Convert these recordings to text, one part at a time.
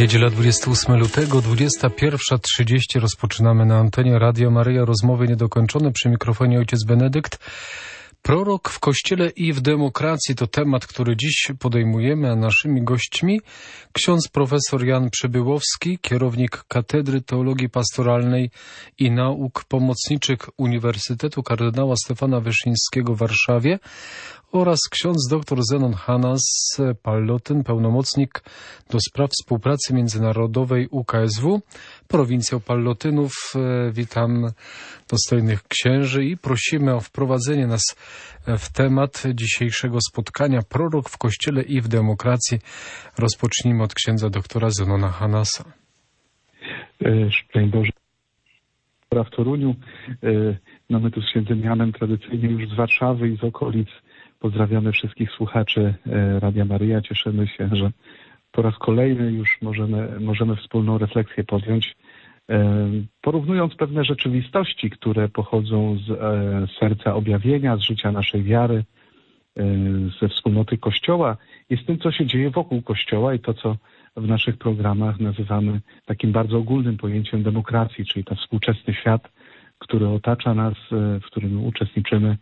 Niedziela 28 lutego, 21:30. Rozpoczynamy na antenie Radia Maryja rozmowy niedokończone. Przy mikrofonie ojciec Benedykt. Prorok w Kościele i w demokracji to temat, który dziś podejmujemy, a naszymi gośćmi ksiądz profesor Jan Przybyłowski, kierownik Katedry Teologii Pastoralnej i Nauk Pomocniczych Uniwersytetu kardynała Stefana Wyszyńskiego w Warszawie, oraz ksiądz dr Zenon Hanas Pallotyn, pełnomocnik do spraw współpracy międzynarodowej UKSW, prowincjał Pallotynów. Witam dostojnych księży i prosimy o wprowadzenie nas w temat dzisiejszego spotkania. Prorok w Kościele i w demokracji. Rozpocznijmy od księdza doktora Zenona Hanasa. Szczęść Boże. W Toruniu. My tu z księdzem Janem tradycyjnie już z Warszawy i z okolic. Pozdrawiamy wszystkich słuchaczy Radia Maryja. Cieszymy się, że po raz kolejny już możemy wspólną refleksję podjąć, porównując pewne rzeczywistości, które pochodzą z serca objawienia, z życia naszej wiary, ze wspólnoty Kościoła i z tym, co się dzieje wokół Kościoła i to, co w naszych programach nazywamy takim bardzo ogólnym pojęciem demokracji, czyli ten współczesny świat, który otacza nas, w którym uczestniczymy.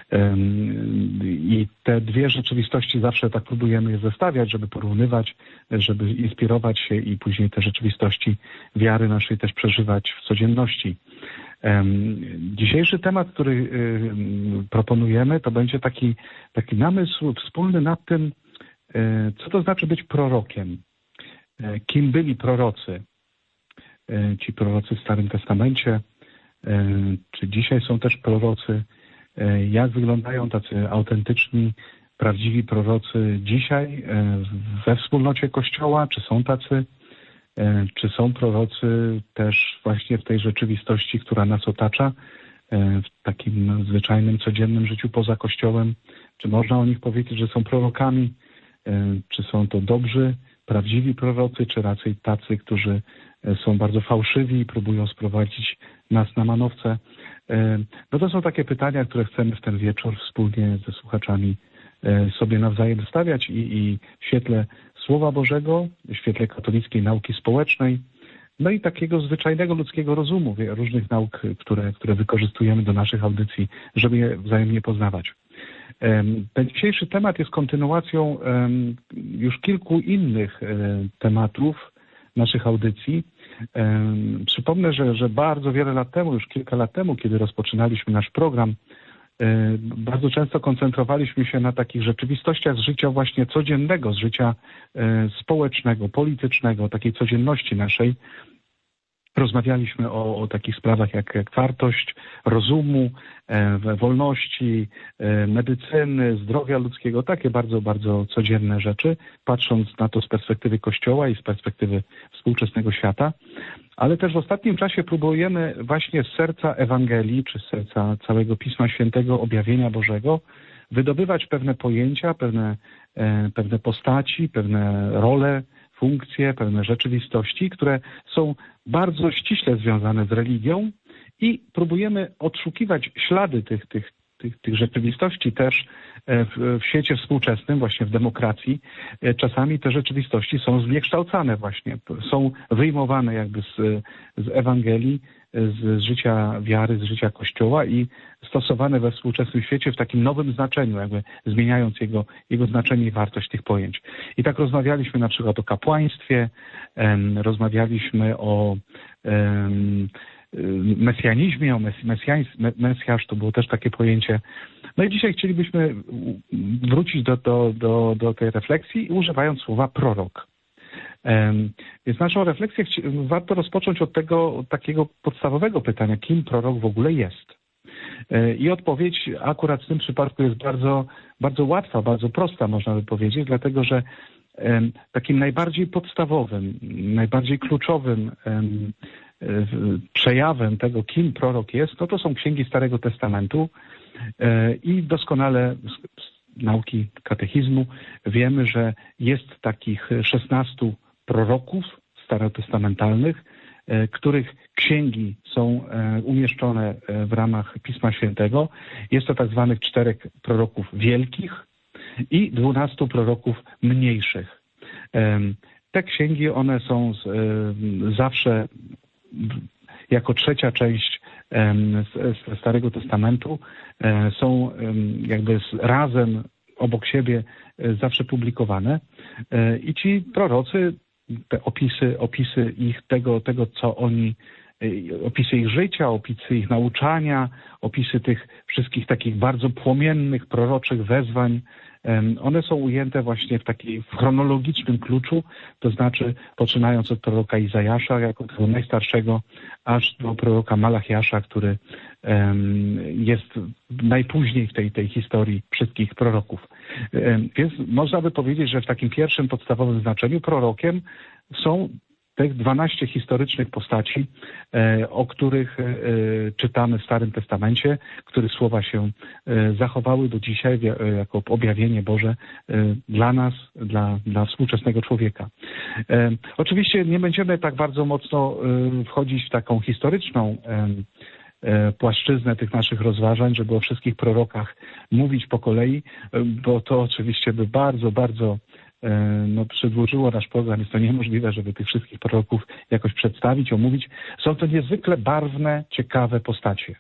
I te dwie rzeczywistości zawsze tak próbujemy je zestawiać, żeby porównywać, żeby inspirować się i później te rzeczywistości wiary naszej też przeżywać w codzienności. Dzisiejszy temat, który proponujemy, to będzie taki namysł wspólny nad tym, co to znaczy być prorokiem. Kim byli prorocy? Ci prorocy w Starym Testamencie, czy dzisiaj są też prorocy? Jak wyglądają tacy autentyczni, prawdziwi prorocy dzisiaj we wspólnocie Kościoła? Czy są tacy? Czy są prorocy też właśnie w tej rzeczywistości, która nas otacza, w takim zwyczajnym, codziennym życiu poza Kościołem? Czy można o nich powiedzieć, że są prorokami? Czy są to dobrzy, prawdziwi prorocy, czy raczej tacy, którzy są bardzo fałszywi i próbują sprowadzić nas na manowce? No to są takie pytania, które chcemy w ten wieczór wspólnie ze słuchaczami sobie nawzajem stawiać i w świetle Słowa Bożego, w świetle katolickiej nauki społecznej, no i takiego zwyczajnego ludzkiego rozumu, różnych nauk, które wykorzystujemy do naszych audycji, żeby je wzajemnie poznawać. Ten dzisiejszy temat jest kontynuacją już kilku innych tematów naszych audycji. Przypomnę, że bardzo wiele lat temu, już kilka lat temu, kiedy rozpoczynaliśmy nasz program, bardzo często koncentrowaliśmy się na takich rzeczywistościach z życia właśnie codziennego, z życia społecznego, politycznego, takiej codzienności naszej. Rozmawialiśmy o takich sprawach jak wartość rozumu, wolności, medycyny, zdrowia ludzkiego, takie bardzo, bardzo codzienne rzeczy, patrząc na to z perspektywy Kościoła i z perspektywy współczesnego świata. Ale też w ostatnim czasie próbujemy właśnie z serca Ewangelii, czy z serca całego Pisma Świętego, objawienia Bożego, wydobywać pewne pojęcia, pewne postaci, pewne role, funkcje, pewne rzeczywistości, które są bardzo ściśle związane z religią i próbujemy odszukiwać ślady tych rzeczywistości też w świecie współczesnym, właśnie w demokracji. Czasami te rzeczywistości są zniekształcane właśnie, są wyjmowane jakby z Ewangelii, z życia wiary, z życia Kościoła i stosowane we współczesnym świecie w takim nowym znaczeniu, jakby zmieniając jego znaczenie i wartość tych pojęć. I tak rozmawialiśmy na przykład o kapłaństwie, rozmawialiśmy o mesjanizmie, o Mesjasz to było też takie pojęcie. No i dzisiaj chcielibyśmy wrócić do tej refleksji, używając słowa prorok. Więc naszą refleksję warto rozpocząć od takiego podstawowego pytania, kim prorok w ogóle jest. I odpowiedź akurat w tym przypadku jest bardzo, bardzo łatwa, bardzo prosta, można by powiedzieć, dlatego że takim najbardziej podstawowym, najbardziej kluczowym przejawem tego, kim prorok jest, to są księgi Starego Testamentu i doskonale z nauki katechizmu wiemy, że jest takich 16 proroków starotestamentalnych, których księgi są umieszczone w ramach Pisma Świętego. Jest to tak zwanych 4 proroków wielkich i 12 proroków mniejszych. Te księgi, one są zawsze jako trzecia część Starego Testamentu, są jakby razem obok siebie zawsze publikowane i ci prorocy, te opisy ich tego, co oni, opisy ich życia, opisy ich nauczania, opisy tych wszystkich takich bardzo płomiennych, proroczych wezwań, one są ujęte właśnie w chronologicznym kluczu, to znaczy poczynając od proroka Izajasza jako tego najstarszego, aż do proroka Malachiasza, który jest najpóźniej w tej historii wszystkich proroków. Więc można by powiedzieć, że w takim pierwszym podstawowym znaczeniu prorokiem są tych 12 historycznych postaci, o których czytamy w Starym Testamencie, których słowa się zachowały do dzisiaj jako objawienie Boże dla nas, dla współczesnego człowieka. Oczywiście nie będziemy tak bardzo mocno wchodzić w taką historyczną płaszczyznę tych naszych rozważań, żeby o wszystkich prorokach mówić po kolei, bo to oczywiście by bardzo przedłużyło nasz program. Jest to niemożliwe, żeby tych wszystkich proroków jakoś przedstawić, omówić. Są to niezwykle barwne, ciekawe postacie.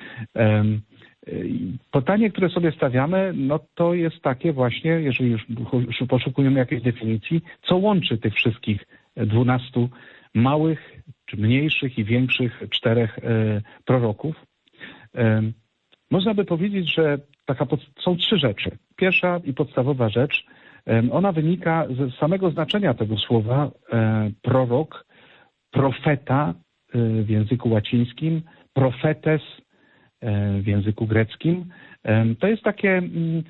Pytanie, które sobie stawiamy, no to jest takie właśnie, jeżeli już poszukujemy jakiejś definicji, co łączy tych wszystkich 12 małych, czy mniejszych i większych 4 proroków. Można by powiedzieć, że są 3 rzeczy. Pierwsza i podstawowa rzecz, ona wynika z samego znaczenia tego słowa prorok, profeta w języku łacińskim, profetes w języku greckim. To jest takie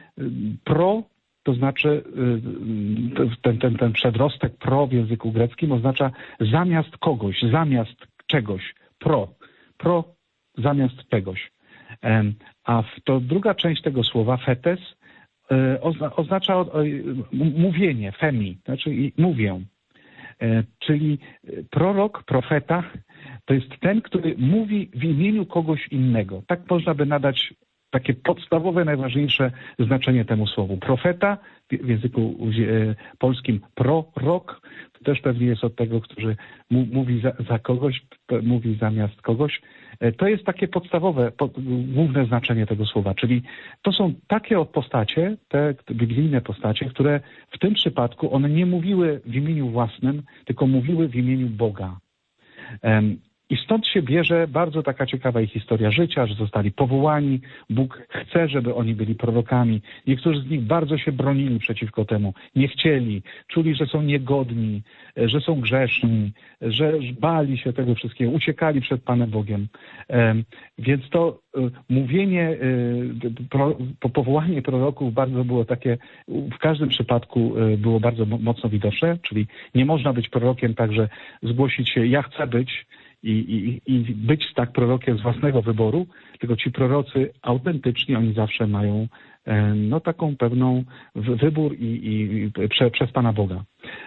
to znaczy ten przedrostek pro w języku greckim oznacza zamiast kogoś, zamiast czegoś. Pro zamiast czegoś. A to druga część tego słowa, fetes, oznacza mówienie, femi, znaczy mówię. Czyli prorok, profeta to jest ten, który mówi w imieniu kogoś innego. Tak można by nadać takie podstawowe, najważniejsze znaczenie temu słowu. Profeta w języku polskim prorok, to też pewnie jest od tego, który mówi za kogoś, mówi zamiast kogoś. To jest takie podstawowe, główne znaczenie tego słowa, czyli to są takie postacie, te biblijne postacie, które w tym przypadku one nie mówiły w imieniu własnym, tylko mówiły w imieniu Boga. I stąd się bierze bardzo taka ciekawa ich historia życia, że zostali powołani. Bóg chce, żeby oni byli prorokami. Niektórzy z nich bardzo się bronili przeciwko temu. Nie chcieli. Czuli, że są niegodni, że są grzeszni, że bali się tego wszystkiego. Uciekali przed Panem Bogiem. Więc to mówienie, powołanie proroków bardzo było takie, w każdym przypadku było bardzo mocno widoczne. Czyli nie można być prorokiem tak, że zgłosić się, ja chcę być, i być tak prorokiem z własnego wyboru, tylko ci prorocy autentycznie, oni zawsze mają taką pewną wybór przez Pana Boga.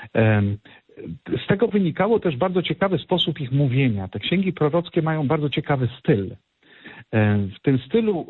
Z tego wynikało też bardzo ciekawy sposób ich mówienia. Te księgi prorockie mają bardzo ciekawy styl. W tym stylu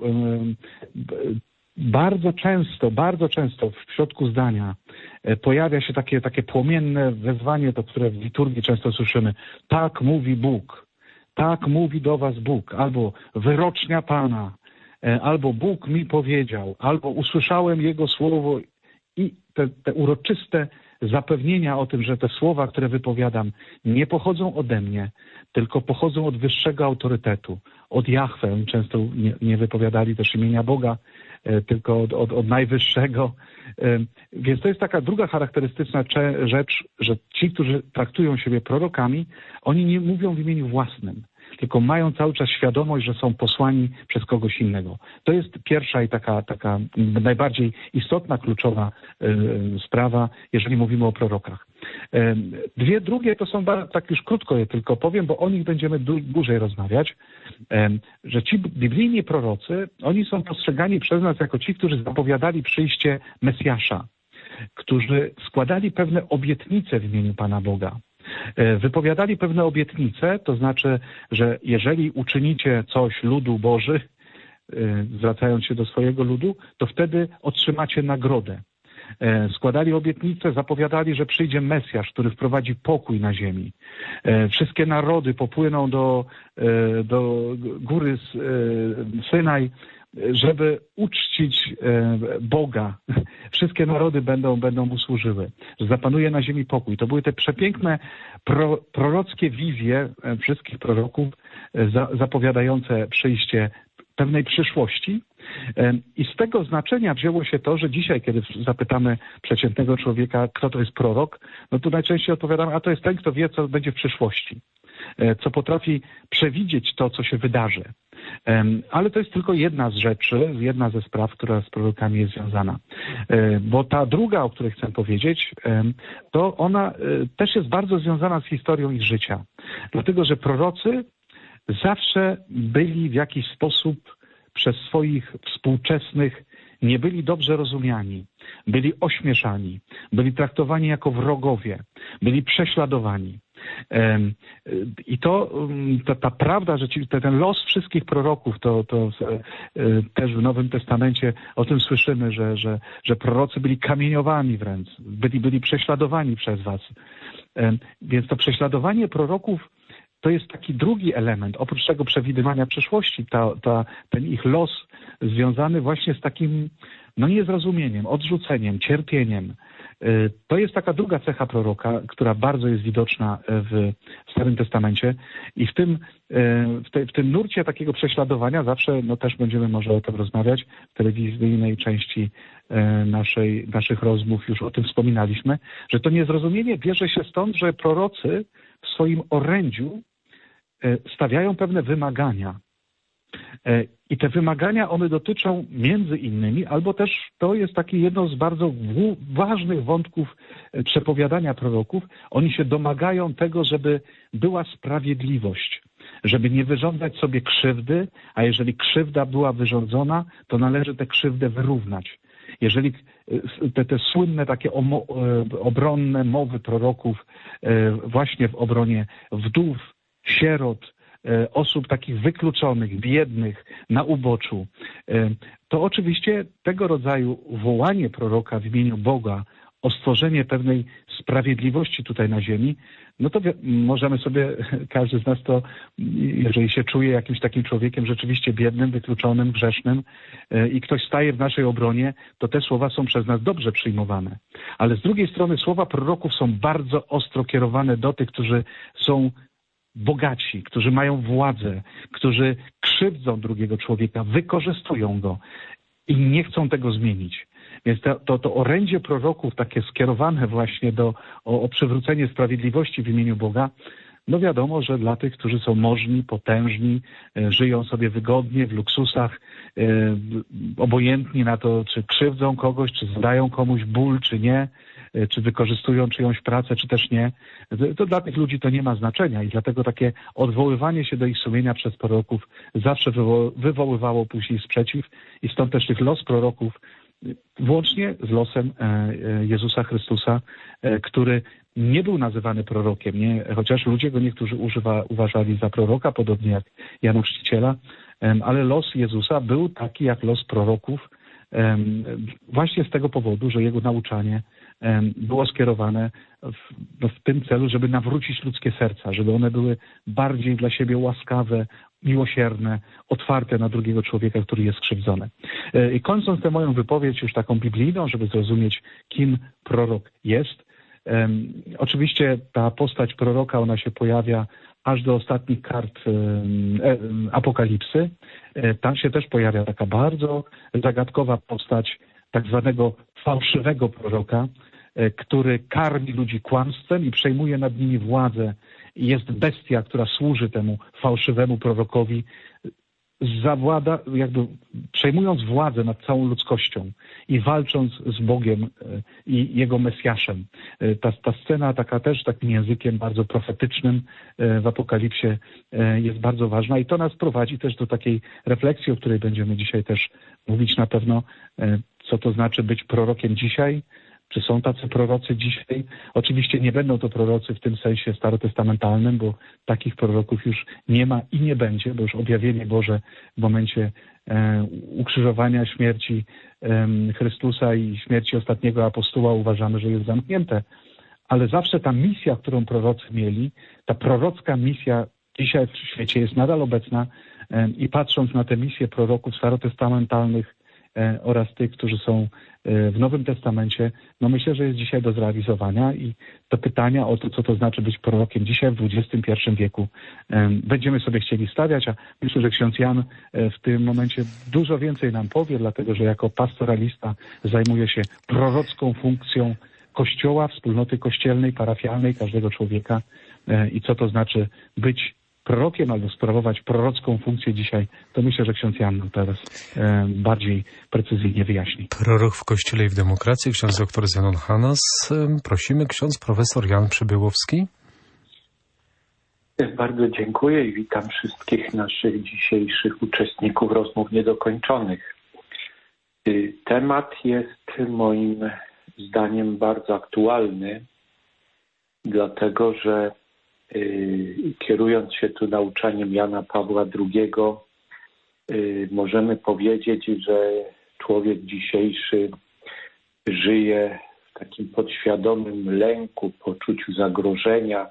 bardzo często w środku zdania pojawia się takie płomienne wezwanie, to które w liturgii często słyszymy. Tak mówi Bóg, tak mówi do was Bóg, albo wyrocznia Pana, albo Bóg mi powiedział, albo usłyszałem Jego słowo i te uroczyste zapewnienia o tym, że te słowa, które wypowiadam, nie pochodzą ode mnie, tylko pochodzą od wyższego autorytetu, od Jahwe. Oni często nie wypowiadali też imienia Boga, tylko od najwyższego. Więc to jest taka druga charakterystyczna rzecz, że ci, którzy traktują siebie prorokami, oni nie mówią w imieniu własnym, tylko mają cały czas świadomość, że są posłani przez kogoś innego. To jest pierwsza i taka najbardziej istotna, kluczowa sprawa, jeżeli mówimy o prorokach. Dwie drugie to są, tak już krótko je tylko powiem, bo o nich będziemy dłużej rozmawiać, że ci biblijni prorocy, oni są postrzegani przez nas jako ci, którzy zapowiadali przyjście Mesjasza, którzy składali pewne obietnice w imieniu Pana Boga. Wypowiadali pewne obietnice, to znaczy, że jeżeli uczynicie coś ludu Boży, zwracając się do swojego ludu, to wtedy otrzymacie nagrodę. składali obietnice, zapowiadali, że przyjdzie Mesjasz, który wprowadzi pokój na ziemi. Wszystkie narody popłyną do góry Synaj, żeby uczcić Boga. Wszystkie narody będą mu służyły. Że zapanuje na ziemi pokój. To były te przepiękne prorockie wizje wszystkich proroków zapowiadające przyjście pewnej przyszłości. I z tego znaczenia wzięło się to, że dzisiaj, kiedy zapytamy przeciętnego człowieka, kto to jest prorok, no to najczęściej odpowiadamy, a to jest ten, kto wie, co będzie w przyszłości. Co potrafi przewidzieć to, co się wydarzy. Ale to jest tylko jedna z rzeczy, jedna ze spraw, która z prorokami jest związana. Bo ta druga, o której chcę powiedzieć, to ona też jest bardzo związana z historią ich życia. Dlatego, że prorocy zawsze byli w jakiś sposób przez swoich współczesnych nie byli dobrze rozumiani, byli ośmieszani, byli traktowani jako wrogowie, byli prześladowani. I ta prawda, że ten los wszystkich proroków, to też w Nowym Testamencie o tym słyszymy, że prorocy byli kamieniowani wręcz, byli prześladowani przez was. Więc to prześladowanie proroków to jest taki drugi element, oprócz tego przewidywania przyszłości, ten ich los związany właśnie z takim niezrozumieniem, odrzuceniem, cierpieniem. To jest taka druga cecha proroka, która bardzo jest widoczna w Starym Testamencie i w tym nurcie takiego prześladowania zawsze, też będziemy może o tym rozmawiać, w telewizyjnej części naszych rozmów już o tym wspominaliśmy, że to niezrozumienie bierze się stąd, że prorocy w swoim orędziu stawiają pewne wymagania. I te wymagania, one dotyczą między innymi, albo też to jest takie jedno z bardzo ważnych wątków przepowiadania proroków. Oni się domagają tego, żeby była sprawiedliwość, żeby nie wyrządzać sobie krzywdy, a jeżeli krzywda była wyrządzona, to należy tę krzywdę wyrównać. Jeżeli te słynne takie obronne mowy proroków właśnie w obronie wdów, sierot, osób takich wykluczonych, biednych, na uboczu, to oczywiście tego rodzaju wołanie proroka w imieniu Boga o stworzenie pewnej sprawiedliwości tutaj na ziemi, to możemy sobie, każdy z nas to, jeżeli się czuje jakimś takim człowiekiem rzeczywiście biednym, wykluczonym, grzesznym i ktoś staje w naszej obronie, to te słowa są przez nas dobrze przyjmowane. Ale z drugiej strony słowa proroków są bardzo ostro kierowane do tych, którzy są bogaci, którzy mają władzę, którzy krzywdzą drugiego człowieka, wykorzystują go i nie chcą tego zmienić. Więc to orędzie proroków takie skierowane właśnie o przywrócenie sprawiedliwości w imieniu Boga, wiadomo, że dla tych, którzy są możni, potężni, żyją sobie wygodnie, w luksusach, obojętni na to, czy krzywdzą kogoś, czy zadają komuś ból, czy nie, czy wykorzystują czyjąś pracę, czy też nie, to dla tych ludzi to nie ma znaczenia i dlatego takie odwoływanie się do ich sumienia przez proroków zawsze wywoływało później sprzeciw i stąd też tych los proroków, włącznie z losem Jezusa Chrystusa, który nie był nazywany prorokiem, chociaż ludzie go niektórzy uważali za proroka, podobnie jak Jana Chrzciciela, ale los Jezusa był taki jak los proroków, właśnie z tego powodu, że jego nauczanie było skierowane w tym celu, żeby nawrócić ludzkie serca, żeby one były bardziej dla siebie łaskawe, miłosierne, otwarte na drugiego człowieka, który jest skrzywdzony. I kończąc tę moją wypowiedź już taką biblijną, żeby zrozumieć, kim prorok jest, oczywiście ta postać proroka, ona się pojawia aż do ostatnich kart Apokalipsy. Tam się też pojawia taka bardzo zagadkowa postać tak zwanego fałszywego proroka, który karmi ludzi kłamstwem i przejmuje nad nimi władzę. I jest bestia, która służy temu fałszywemu prorokowi, zawłada, jakby przejmując władzę nad całą ludzkością i walcząc z Bogiem i Jego Mesjaszem. Ta scena taka też takim językiem bardzo profetycznym w Apokalipsie jest bardzo ważna i to nas prowadzi też do takiej refleksji, o której będziemy dzisiaj też mówić na pewno, co to znaczy być prorokiem dzisiaj, Czy są tacy prorocy dzisiaj? Oczywiście nie będą to prorocy w tym sensie starotestamentalnym, bo takich proroków już nie ma i nie będzie, bo już objawienie Boże w momencie ukrzyżowania, śmierci Chrystusa i śmierci ostatniego apostoła uważamy, że jest zamknięte. Ale zawsze ta misja, którą prorocy mieli, ta prorocka misja dzisiaj w świecie jest nadal obecna i patrząc na te misje proroków starotestamentalnych oraz tych, którzy są w Nowym Testamencie, no myślę, że jest dzisiaj do zrealizowania i do pytania o to, co to znaczy być prorokiem dzisiaj w XXI wieku, będziemy sobie chcieli stawiać, a myślę, że ksiądz Jan w tym momencie dużo więcej nam powie, dlatego że jako pastoralista zajmuje się prorocką funkcją Kościoła, wspólnoty kościelnej, parafialnej, każdego człowieka i co to znaczy być prorokiem albo sprawować prorocką funkcję dzisiaj, to myślę, że ksiądz Jan nam teraz bardziej precyzyjnie wyjaśni. Prorok w Kościele i w demokracji, ksiądz dr Zenon Hanas. Prosimy, ksiądz profesor Jan Przybyłowski. Bardzo dziękuję i witam wszystkich naszych dzisiejszych uczestników rozmów niedokończonych. Temat jest moim zdaniem bardzo aktualny, dlatego że kierując się tu nauczaniem Jana Pawła II, możemy powiedzieć, że człowiek dzisiejszy żyje w takim podświadomym lęku, poczuciu zagrożenia.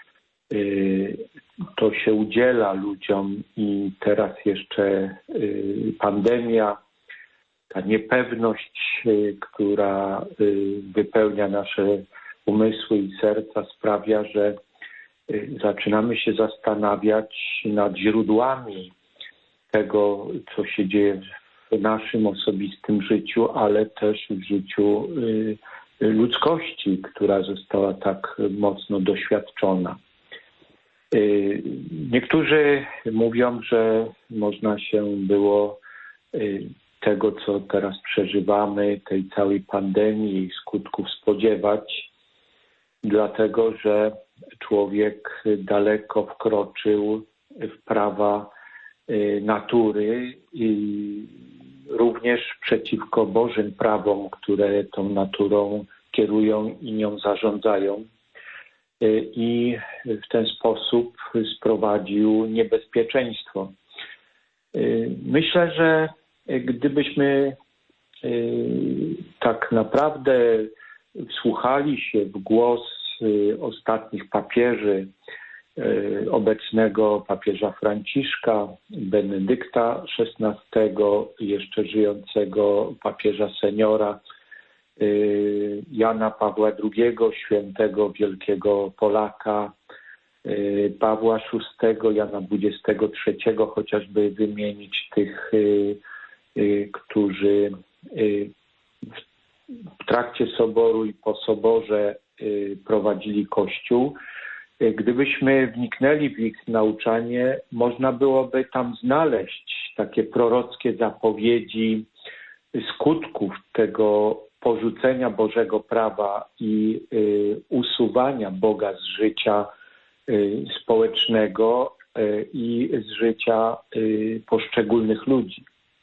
To się udziela ludziom i teraz jeszcze pandemia, ta niepewność, która wypełnia nasze umysły i serca, sprawia, że zaczynamy się zastanawiać nad źródłami tego, co się dzieje w naszym osobistym życiu, ale też w życiu ludzkości, która została tak mocno doświadczona. Niektórzy mówią, że można się było tego, co teraz przeżywamy, tej całej pandemii i skutków spodziewać, dlatego że człowiek daleko wkroczył w prawa natury i również przeciwko Bożym prawom, które tą naturą kierują i nią zarządzają. I w ten sposób sprowadził niebezpieczeństwo. Myślę, że gdybyśmy tak naprawdę wsłuchali się w głos ostatnich papieży, obecnego papieża Franciszka, Benedykta XVI, jeszcze żyjącego papieża seniora, Jana Pawła II, świętego wielkiego Polaka, Pawła VI, Jana XXIII, chociażby wymienić tych, którzy w trakcie soboru i po soborze prowadzili Kościół. Gdybyśmy wniknęli w ich nauczanie, można byłoby tam znaleźć takie prorockie zapowiedzi skutków tego porzucenia Bożego prawa i usuwania Boga z życia społecznego i z życia poszczególnych ludzi.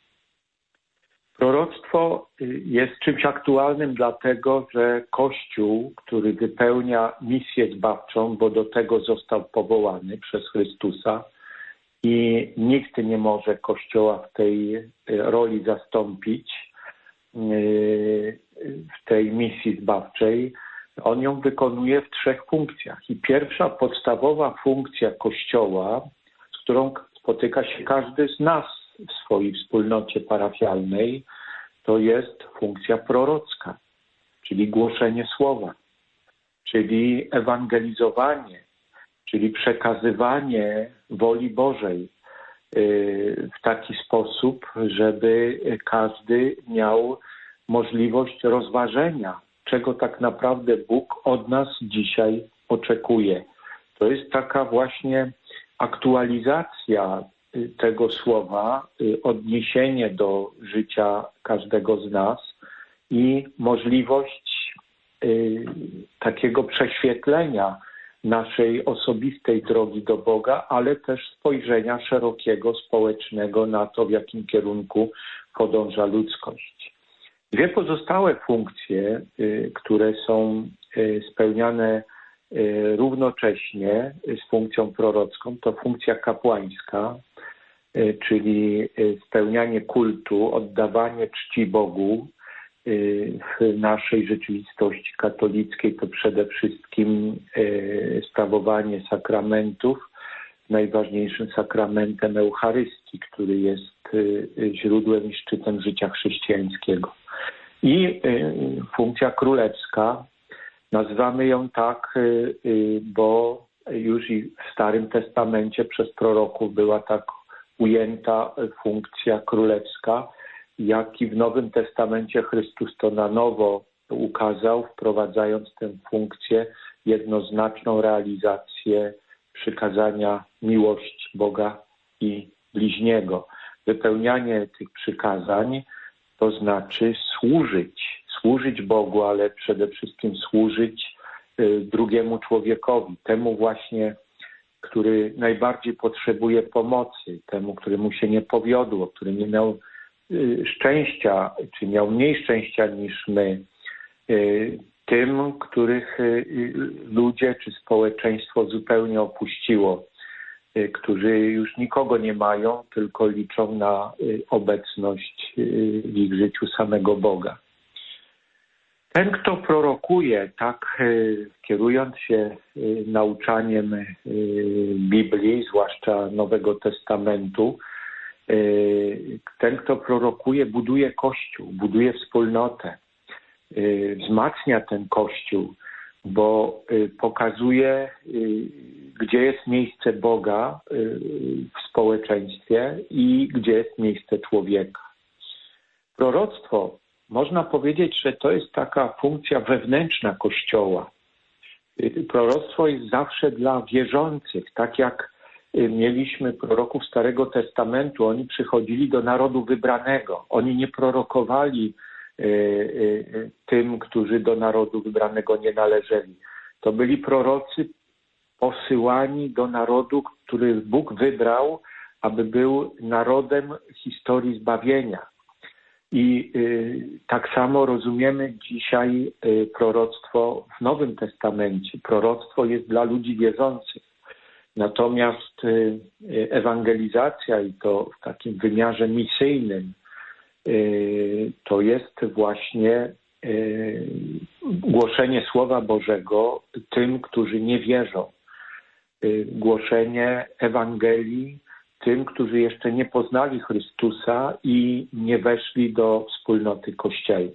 Proroctwo jest czymś aktualnym dlatego, że Kościół, który wypełnia misję zbawczą, bo do tego został powołany przez Chrystusa i nikt nie może Kościoła w tej roli zastąpić, w tej misji zbawczej, on ją wykonuje w 3 funkcjach. I pierwsza, podstawowa funkcja Kościoła, z którą spotyka się każdy z nas w swojej wspólnocie parafialnej, to jest funkcja prorocka, czyli głoszenie słowa, czyli ewangelizowanie, czyli przekazywanie woli Bożej w taki sposób, żeby każdy miał możliwość rozważenia, czego tak naprawdę Bóg od nas dzisiaj oczekuje. To jest taka właśnie aktualizacja tego słowa, odniesienie do życia każdego z nas i możliwość takiego prześwietlenia naszej osobistej drogi do Boga, ale też spojrzenia szerokiego, społecznego na to, w jakim kierunku podąża ludzkość. Dwie pozostałe funkcje, które są spełniane równocześnie z funkcją prorocką, to funkcja kapłańska, czyli spełnianie kultu, oddawanie czci Bogu. W naszej rzeczywistości katolickiej to przede wszystkim sprawowanie sakramentów, najważniejszym sakramentem Eucharystii, który jest źródłem i szczytem życia chrześcijańskiego. I funkcja królewska, nazywamy ją tak, bo już i w Starym Testamencie przez proroków była tak ujęta funkcja królewska, jak i w Nowym Testamencie Chrystus to na nowo ukazał, wprowadzając tę funkcję, jednoznaczną realizację przykazania miłość Boga i bliźniego. Wypełnianie tych przykazań to znaczy służyć Bogu, ale przede wszystkim służyć drugiemu człowiekowi, temu właśnie, który najbardziej potrzebuje pomocy, temu, któremu się nie powiodło, który nie miał szczęścia, czy miał mniej szczęścia niż my, tym, których ludzie czy społeczeństwo zupełnie opuściło, którzy już nikogo nie mają, tylko liczą na obecność w ich życiu samego Boga. Ten, kto prorokuje, tak kierując się nauczaniem Biblii, zwłaszcza Nowego Testamentu, ten, kto prorokuje, buduje Kościół, buduje wspólnotę, wzmacnia ten Kościół, bo pokazuje, gdzie jest miejsce Boga w społeczeństwie i gdzie jest miejsce człowieka. Proroctwo, można powiedzieć, że to jest taka funkcja wewnętrzna Kościoła. Proroctwo jest zawsze dla wierzących, tak jak mieliśmy proroków Starego Testamentu, oni przychodzili do narodu wybranego. Oni nie prorokowali tym, którzy do narodu wybranego nie należeli. To byli prorocy posyłani do narodu, który Bóg wybrał, aby był narodem historii zbawienia. I tak samo rozumiemy dzisiaj proroctwo w Nowym Testamencie. Proroctwo jest dla ludzi wierzących. Natomiast ewangelizacja, i to w takim wymiarze misyjnym, to jest właśnie głoszenie Słowa Bożego tym, którzy nie wierzą. Głoszenie Ewangelii tym, którzy jeszcze nie poznali Chrystusa i nie weszli do wspólnoty kościelnej.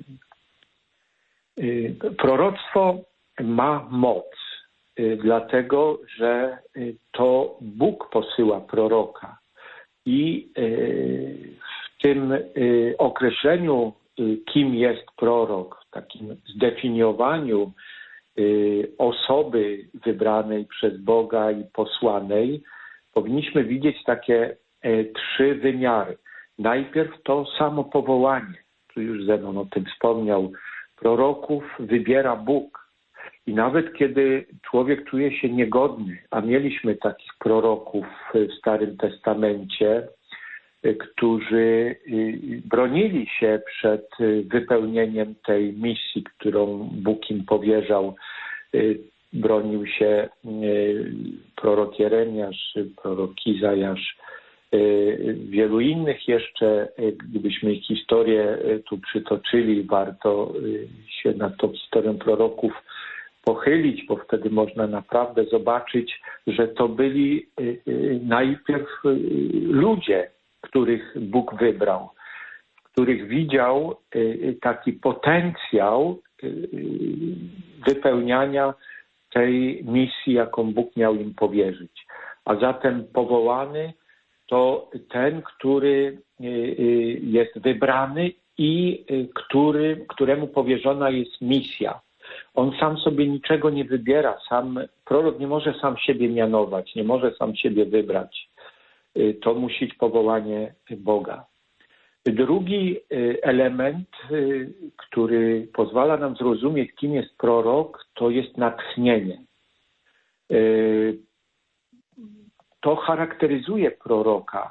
Proroctwo ma moc, dlatego że to Bóg posyła proroka i w tym określeniu, kim jest prorok, w takim zdefiniowaniu osoby wybranej przez Boga i posłanej, powinniśmy widzieć takie trzy wymiary. Najpierw to samo powołanie. Tu już Zenon o tym wspomniał. Proroków wybiera Bóg. I nawet kiedy człowiek czuje się niegodny, a mieliśmy takich proroków w Starym Testamencie, którzy bronili się przed wypełnieniem tej misji, którą Bóg im powierzał. Bronił się prorok Jeremiasz, prorok Izajasz, wielu innych jeszcze. Gdybyśmy ich historię tu przytoczyli, warto się nad tą historią proroków pochylić, bo wtedy można naprawdę zobaczyć, że to byli najpierw ludzie, których Bóg wybrał, w których widział taki potencjał wypełniania tej misji, jaką Bóg miał im powierzyć. A zatem powołany to ten, który jest wybrany i któremu powierzona jest misja. On sam sobie niczego nie wybiera. Prorok nie może sam siebie mianować, nie może sam siebie wybrać. To musi być powołanie Boga. Drugi element, który pozwala nam zrozumieć, kim jest prorok, to jest natchnienie. To charakteryzuje proroka.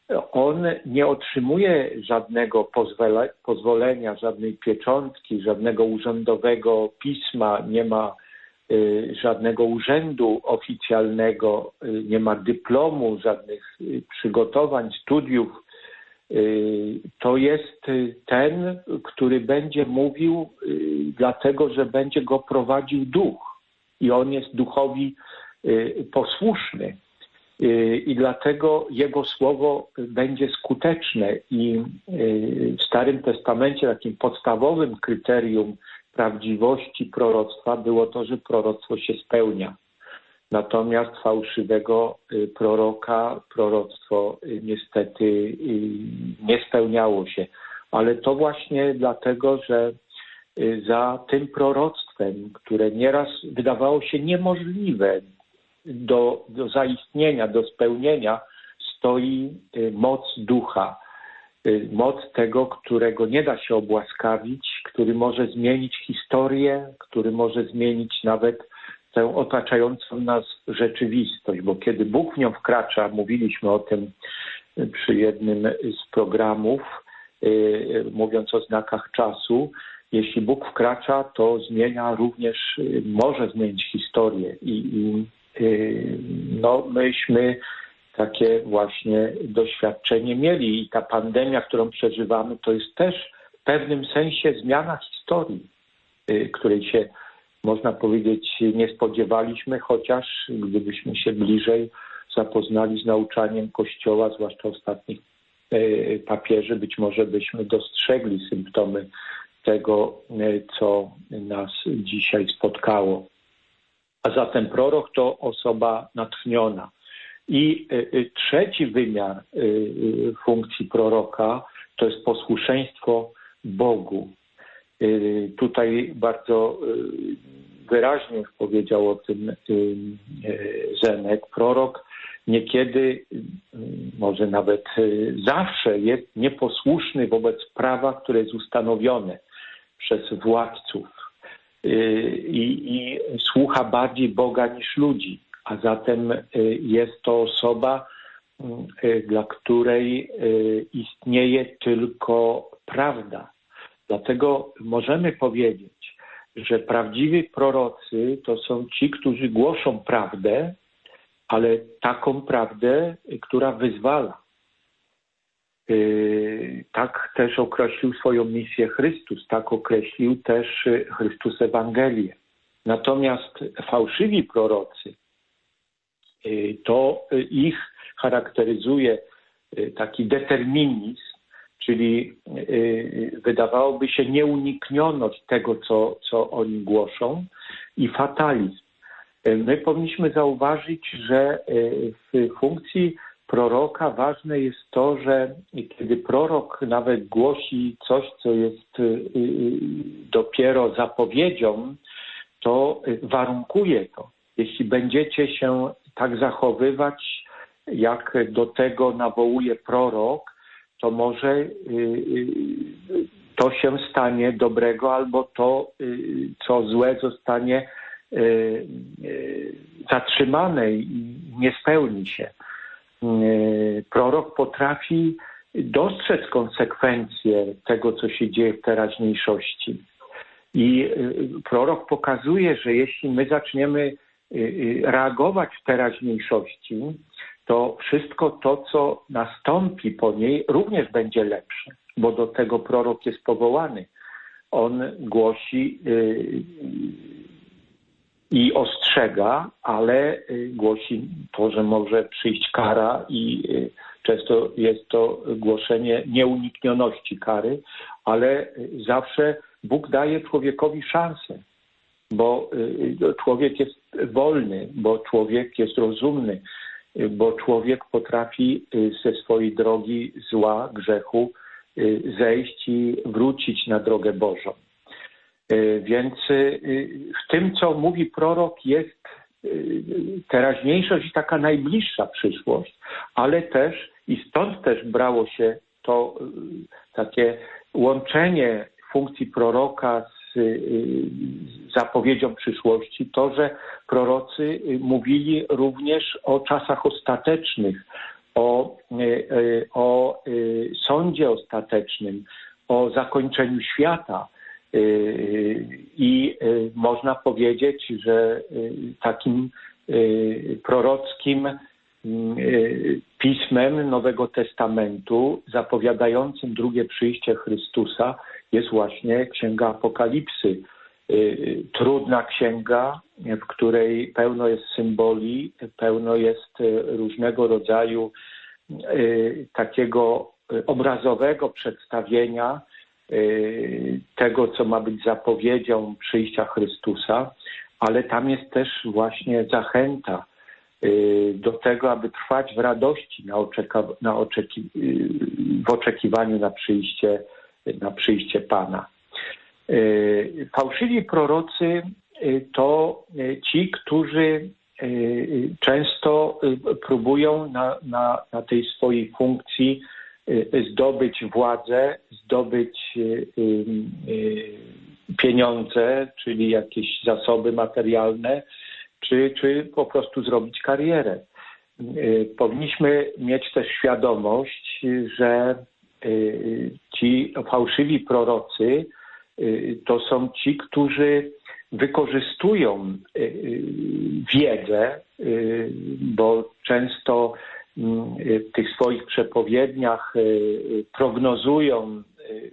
on nie otrzymuje żadnego pozwolenia, żadnej pieczątki, żadnego urzędowego pisma, nie ma żadnego urzędu oficjalnego, nie ma dyplomu, żadnych przygotowań, studiów. To jest ten, który będzie mówił, dlatego że będzie go prowadził duch i on jest duchowi posłuszny. I dlatego jego słowo będzie skuteczne i w Starym Testamencie takim podstawowym kryterium prawdziwości proroctwa było to, że proroctwo się spełnia. Natomiast fałszywego proroka proroctwo niestety nie spełniało się. Ale to właśnie dlatego, że za tym proroctwem, które nieraz wydawało się niemożliwe do zaistnienia, do spełnienia, stoi moc ducha. Moc tego, którego nie da się obłaskawić, który może zmienić historię, który może zmienić nawet tę otaczającą nas rzeczywistość, bo kiedy Bóg w nią wkracza, mówiliśmy o tym przy jednym z programów, mówiąc o znakach czasu, jeśli Bóg wkracza, to zmienia również, może zmienić historię i myśmy takie właśnie doświadczenie mieli i ta pandemia, którą przeżywamy, to jest też w pewnym sensie zmiana historii, której się, można powiedzieć, nie spodziewaliśmy, chociaż gdybyśmy się bliżej zapoznali z nauczaniem Kościoła, zwłaszcza ostatnich papieży, być może byśmy dostrzegli symptomy tego, co nas dzisiaj spotkało. A zatem prorok to osoba natchniona. I trzeci wymiar funkcji proroka to jest posłuszeństwo Bogu. Tutaj bardzo wyraźnie powiedział o tym Zenek. Prorok niekiedy, może nawet zawsze jest nieposłuszny wobec prawa, które jest ustanowione przez władców i słucha bardziej Boga niż ludzi. A zatem jest to osoba, dla której istnieje tylko prawda. Dlatego możemy powiedzieć, że prawdziwi prorocy to są ci, którzy głoszą prawdę, ale taką prawdę, która wyzwala. Tak też określił swoją misję Chrystus, tak określił też Chrystus Ewangelię. Natomiast fałszywi prorocy, to ich charakteryzuje taki determinizm, czyli wydawałoby się nieuniknioność tego, co oni głoszą, i fatalizm. My powinniśmy zauważyć, że w funkcji proroka ważne jest to, że kiedy prorok nawet głosi coś, co jest dopiero zapowiedzią, to warunkuje to. Jeśli będziecie się tak zachowywać, jak do tego nawołuje prorok, to może to się stanie dobrego, albo to, co złe, zostanie zatrzymane i nie spełni się. Prorok potrafi dostrzec konsekwencje tego, co się dzieje w teraźniejszości. I prorok pokazuje, że jeśli my zaczniemy reagować w teraźniejszości, to wszystko to, co nastąpi po niej, również będzie lepsze, bo do tego prorok jest powołany. On głosi i ostrzega, ale głosi to, że może przyjść kara i często jest to głoszenie nieuniknioności kary, ale zawsze Bóg daje człowiekowi szansę, bo człowiek jest wolny, bo człowiek jest rozumny, bo człowiek potrafi ze swojej drogi zła, grzechu zejść i wrócić na drogę Bożą. Więc w tym, co mówi prorok, jest teraźniejszość i taka najbliższa przyszłość, ale też i stąd też brało się to takie łączenie funkcji proroka z zapowiedzią przyszłości, to, że prorocy mówili również o czasach ostatecznych, o sądzie ostatecznym, o zakończeniu świata. I można powiedzieć, że takim prorockim pismem Nowego Testamentu zapowiadającym drugie przyjście Chrystusa jest właśnie Księga Apokalipsy. Trudna księga, w której pełno jest symboli, pełno jest różnego rodzaju takiego obrazowego przedstawienia tego, co ma być zapowiedzią przyjścia Chrystusa, ale tam jest też właśnie zachęta do tego, aby trwać w radości w oczekiwaniu na przyjście Pana. Fałszywi prorocy to ci, którzy często próbują na tej swojej funkcji zdobyć władzę, zdobyć pieniądze, czyli jakieś zasoby materialne, czy po prostu zrobić karierę. Powinniśmy mieć też świadomość, że ci fałszywi prorocy to są ci, którzy wykorzystują wiedzę, bo często w tych swoich przepowiedniach prognozują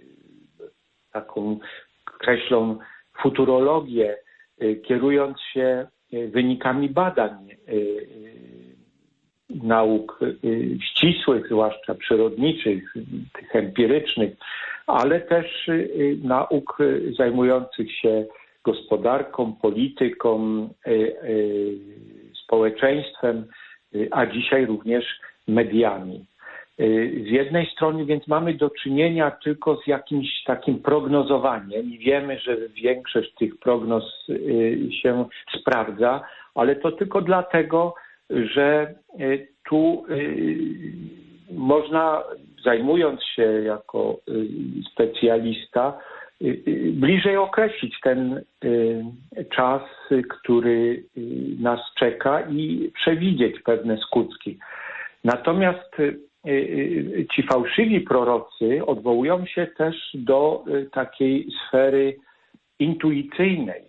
taką, kreślą futurologię, kierując się wynikami badań nauk ścisłych, zwłaszcza przyrodniczych, tych empirycznych, ale też nauk zajmujących się gospodarką, polityką, społeczeństwem, a dzisiaj również mediami. Z jednej strony więc mamy do czynienia tylko z jakimś takim prognozowaniem i wiemy, że większość tych prognoz się sprawdza, ale to tylko dlatego, że tu można, zajmując się jako specjalista, bliżej określić ten czas, który nas czeka i przewidzieć pewne skutki. Natomiast ci fałszywi prorocy odwołują się też do takiej sfery intuicyjnej.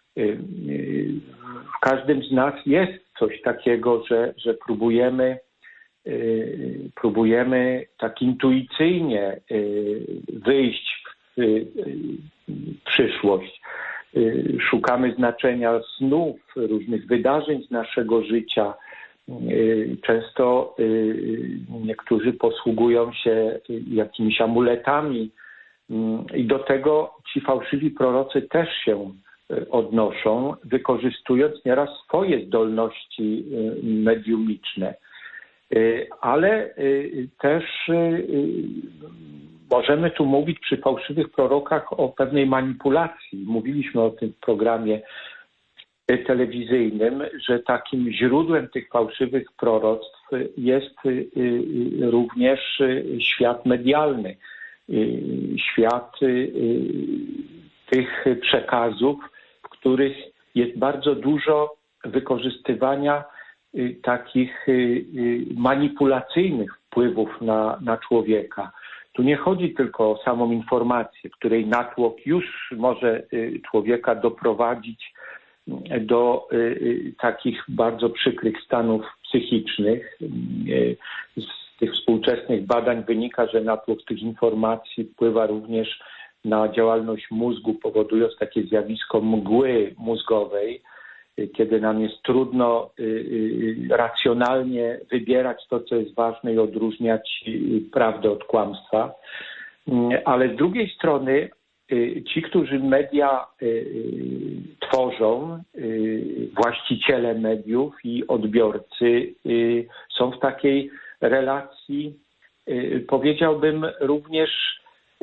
W każdym z nas jest coś takiego, że próbujemy tak intuicyjnie wyjść w przyszłość. Szukamy znaczenia snów, różnych wydarzeń z naszego życia. Często niektórzy posługują się jakimiś amuletami i do tego ci fałszywi prorocy też się odnoszą, wykorzystując nieraz swoje zdolności mediumiczne. Ale też możemy tu mówić przy fałszywych prorokach o pewnej manipulacji. Mówiliśmy o tym w programie telewizyjnym, że takim źródłem tych fałszywych proroctw jest również świat medialny, świat tych przekazów, w których jest bardzo dużo wykorzystywania takich manipulacyjnych wpływów na człowieka. Tu nie chodzi tylko o samą informację, której natłok już może człowieka doprowadzić do takich bardzo przykrych stanów psychicznych. Z tych współczesnych badań wynika, że natłok tych informacji wpływa również na działalność mózgu, powodując takie zjawisko mgły mózgowej, kiedy nam jest trudno racjonalnie wybierać to, co jest ważne i odróżniać prawdę od kłamstwa. Ale z drugiej strony ci, którzy media tworzą, właściciele mediów i odbiorcy są w takiej relacji, powiedziałbym, również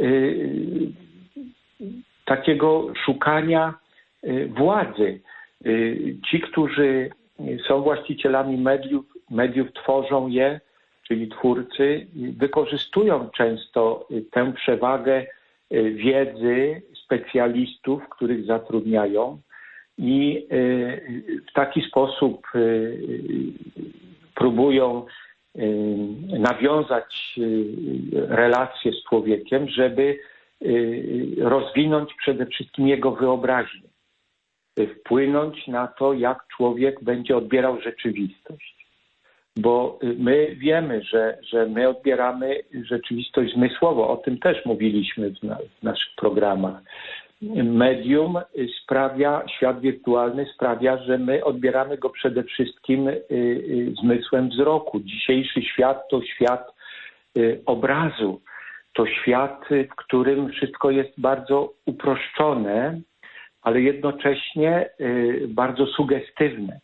takiego szukania władzy. Ci, którzy są właścicielami mediów tworzą je, czyli twórcy, wykorzystują często tę przewagę wiedzy specjalistów, których zatrudniają i w taki sposób próbują nawiązać relacje z człowiekiem, żeby rozwinąć przede wszystkim jego wyobraźnię, wpłynąć na to, jak człowiek będzie odbierał rzeczywistość. Bo my wiemy, że my odbieramy rzeczywistość zmysłowo. O tym też mówiliśmy w naszych programach. Medium świat wirtualny sprawia, że my odbieramy go przede wszystkim zmysłem wzroku. Dzisiejszy świat to świat obrazu. To świat, w którym wszystko jest bardzo uproszczone, ale jednocześnie bardzo sugestywne.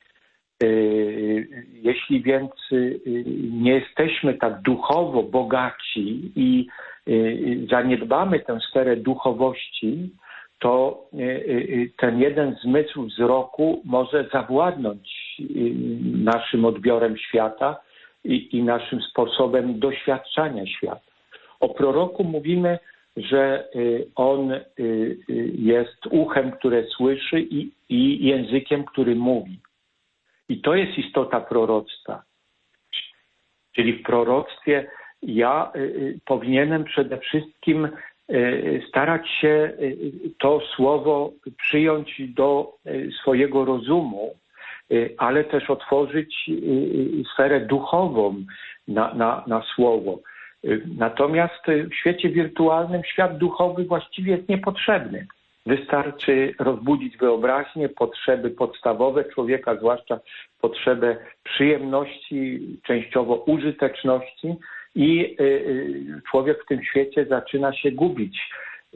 Jeśli więc nie jesteśmy tak duchowo bogaci i zaniedbamy tę sferę duchowości, to ten jeden zmysł wzroku może zawładnąć naszym odbiorem świata i naszym sposobem doświadczania świata. O proroku mówimy, że on jest uchem, które słyszy i językiem, który mówi. I to jest istota proroctwa. Czyli w proroctwie ja powinienem przede wszystkim starać się to słowo przyjąć do swojego rozumu, ale też otworzyć sferę duchową na słowo. Natomiast w świecie wirtualnym świat duchowy właściwie jest niepotrzebny. Wystarczy rozbudzić wyobraźnię, potrzeby podstawowe człowieka, zwłaszcza potrzebę przyjemności, częściowo użyteczności i człowiek w tym świecie zaczyna się gubić.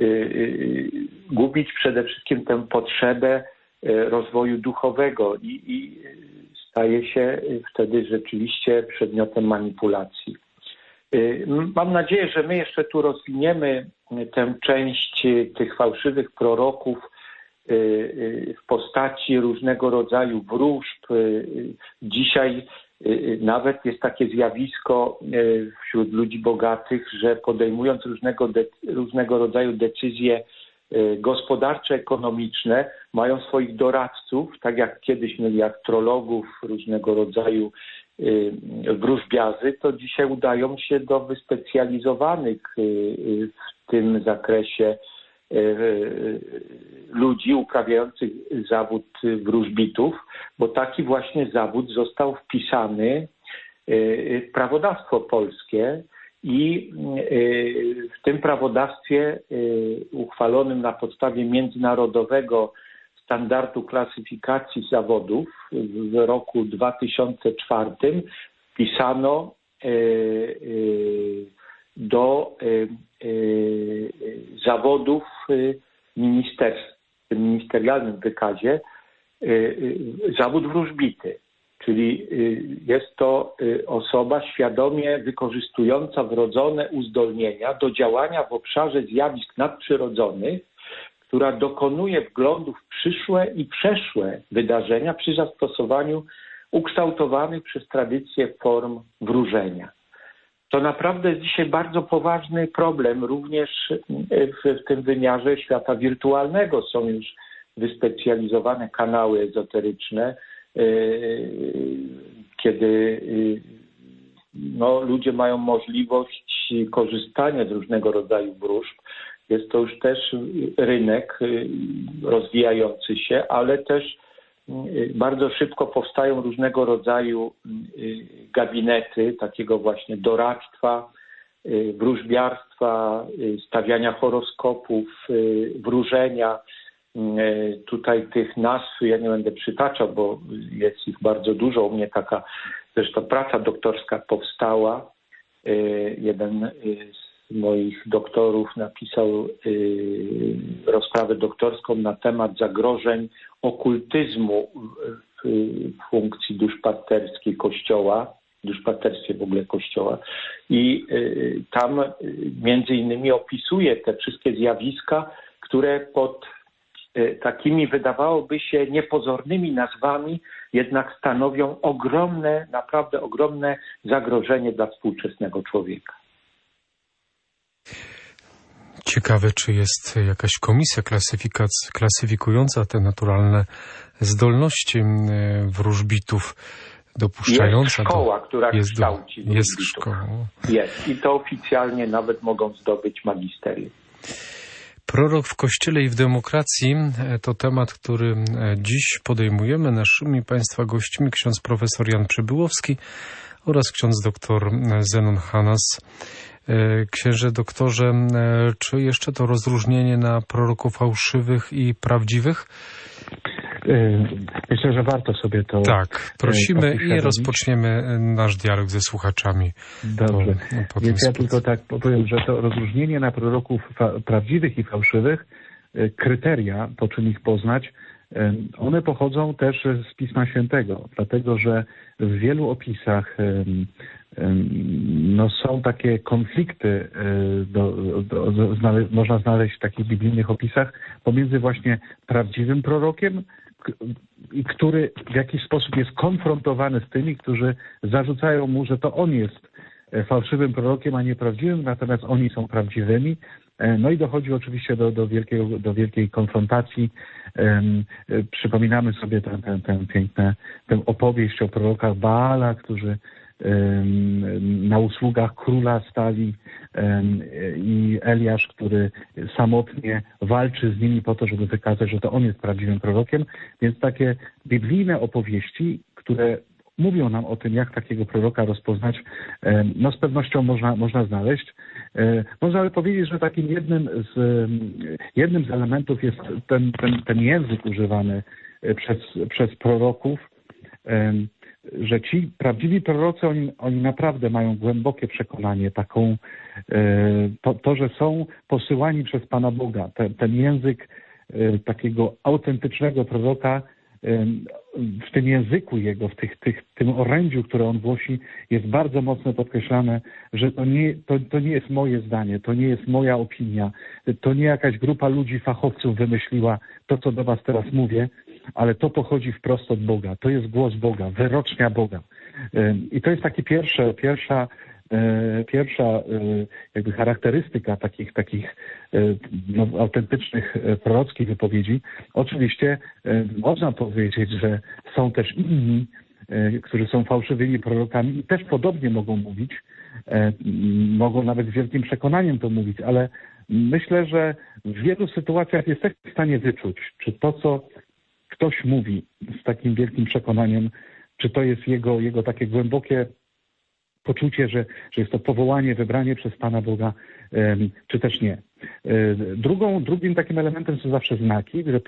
Gubić przede wszystkim tę potrzebę rozwoju duchowego i staje się wtedy rzeczywiście przedmiotem manipulacji. Mam nadzieję, że my jeszcze tu rozwiniemy tę część tych fałszywych proroków w postaci różnego rodzaju wróżb. Dzisiaj nawet jest takie zjawisko wśród ludzi bogatych, że podejmując różnego rodzaju decyzje gospodarcze, ekonomiczne, mają swoich doradców, tak jak kiedyś mieli astrologów, różnego rodzaju wróżbiarzy, to dzisiaj udają się do wyspecjalizowanych w tym zakresie ludzi uprawiających zawód wróżbitów, bo taki właśnie zawód został wpisany w prawodawstwo polskie i w tym prawodawstwie uchwalonym na podstawie międzynarodowego standardu klasyfikacji zawodów w roku 2004 wpisano do zawodów w ministerialnym wykazie zawód wróżbity, czyli jest to osoba świadomie wykorzystująca wrodzone uzdolnienia do działania w obszarze zjawisk nadprzyrodzonych, która dokonuje wglądów w przyszłe i przeszłe wydarzenia przy zastosowaniu ukształtowanych przez tradycję form wróżenia. To naprawdę jest dzisiaj bardzo poważny problem, również w tym wymiarze świata wirtualnego. Są już wyspecjalizowane kanały ezoteryczne, kiedy ludzie mają możliwość korzystania z różnego rodzaju wróżb. Jest to już też rynek rozwijający się, ale też bardzo szybko powstają różnego rodzaju gabinety takiego właśnie doradztwa, wróżbiarstwa, stawiania horoskopów, wróżenia. Tutaj tych nazw ja nie będę przytaczał, bo jest ich bardzo dużo. U mnie taka zresztą praca doktorska powstała. Jeden z moich doktorów napisał rozprawę doktorską na temat zagrożeń okultyzmu w funkcji duszpasterskiej Kościoła, duszpasterstwie w ogóle Kościoła. I tam między innymi opisuje te wszystkie zjawiska, które pod takimi wydawałoby się niepozornymi nazwami jednak stanowią ogromne, naprawdę ogromne zagrożenie dla współczesnego człowieka. Ciekawe, czy jest jakaś komisja klasyfikująca te naturalne zdolności wróżbitów. dopuszczająca. Jest szkoła, która kształci. Jest szkoła. Jest. I to oficjalnie nawet mogą zdobyć magisterium. Prorok w Kościele i w demokracji to temat, który dziś podejmujemy. Naszymi Państwa gośćmi ksiądz profesor Jan Przybyłowski oraz ksiądz doktor Zenon Hanas. Księże doktorze, czy jeszcze to rozróżnienie na proroków fałszywych i prawdziwych? Myślę, że warto sobie to... Tak, prosimy i rozpoczniemy nasz dialog ze słuchaczami. Dobrze. Więc ja tylko tak powiem, że to rozróżnienie na proroków prawdziwych i fałszywych, kryteria, po czym ich poznać, one pochodzą też z Pisma Świętego, dlatego że w wielu opisach są takie konflikty, można znaleźć w takich biblijnych opisach pomiędzy właśnie prawdziwym prorokiem, który w jakiś sposób jest konfrontowany z tymi, którzy zarzucają mu, że to on jest fałszywym prorokiem, a nie prawdziwym, natomiast oni są prawdziwymi. No i dochodzi oczywiście do wielkiej konfrontacji. Przypominamy sobie tę opowieść o prorokach Baala, którzy na usługach króla stali i Eliasz, który samotnie walczy z nimi po to, żeby wykazać, że to on jest prawdziwym prorokiem. Więc takie biblijne opowieści, które mówią nam o tym, jak takiego proroka rozpoznać, z pewnością można znaleźć. Można by powiedzieć, że takim jednym z elementów jest ten język używany przez proroków, że ci prawdziwi prorocy, oni naprawdę mają głębokie przekonanie, to, że są posyłani przez Pana Boga. Ten język takiego autentycznego proroka, w tym języku jego, w tym orędziu, które on głosi, jest bardzo mocno podkreślane, że to nie jest moje zdanie, to nie jest moja opinia, to nie jakaś grupa ludzi, fachowców wymyśliła to, co do was teraz mówię, ale to pochodzi wprost od Boga. To jest głos Boga, wyrocznia Boga. I to jest taki pierwsza jakby charakterystyka takich autentycznych prorockich wypowiedzi. Oczywiście można powiedzieć, że są też inni, którzy są fałszywymi prorokami i też podobnie mogą mówić, mogą nawet z wielkim przekonaniem to mówić, ale myślę, że w wielu sytuacjach jesteśmy w stanie wyczuć, czy to, co ktoś mówi z takim wielkim przekonaniem, czy to jest jego takie głębokie poczucie, że jest to powołanie, wybranie przez Pana Boga, czy też nie. Drugim takim elementem są zawsze znaki, że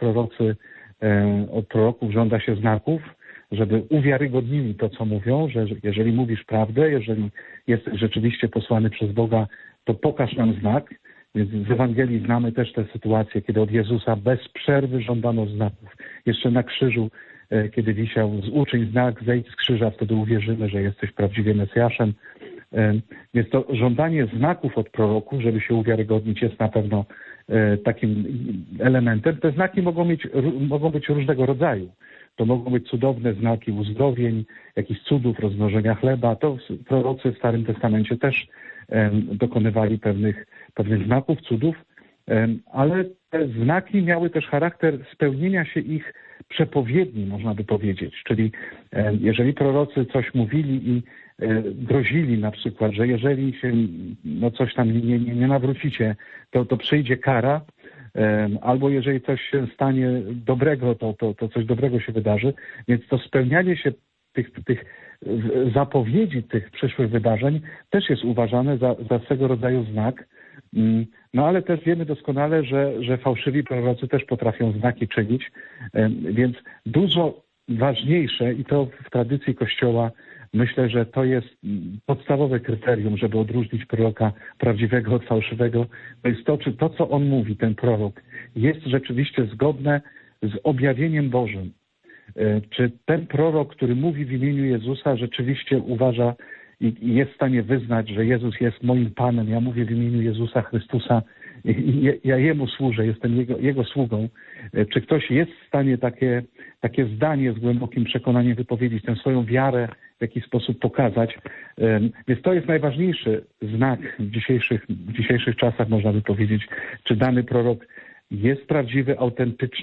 od proroków żąda się znaków, żeby uwiarygodnili to, co mówią, że jeżeli mówisz prawdę, jeżeli jesteś rzeczywiście posłany przez Boga, to pokaż nam znak. Więc w Ewangelii znamy też tę sytuację, kiedy od Jezusa bez przerwy żądano znaków. Jeszcze na krzyżu, kiedy wisiał, uczyń znak, zejdź z krzyża, wtedy uwierzymy, że jesteś prawdziwie Mesjaszem. Więc to żądanie znaków od proroków, żeby się uwiarygodnić, jest na pewno takim elementem. Te znaki mogą być różnego rodzaju. To mogą być cudowne znaki uzdrowień, jakichś cudów, rozmnożenia chleba. To prorocy w Starym Testamencie też dokonywali pewnych znaków, cudów, ale te znaki miały też charakter spełnienia się ich przepowiedni, można by powiedzieć. Czyli jeżeli prorocy coś mówili i grozili na przykład, że jeżeli się coś tam nie nawrócicie, to przyjdzie kara, albo jeżeli coś się stanie dobrego, to coś dobrego się wydarzy. Więc to spełnianie się tych zapowiedzi tych przyszłych wydarzeń też jest uważane za swego rodzaju znak. No ale też wiemy doskonale, że fałszywi prorocy też potrafią znaki czynić, więc dużo ważniejsze, i to w tradycji Kościoła myślę, że to jest podstawowe kryterium, żeby odróżnić proroka prawdziwego od fałszywego, to jest to, czy to, co on mówi, ten prorok, jest rzeczywiście zgodne z objawieniem Bożym. Czy ten prorok, który mówi w imieniu Jezusa, rzeczywiście uważa i jest w stanie wyznać, że Jezus jest moim Panem, ja mówię w imieniu Jezusa Chrystusa, ja Jemu służę, jestem Jego sługą. Czy ktoś jest w stanie takie zdanie z głębokim przekonaniem wypowiedzieć, tę swoją wiarę w jakiś sposób pokazać. Więc to jest najważniejszy znak w dzisiejszych czasach, można by powiedzieć, czy dany prorok jest prawdziwy, autentyczny,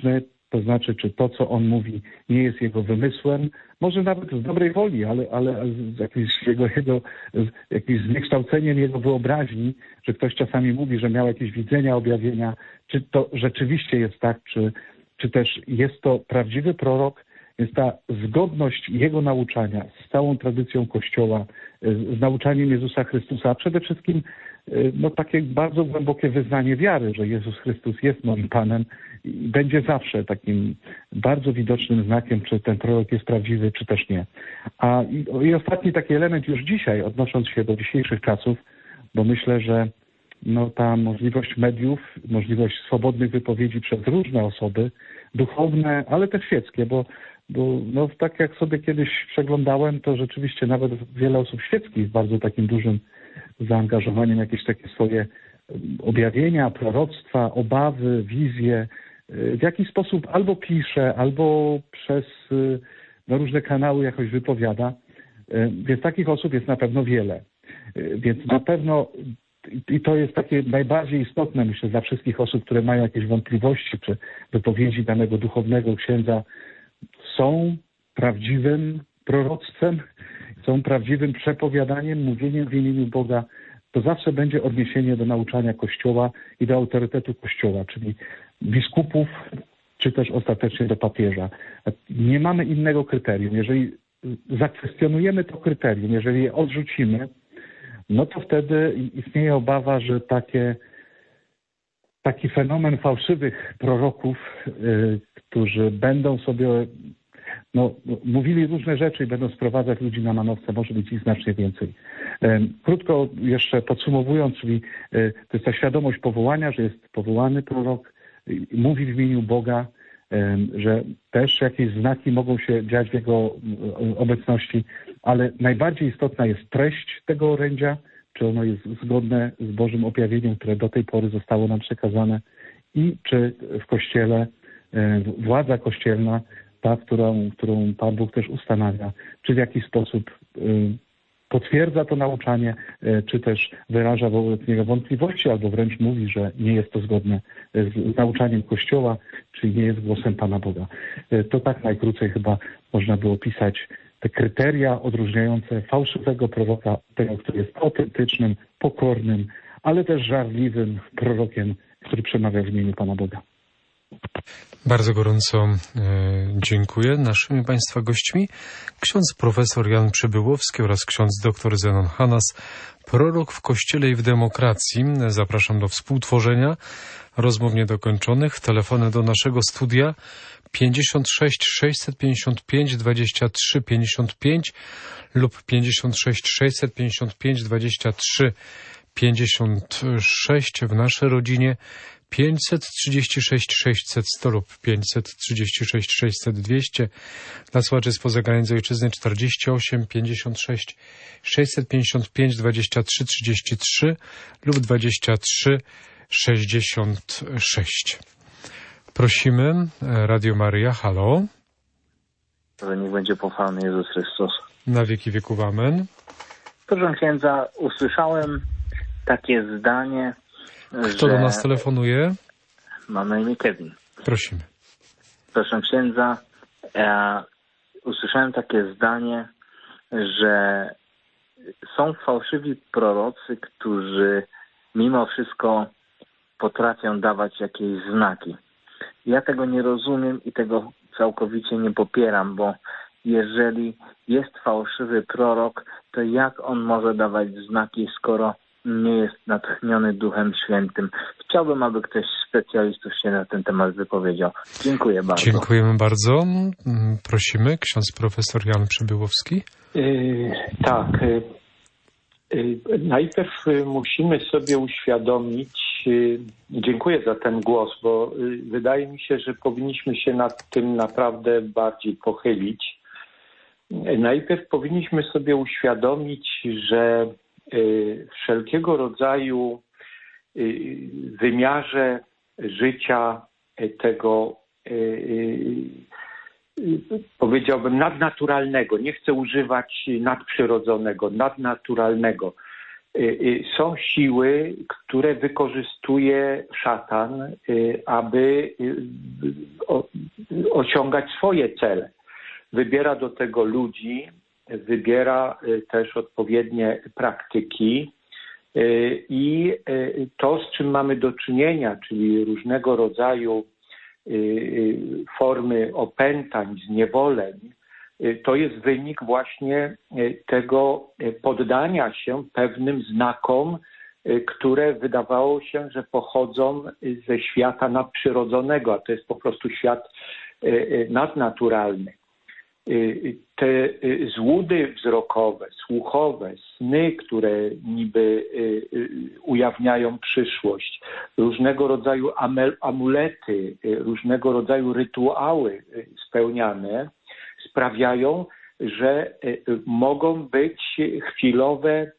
to znaczy, czy to, co on mówi, nie jest jego wymysłem, może nawet z dobrej woli, ale z jakimś zniekształceniem jego wyobraźni, że ktoś czasami mówi, że miał jakieś widzenia, objawienia, czy to rzeczywiście jest tak, czy też jest to prawdziwy prorok, więc ta zgodność jego nauczania z całą tradycją Kościoła, z nauczaniem Jezusa Chrystusa, a przede wszystkim takie bardzo głębokie wyznanie wiary, że Jezus Chrystus jest moim Panem i będzie zawsze takim bardzo widocznym znakiem, czy ten prorok jest prawdziwy, czy też nie. I ostatni taki element już dzisiaj, odnosząc się do dzisiejszych czasów, bo myślę, że ta możliwość mediów, możliwość swobodnych wypowiedzi przez różne osoby, duchowne, ale też świeckie, bo tak jak sobie kiedyś przeglądałem, to rzeczywiście nawet wiele osób świeckich z bardzo takim dużym zaangażowaniem, jakieś takie swoje objawienia, proroctwa, obawy, wizje, w jakiś sposób albo pisze, albo przez różne kanały jakoś wypowiada. Więc takich osób jest na pewno wiele. Więc na pewno i to jest takie najbardziej istotne, myślę, dla wszystkich osób, które mają jakieś wątpliwości, czy wypowiedzi danego duchownego księdza są prawdziwym proroctwem, są prawdziwym przepowiadaniem, mówieniem w imieniu Boga, to zawsze będzie odniesienie do nauczania Kościoła i do autorytetu Kościoła, czyli biskupów, czy też ostatecznie do papieża. Nie mamy innego kryterium. Jeżeli zakwestionujemy to kryterium, jeżeli je odrzucimy, to wtedy istnieje obawa, że taki fenomen fałszywych proroków, którzy będą sobie mówili różne rzeczy i będą sprowadzać ludzi na manowce, może być ich znacznie więcej. Krótko jeszcze podsumowując, czyli to jest ta świadomość powołania, że jest powołany prorok, mówi w imieniu Boga, że też jakieś znaki mogą się dziać w jego obecności, ale najbardziej istotna jest treść tego orędzia, czy ono jest zgodne z Bożym objawieniem, które do tej pory zostało nam przekazane i czy w Kościele władza kościelna, ta, którą Pan Bóg też ustanawia, czy w jakiś sposób potwierdza to nauczanie, czy też wyraża wobec niego wątpliwości, albo wręcz mówi, że nie jest to zgodne z nauczaniem Kościoła, czyli nie jest głosem Pana Boga. To tak najkrócej chyba można by opisać te kryteria odróżniające fałszywego proroka od tego, który jest autentycznym, pokornym, ale też żarliwym prorokiem, który przemawia w imieniu Pana Boga. Bardzo gorąco dziękuję. Naszymi Państwa gośćmi ksiądz profesor Jan Przybyłowski oraz ksiądz dr Zenon Hanas, prorok w Kościele i w demokracji. Zapraszam do współtworzenia rozmów niedokończonych. Telefony do naszego studia 56 655 23 55 lub 56 655 23 56 w naszej rodzinie 536 600 100 lub 536 600 200. Dla słuchaczy spoza granicy ojczyzny 48 56 655 23 33 lub 23 66. Prosimy, Radio Maryja, halo. Że niech będzie pochwalony Jezus Chrystus. Na wieki wieków, amen. Proszę księdza, usłyszałem takie zdanie, Kto do nas telefonuje? Mam na imię Kevin. Prosimy. Proszę księdza, usłyszałem takie zdanie, że są fałszywi prorocy, którzy mimo wszystko potrafią dawać jakieś znaki. Ja tego nie rozumiem i tego całkowicie nie popieram, bo jeżeli jest fałszywy prorok, to jak on może dawać znaki, skoro nie jest natchniony Duchem Świętym? Chciałbym, aby ktoś z specjalistów się na ten temat wypowiedział. Dziękuję bardzo. Dziękujemy bardzo. Prosimy, ksiądz profesor Jan Przybyłowski. Tak. Najpierw musimy sobie uświadomić, dziękuję za ten głos, bo wydaje mi się, że powinniśmy się nad tym naprawdę bardziej pochylić. Najpierw powinniśmy sobie uświadomić, że wszelkiego rodzaju wymiarze życia tego, powiedziałbym, nadnaturalnego, nie chcę używać nadprzyrodzonego, nadnaturalnego. Są siły, które wykorzystuje szatan, aby osiągać swoje cele. Wybiera do tego ludzi, wybiera też odpowiednie praktyki i to, z czym mamy do czynienia, czyli różnego rodzaju formy opętań, zniewoleń, to jest wynik właśnie tego poddania się pewnym znakom, które wydawało się, że pochodzą ze świata nadprzyrodzonego, a to jest po prostu świat nadnaturalny. Te złudy wzrokowe, słuchowe, sny, które niby ujawniają przyszłość, różnego rodzaju amulety, różnego rodzaju rytuały spełniane sprawiają, że mogą być chwilowe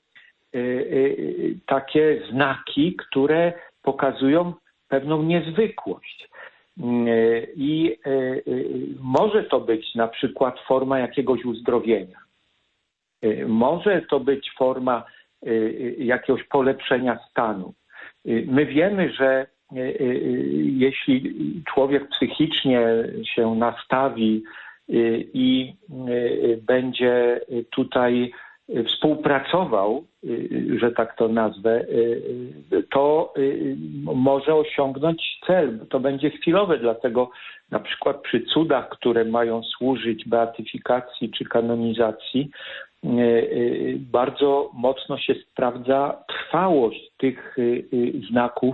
takie znaki, które pokazują pewną niezwykłość. I może to być na przykład forma jakiegoś uzdrowienia. Może to być forma jakiegoś polepszenia stanu. My wiemy, że jeśli człowiek psychicznie się nastawi i będzie tutaj współpracował, że tak to nazwę, to może osiągnąć cel. To będzie chwilowe, dlatego na przykład przy cudach, które mają służyć beatyfikacji czy kanonizacji, bardzo mocno się sprawdza trwałość tych znaków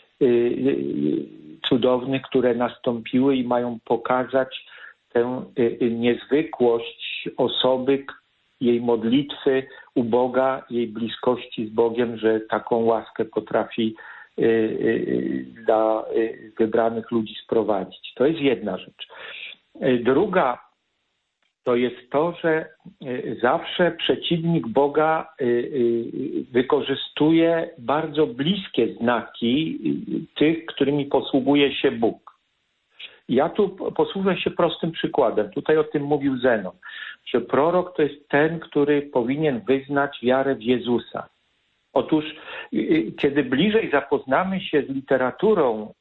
cudownych, które nastąpiły i mają pokazać tę niezwykłość osoby, jej modlitwy u Boga, jej bliskości z Bogiem, że taką łaskę potrafi dla wybranych ludzi sprowadzić. To jest jedna rzecz. Druga to jest to, że zawsze przeciwnik Boga wykorzystuje bardzo bliskie znaki tych, którymi posługuje się Bóg. Ja tu posłużę się prostym przykładem. Tutaj o tym mówił Zenon, że prorok to jest ten, który powinien wyznać wiarę w Jezusa. Otóż, kiedy bliżej zapoznamy się z literaturą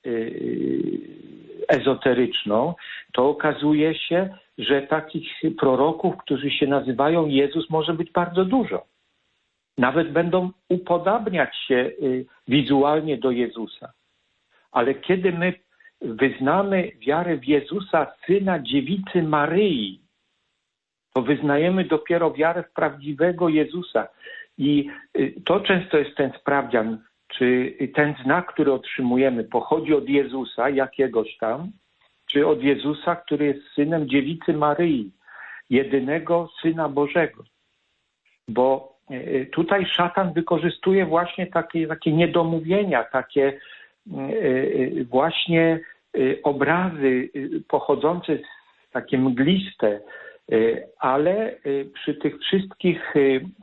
ezoteryczną, to okazuje się, że takich proroków, którzy się nazywają Jezus, może być bardzo dużo. Nawet będą upodabniać się wizualnie do Jezusa. Ale kiedy my wyznamy wiarę w Jezusa, Syna Dziewicy Maryi, to wyznajemy dopiero wiarę w prawdziwego Jezusa. I to często jest ten sprawdzian, czy ten znak, który otrzymujemy, pochodzi od Jezusa jakiegoś tam, czy od Jezusa, który jest Synem Dziewicy Maryi, jedynego Syna Bożego. Bo tutaj szatan wykorzystuje właśnie takie niedomówienia, takie właśnie obrazy pochodzące z takie mgliste, ale przy tych wszystkich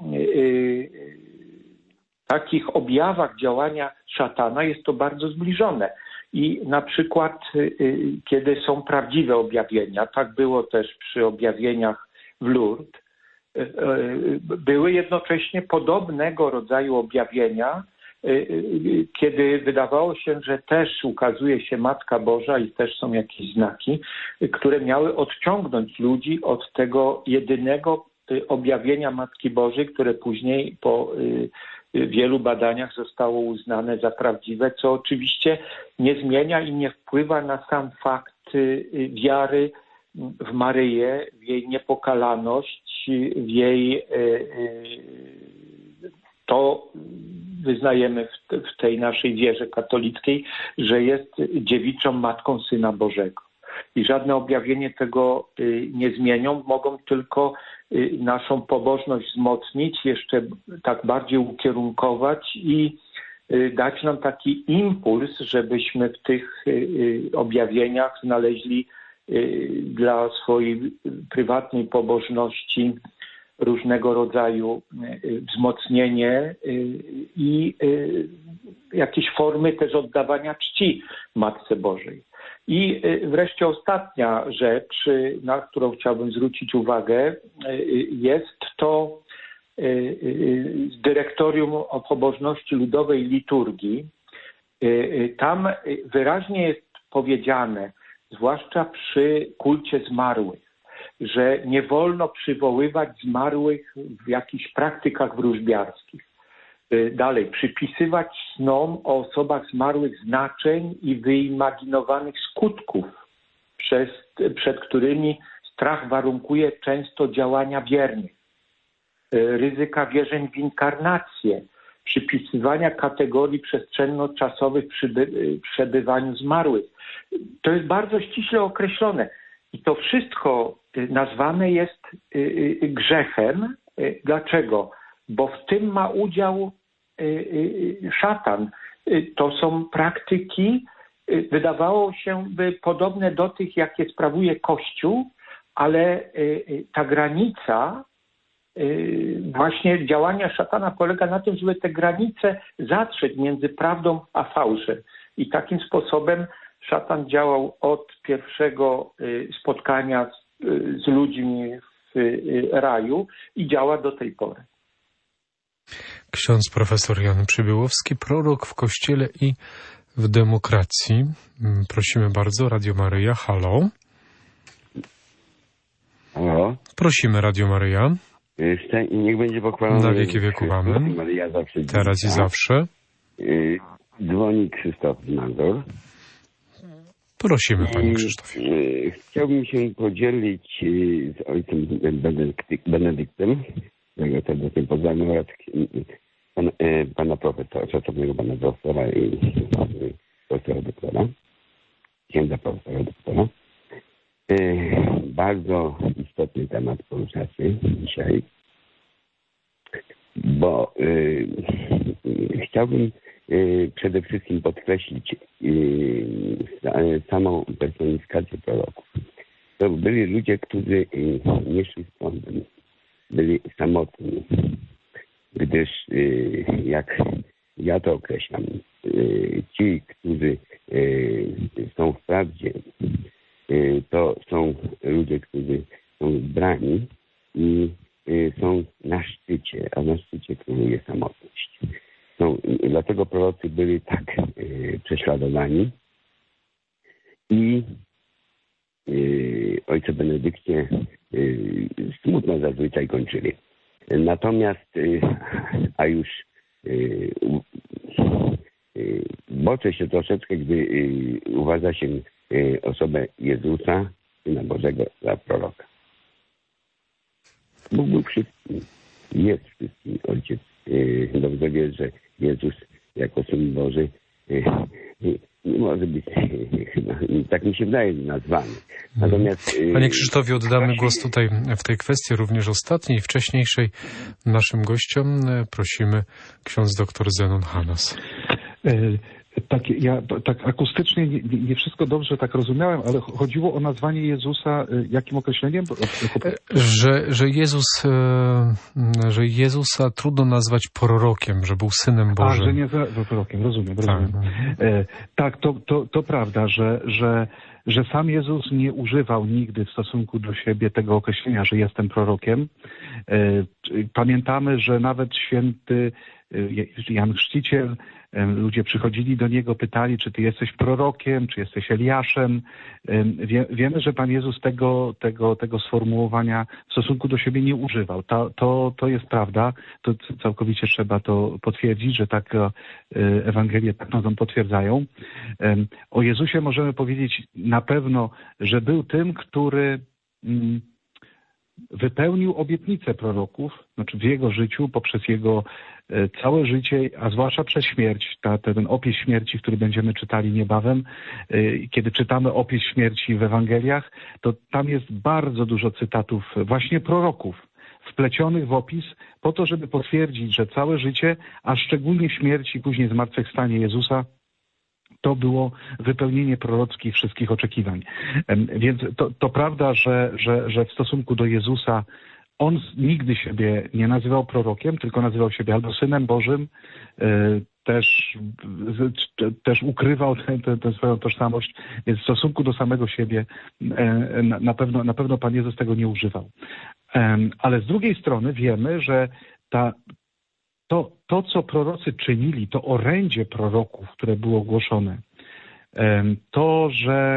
takich objawach działania szatana jest to bardzo zbliżone. I na przykład, kiedy są prawdziwe objawienia, tak było też przy objawieniach w Lourdes, były jednocześnie podobnego rodzaju objawienia, kiedy wydawało się, że też ukazuje się Matka Boża i też są jakieś znaki, które miały odciągnąć ludzi od tego jedynego objawienia Matki Bożej, które później po wielu badaniach zostało uznane za prawdziwe, co oczywiście nie zmienia i nie wpływa na sam fakt wiary w Maryję, w jej niepokalaność, w jej to wyznajemy w tej naszej wierze katolickiej, że jest dziewiczą matką Syna Bożego. I żadne objawienie tego nie zmienią, mogą tylko naszą pobożność wzmocnić, jeszcze tak bardziej ukierunkować i dać nam taki impuls, żebyśmy w tych objawieniach znaleźli dla swojej prywatnej pobożności różnego rodzaju wzmocnienie i jakieś formy też oddawania czci Matce Bożej. I wreszcie ostatnia rzecz, na którą chciałbym zwrócić uwagę, jest to z Dyrektorium o Pobożności Ludowej Liturgii. Tam wyraźnie jest powiedziane, zwłaszcza przy kulcie zmarłych, że nie wolno przywoływać zmarłych w jakichś praktykach wróżbiarskich. Dalej, przypisywać snom o osobach zmarłych znaczeń i wyimaginowanych skutków, przed którymi strach warunkuje często działania wiernych. Ryzyka wierzeń w inkarnację, przypisywania kategorii przestrzenno-czasowych przebywaniu zmarłych. To jest bardzo ściśle określone. I to wszystko nazwane jest grzechem. Dlaczego? Bo w tym ma udział szatan. To są praktyki, wydawało się by podobne do tych, jakie sprawuje Kościół, ale ta granica właśnie działania szatana polega na tym, żeby te granice zatrzeć między prawdą a fałszem. I takim sposobem szatan działał od pierwszego spotkania z ludźmi w raju i działa do tej pory. Ksiądz profesor Jan Przybyłowski, prorok w Kościele i w demokracji. Prosimy bardzo, Radio Maryja, halo. Halo. Prosimy, Radio Maryja. Niech będzie pochwalony na wieki wieku amen. Maryja zawsze teraz i zawsze. Dzwoni Krzysztof Mazur. Prosimy, panie Krzysztofie. Chciałbym się podzielić z ojcem Benedyktem, którego serdecznie pozdrawiam, oraz pana profesora, szacownego pana profesora i profesora doktora, księdza profesora doktora. Bardzo istotny temat poruszacie dzisiaj, bo chciałbym przede wszystkim podkreślić samą personifikację proroków. To byli ludzie, którzy nie szli z prądem, byli samotni, gdyż jak ja to określam, ci, którzy są w prawdzie, to są ludzie, którzy są zbrani i są na szczycie, a na szczycie króluje samotność. Dlatego prorocy byli tak prześladowani i ojcze Benedykcie smutno zazwyczaj kończyli. Natomiast, a już boczę się troszeczkę, gdy uważa się osobę Jezusa, Syna Bożego, za proroka. Bóg był wszystkim, jest wszystkim. Ojciec dobrze wie, że Jezus jako Syn Boży nie może być, tak mi się wydaje, nazwany. Natomiast, Panie Krzysztofie, oddamy głos tutaj w tej kwestii, również ostatniej, wcześniejszej naszym gościom. Prosimy ksiądz dr Zenon Hanas. Ja tak akustycznie nie wszystko dobrze tak rozumiałem, ale chodziło o nazwanie Jezusa jakim określeniem? Że Jezusa trudno nazwać prorokiem, że był Synem Bożym. Że nie prorokiem, rozumiem. Tak, to prawda, że sam Jezus nie używał nigdy w stosunku do siebie tego określenia, że jestem prorokiem. Pamiętamy, że nawet święty Jan Chrzciciel, ludzie przychodzili do niego, pytali, czy ty jesteś prorokiem, czy jesteś Eliaszem. Wiemy, że Pan Jezus tego sformułowania w stosunku do siebie nie używał. To jest prawda, to całkowicie trzeba to potwierdzić, że tak Ewangelie tak nam potwierdzają. O Jezusie możemy powiedzieć na pewno, że był tym, który wypełnił obietnice proroków, znaczy w jego życiu, poprzez jego całe życie, a zwłaszcza przez śmierć, ten opis śmierci, który będziemy czytali niebawem. Kiedy czytamy opis śmierci w Ewangeliach, to tam jest bardzo dużo cytatów właśnie proroków wplecionych w opis po to, żeby potwierdzić, że całe życie, a szczególnie śmierć i później zmartwychwstanie Jezusa, to było wypełnienie prorockich wszystkich oczekiwań. Więc to prawda, że w stosunku do Jezusa on nigdy siebie nie nazywał prorokiem, tylko nazywał siebie albo Synem Bożym, też ukrywał tę swoją tożsamość, więc w stosunku do samego siebie na pewno Pan Jezus tego nie używał. Ale z drugiej strony wiemy, że to, co prorocy czynili, to orędzie proroków, które było głoszone, To,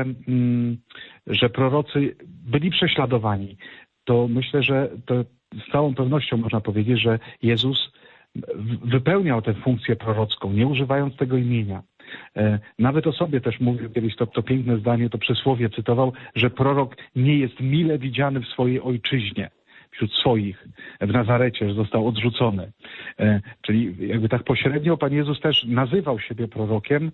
że prorocy byli prześladowani, to myślę, że to z całą pewnością można powiedzieć, że Jezus wypełniał tę funkcję prorocką, nie używając tego imienia. Nawet o sobie też mówił kiedyś to piękne zdanie, to przysłowie cytował, że prorok nie jest mile widziany w swojej ojczyźnie, wśród swoich, w Nazarecie, że został odrzucony. Czyli jakby tak pośrednio Pan Jezus też nazywał siebie prorokiem,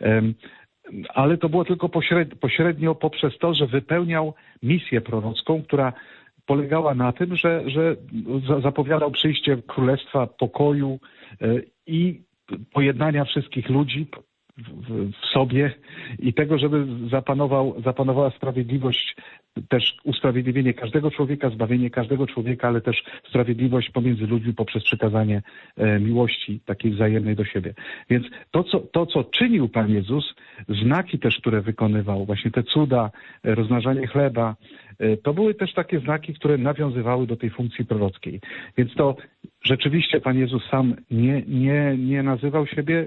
ale to było tylko pośrednio poprzez to, że wypełniał misję prorocką, która polegała na tym, że zapowiadał przyjście Królestwa pokoju i pojednania wszystkich ludzi w sobie i tego, żeby zapanowała sprawiedliwość, też usprawiedliwienie każdego człowieka, zbawienie każdego człowieka, ale też sprawiedliwość pomiędzy ludźmi poprzez przekazanie miłości takiej wzajemnej do siebie. Więc to, co czynił Pan Jezus, znaki też, które wykonywał, właśnie te cuda, rozmnażanie chleba, to były też takie znaki, które nawiązywały do tej funkcji prorockiej. Więc to rzeczywiście Pan Jezus sam nie nazywał siebie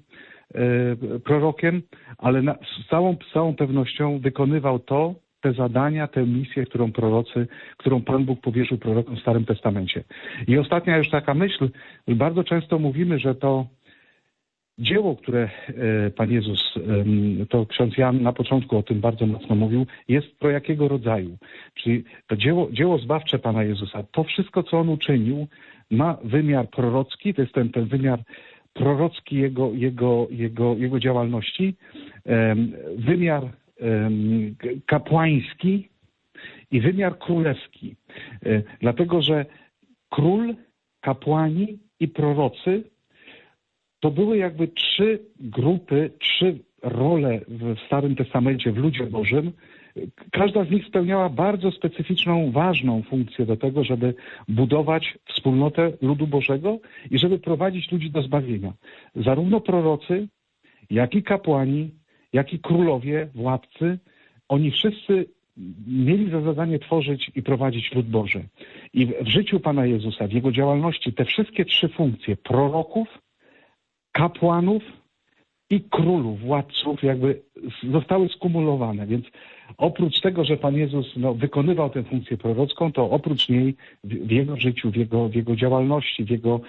prorokiem, ale z całą pewnością wykonywał te zadania, tę misję, którą Pan Bóg powierzył prorokom w Starym Testamencie. I ostatnia już taka myśl, że bardzo często mówimy, że to dzieło, które Pan Jezus, to ksiądz Jan na początku o tym bardzo mocno mówił, jest pro jakiego rodzaju. Czyli to dzieło zbawcze Pana Jezusa, to wszystko, co On uczynił, ma wymiar prorocki, to jest ten wymiar prorocki jego działalności, wymiar kapłański i wymiar królewski. Dlatego, że król, kapłani i prorocy to były jakby trzy grupy, trzy role w Starym Testamencie, w ludzie Bożym. Każda z nich spełniała bardzo specyficzną, ważną funkcję do tego, żeby budować wspólnotę ludu Bożego i żeby prowadzić ludzi do zbawienia. Zarówno prorocy, jak i kapłani, jak i królowie, władcy, oni wszyscy mieli za zadanie tworzyć i prowadzić lud Boży. I w życiu Pana Jezusa, w Jego działalności te wszystkie trzy funkcje proroków, kapłanów i królów, władców jakby zostały skumulowane. Więc oprócz tego, że Pan Jezus wykonywał tę funkcję prorocką, to oprócz niej w Jego życiu, w Jego działalności,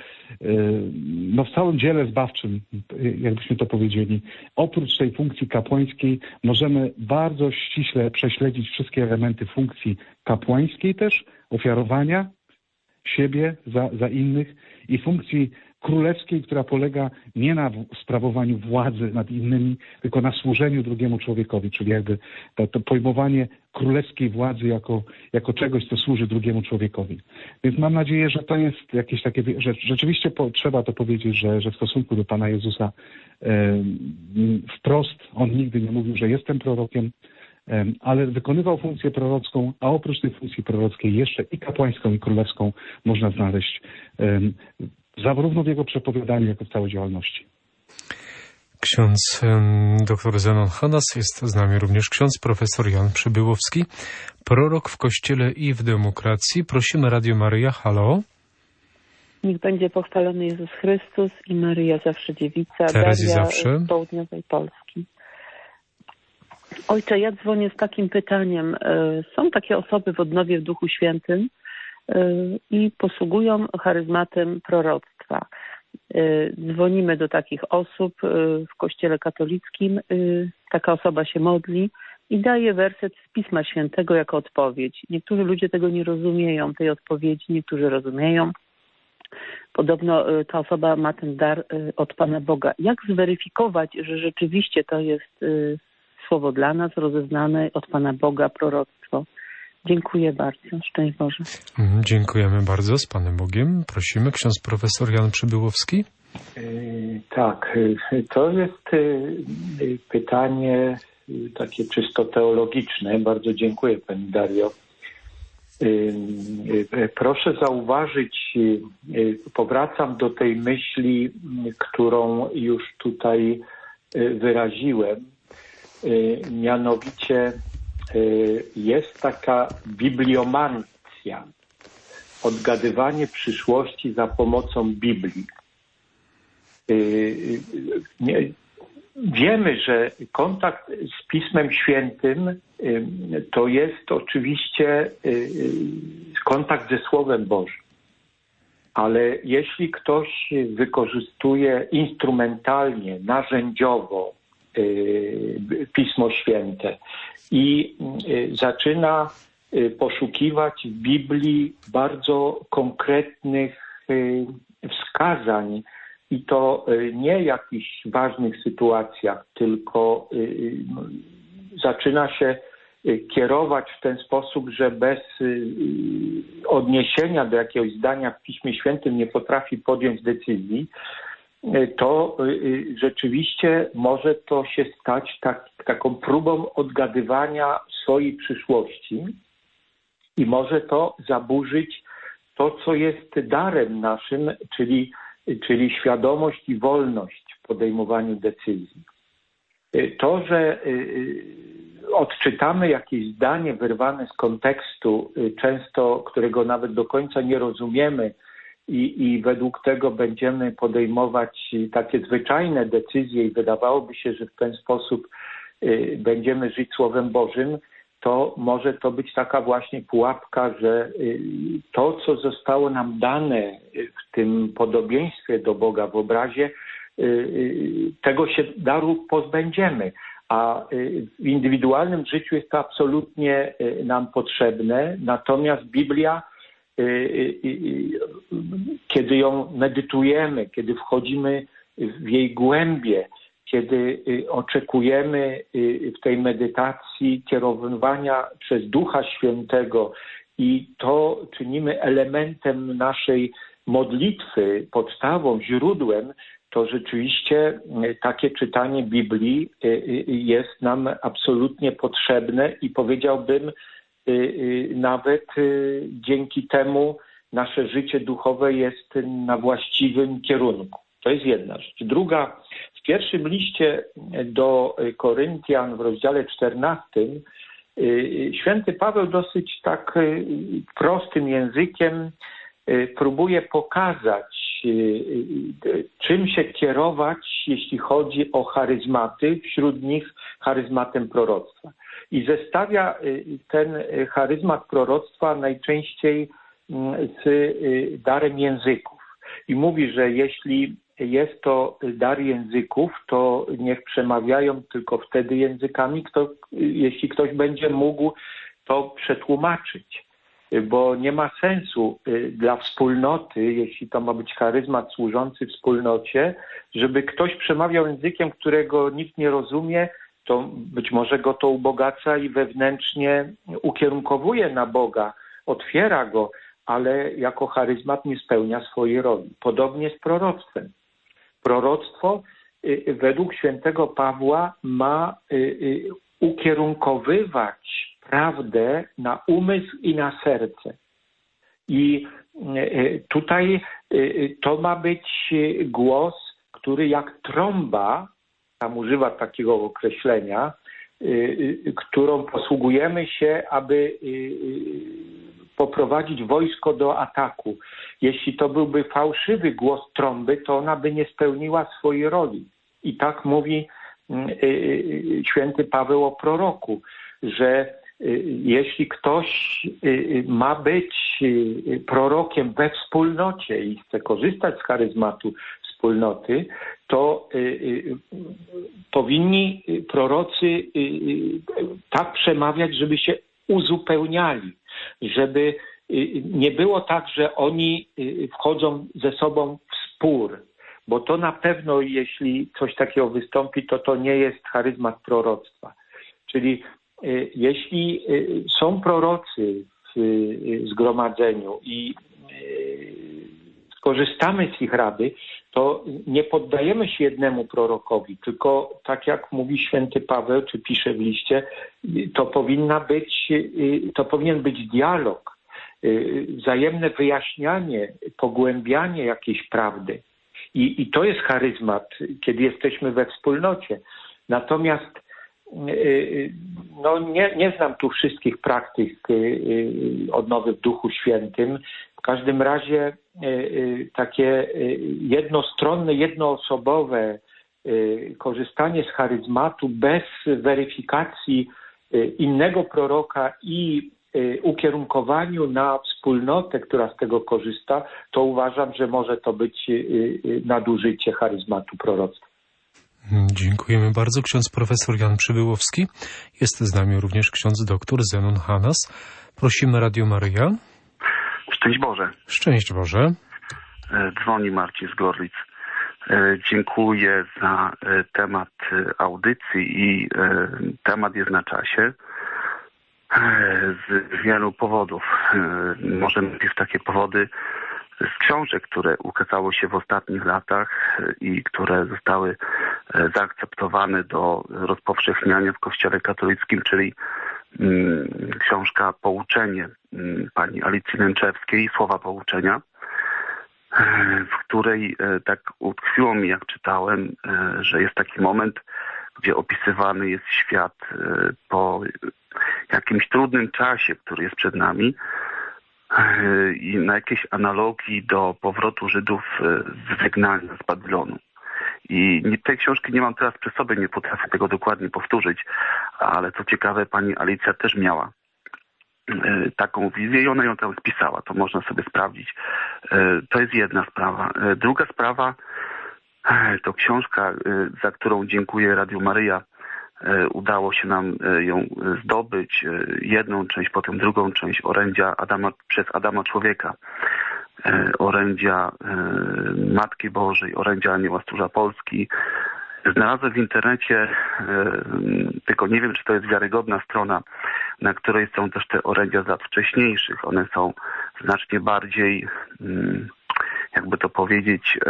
w całym dziele zbawczym, jakbyśmy to powiedzieli, oprócz tej funkcji kapłańskiej możemy bardzo ściśle prześledzić wszystkie elementy funkcji kapłańskiej też, ofiarowania siebie za innych i funkcji królewskiej, która polega nie na sprawowaniu władzy nad innymi, tylko na służeniu drugiemu człowiekowi, czyli jakby to pojmowanie królewskiej władzy jako czegoś, co służy drugiemu człowiekowi. Więc mam nadzieję, że to jest jakieś takie, że rzeczywiście trzeba to powiedzieć, że w stosunku do Pana Jezusa wprost on nigdy nie mówił, że jestem prorokiem, ale wykonywał funkcję prorocką, a oprócz tej funkcji prorockiej jeszcze i kapłańską, i królewską można znaleźć zarówno w jego przepowiadaniu, jak i w całej działalności. Ksiądz dr Zenon Hanas, jest z nami również ksiądz profesor Jan Przybyłowski, prorok w Kościele i w demokracji. Prosimy Radio Maryja, halo. Niech będzie pochwalony Jezus Chrystus i Maryja zawsze dziewica, teraz i Daria zawsze. Z południowej Polski. Ojcze, ja dzwonię z takim pytaniem. Są takie osoby w odnowie w Duchu Świętym i posługują charyzmatem proroctwa. Dzwonimy do takich osób w Kościele katolickim. Taka osoba się modli i daje werset z Pisma Świętego jako odpowiedź. Niektórzy ludzie tego nie rozumieją, tej odpowiedzi, niektórzy rozumieją. Podobno ta osoba ma ten dar od Pana Boga. Jak zweryfikować, że rzeczywiście to jest słowo dla nas, rozeznane od Pana Boga, proroctwo? Dziękuję bardzo. Szczęść Boże. Dziękujemy bardzo. Z Panem Bogiem. Prosimy, ksiądz profesor Jan Przybyłowski. Tak, to jest pytanie takie czysto teologiczne. Bardzo dziękuję Pani Dario. Proszę zauważyć, powracam do tej myśli, którą już tutaj wyraziłem, mianowicie jest taka bibliomancja, odgadywanie przyszłości za pomocą Biblii. Wiemy, że kontakt z Pismem Świętym to jest oczywiście kontakt ze Słowem Bożym. Ale jeśli ktoś wykorzystuje instrumentalnie, narzędziowo Pismo Święte i zaczyna poszukiwać w Biblii bardzo konkretnych wskazań, i to nie w jakichś ważnych sytuacjach, tylko zaczyna się kierować w ten sposób, że bez odniesienia do jakiegoś zdania w Piśmie Świętym nie potrafi podjąć decyzji, to rzeczywiście może to się stać taką próbą odgadywania swojej przyszłości i może to zaburzyć to, co jest darem naszym, czyli świadomość i wolność w podejmowaniu decyzji. To, że odczytamy jakieś zdanie wyrwane z kontekstu, często którego nawet do końca nie rozumiemy i według tego będziemy podejmować takie zwyczajne decyzje i wydawałoby się, że w ten sposób będziemy żyć Słowem Bożym, to może to być taka właśnie pułapka, że to, co zostało nam dane w tym podobieństwie do Boga w obrazie, tego się daru pozbędziemy. A w indywidualnym życiu jest to absolutnie nam potrzebne. Natomiast Biblia, kiedy ją medytujemy, kiedy wchodzimy w jej głębie, kiedy oczekujemy w tej medytacji kierowania przez Ducha Świętego i to czynimy elementem naszej modlitwy, podstawą, źródłem, to rzeczywiście takie czytanie Biblii jest nam absolutnie potrzebne i powiedziałbym nawet dzięki temu nasze życie duchowe jest na właściwym kierunku. To jest jedna rzecz. Druga, w pierwszym liście do Koryntian w rozdziale 14 święty Paweł dosyć tak prostym językiem próbuje pokazać, czym się kierować, jeśli chodzi o charyzmaty, wśród nich charyzmatem proroctwa. I zestawia ten charyzmat proroctwa najczęściej z darem języków. I mówi, że jeśli jest to dar języków, to niech przemawiają tylko wtedy językami, jeśli ktoś będzie mógł to przetłumaczyć. Bo nie ma sensu dla wspólnoty, jeśli to ma być charyzmat służący wspólnocie, żeby ktoś przemawiał językiem, którego nikt nie rozumie, to być może go to ubogaca i wewnętrznie ukierunkowuje na Boga, otwiera go, ale jako charyzmat nie spełnia swojej roli. Podobnie z proroctwem. Proroctwo według świętego Pawła ma ukierunkowywać prawdę na umysł i na serce. I tutaj to ma być głos, który jak trąba, tam używa takiego określenia, którą posługujemy się, aby poprowadzić wojsko do ataku. Jeśli to byłby fałszywy głos trąby, to ona by nie spełniła swojej roli. I tak mówi święty Paweł o proroku, że jeśli ktoś ma być prorokiem we wspólnocie i chce korzystać z charyzmatu wspólnoty, to powinni prorocy tak przemawiać, żeby się uzupełniali, żeby nie było tak, że oni wchodzą ze sobą w spór, bo to na pewno, jeśli coś takiego wystąpi, to nie jest charyzmat proroctwa. Czyli jeśli są prorocy w zgromadzeniu i skorzystamy z ich rady, to nie poddajemy się jednemu prorokowi, tylko tak jak mówi święty Paweł, czy pisze w liście, to powinien być dialog, wzajemne wyjaśnianie, pogłębianie jakiejś prawdy. I to jest charyzmat, kiedy jesteśmy we wspólnocie. Natomiast nie znam tu wszystkich praktyk odnowy w Duchu Świętym. W każdym razie takie jednostronne, jednoosobowe korzystanie z charyzmatu bez weryfikacji innego proroka i ukierunkowaniu na wspólnotę, która z tego korzysta, to uważam, że może to być nadużycie charyzmatu proroctwa. Dziękujemy bardzo. Ksiądz profesor Jan Przybyłowski. Jest z nami również ksiądz doktor Zenon Hanas. Prosimy Radio Maryja. Szczęść Boże. Szczęść Boże. Dzwoni Marcin z Gorlic. Dziękuję za temat audycji i temat jest na czasie z wielu powodów. Może najpierw takie powody z książek, które ukazały się w ostatnich latach i które zostały zaakceptowane do rozpowszechniania w Kościele katolickim, czyli książka Pouczenie pani Alicji Lęczewskiej, Słowa Pouczenia, w której tak utkwiło mi, jak czytałem, że jest taki moment, gdzie opisywany jest świat po jakimś trudnym czasie, który jest przed nami, i na jakiejś analogii do powrotu Żydów z wygnania z Babilonu. I tej książki nie mam teraz przy sobie, nie potrafię tego dokładnie powtórzyć, ale co ciekawe, pani Alicja też miała taką wizję i ona ją tam spisała. To można sobie sprawdzić. To jest jedna sprawa. Druga sprawa to książka, za którą dziękuję Radiu Maryja. Udało się nam ją zdobyć. Jedną część, potem drugą część orędzia przez Adama Człowieka. Orędzia Matki Bożej, orędzia Anioła Stróża Polski. Znalazłem w internecie, tylko nie wiem, czy to jest wiarygodna strona, na której są też te orędzia z lat wcześniejszych. One są znacznie bardziej, jakby to powiedzieć,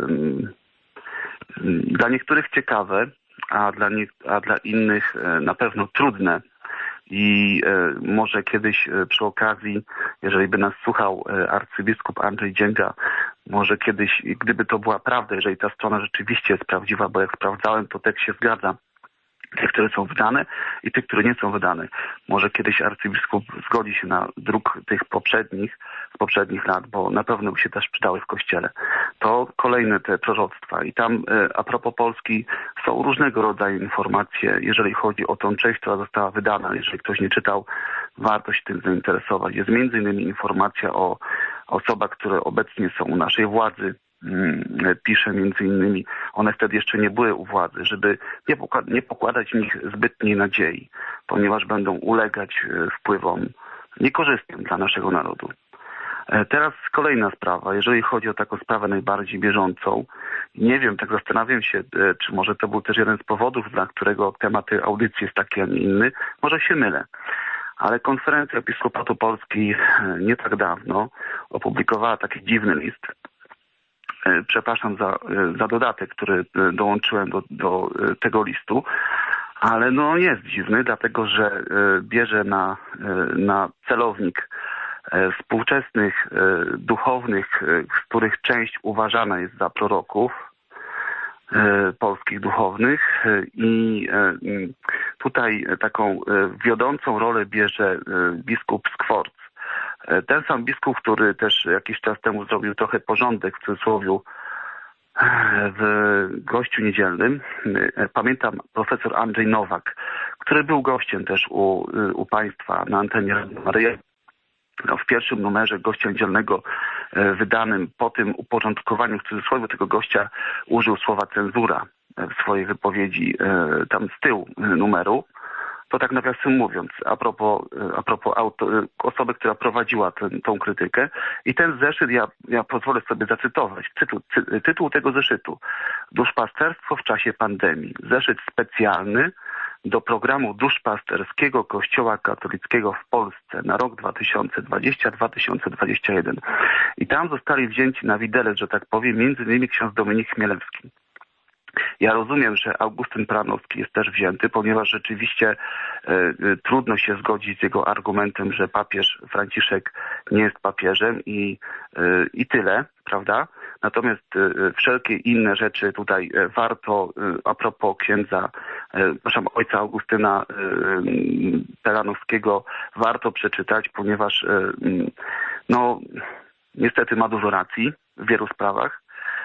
dla niektórych ciekawe, a dla innych na pewno trudne. I może kiedyś przy okazji, jeżeli by nas słuchał arcybiskup Andrzej Dzięga, może kiedyś, gdyby to była prawda, jeżeli ta strona rzeczywiście jest prawdziwa, bo jak sprawdzałem, to tekst się zgadza, te, które są wydane i te, które nie są wydane. Może kiedyś arcybiskup zgodzi się na druk tych z poprzednich lat, bo na pewno by się też przydały w Kościele. To kolejne te proroctwa. I tam a propos Polski są różnego rodzaju informacje, jeżeli chodzi o tą część, która została wydana. Jeżeli ktoś nie czytał, warto się tym zainteresować. Jest między innymi informacja o osobach, które obecnie są u naszej władzy. Pisze między innymi, one wtedy jeszcze nie były u władzy, żeby nie pokładać w nich zbytniej nadziei, ponieważ będą ulegać wpływom niekorzystnym dla naszego narodu. Teraz kolejna sprawa, jeżeli chodzi o taką sprawę najbardziej bieżącą. Nie wiem, tak zastanawiam się, czy może to był też jeden z powodów, dla którego temat tej audycji jest taki, a nie inny. Może się mylę. Ale Konferencja Episkopatu Polski nie tak dawno opublikowała taki dziwny list. Przepraszam za dodatek, który dołączyłem do tego listu, ale no jest dziwny, dlatego że bierze na celownik współczesnych duchownych, z których część uważana jest za proroków polskich duchownych i tutaj taką wiodącą rolę bierze biskup Skworc. Ten sam biskup, który też jakiś czas temu zrobił trochę porządek w cudzysłowie w gościu niedzielnym. Pamiętam profesor Andrzej Nowak, który był gościem też u państwa na antenie Radia Maryja. W pierwszym numerze gościa niedzielnego wydanym po tym uporządkowaniu w cudzysłowie tego gościa użył słowa cenzura w swojej wypowiedzi tam z tyłu numeru. To tak nawiasem mówiąc, a propos osoby, która prowadziła tą krytykę. I ten zeszyt, ja pozwolę sobie zacytować. Tytuł tego zeszytu: Duszpasterstwo w czasie pandemii. Zeszyt specjalny do programu duszpasterskiego Kościoła katolickiego w Polsce na rok 2020-2021. I tam zostali wzięci na widelec, że tak powiem, między innymi ksiądz Dominik Chmielewski. Ja rozumiem, że Augustyn Pranowski jest też wzięty, ponieważ rzeczywiście trudno się zgodzić z jego argumentem, że papież Franciszek nie jest papieżem i tyle, prawda? Natomiast wszelkie inne rzeczy tutaj warto, a propos ojca Augustyna Peranowskiego, warto przeczytać, ponieważ no niestety ma dużo racji w wielu sprawach.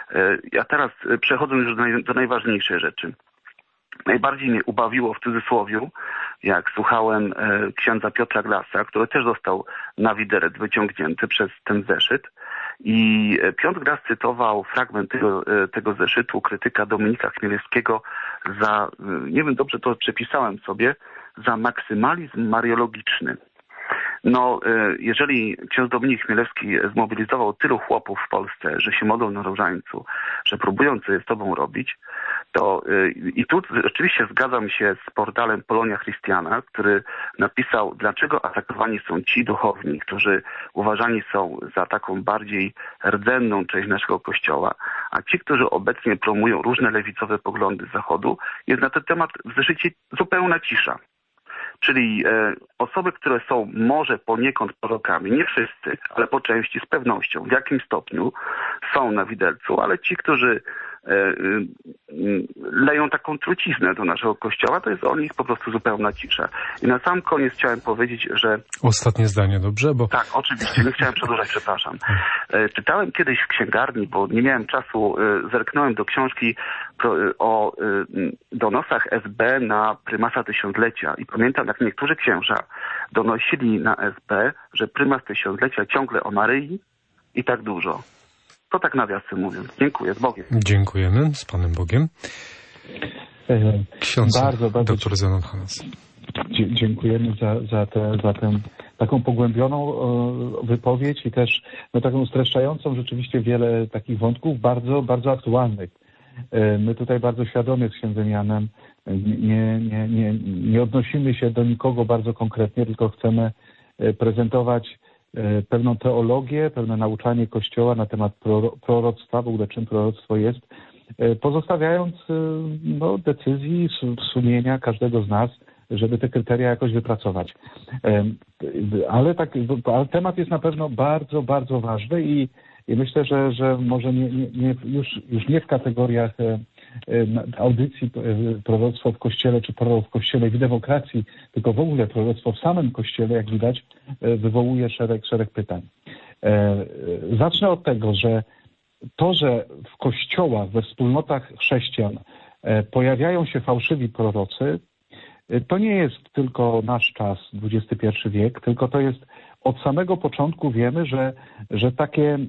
Ja teraz przechodzę już do najważniejszej rzeczy. Najbardziej mnie ubawiło w cudzysłowiu, jak słuchałem księdza Piotra Glasa, który też został na widelec wyciągnięty przez ten zeszyt. I Piotr Glas cytował fragment tego zeszytu krytyka Dominika Chmielewskiego za, nie wiem, dobrze to przepisałem sobie, za maksymalizm mariologiczny. No, jeżeli ksiądz Dominik Chmielewski zmobilizował tylu chłopów w Polsce, że się modlą na różańcu, że próbują coś z tobą robić, to i tu rzeczywiście zgadzam się z portalem Polonia Christiana, który napisał, dlaczego atakowani są ci duchowni, którzy uważani są za taką bardziej rdzenną część naszego Kościoła, a ci, którzy obecnie promują różne lewicowe poglądy z Zachodu, jest na ten temat w zeszycie zupełna cisza. Czyli osoby, które są może poniekąd prorokami, nie wszyscy, ale po części z pewnością, w jakim stopniu są na widelcu, ale ci, którzy leją taką truciznę do naszego Kościoła, to jest o nich po prostu zupełna cisza. I na sam koniec chciałem powiedzieć, że... Ostatnie zdanie, dobrze? Bo... Tak, oczywiście, nie chciałem przedłużać, przepraszam. Czytałem kiedyś w księgarni, bo nie miałem czasu, zerknąłem do książki o donosach SB na prymasa tysiąclecia i pamiętam, jak niektórzy księża donosili na SB, że prymas tysiąclecia ciągle o Maryi i tak dużo. To tak nawiasem mówiąc. Dziękuję, z Bogiem. Dziękujemy, z Panem Bogiem. Ksiądz dr Zenon Hanas. Dziękujemy za tę taką pogłębioną wypowiedź i też taką streszczającą rzeczywiście wiele takich wątków bardzo, bardzo aktualnych. My tutaj bardzo świadomie z księdzem Janem nie odnosimy się do nikogo bardzo konkretnie, tylko chcemy prezentować pewną teologię, pewne nauczanie Kościoła na temat proroctwa, w ogóle czym proroctwo jest, pozostawiając decyzji, sumienia każdego z nas, żeby te kryteria jakoś wypracować. Ale temat jest na pewno bardzo, bardzo ważny i myślę, że może już nie w kategoriach audycji proroctwo w Kościele czy prorok w Kościele w demokracji, tylko w ogóle proroctwo w samym Kościele, jak widać, wywołuje szereg pytań. Zacznę od tego, że w kościołach, we wspólnotach chrześcijan pojawiają się fałszywi prorocy, to nie jest tylko nasz czas, XXI wiek, tylko to jest od samego początku wiemy, że takie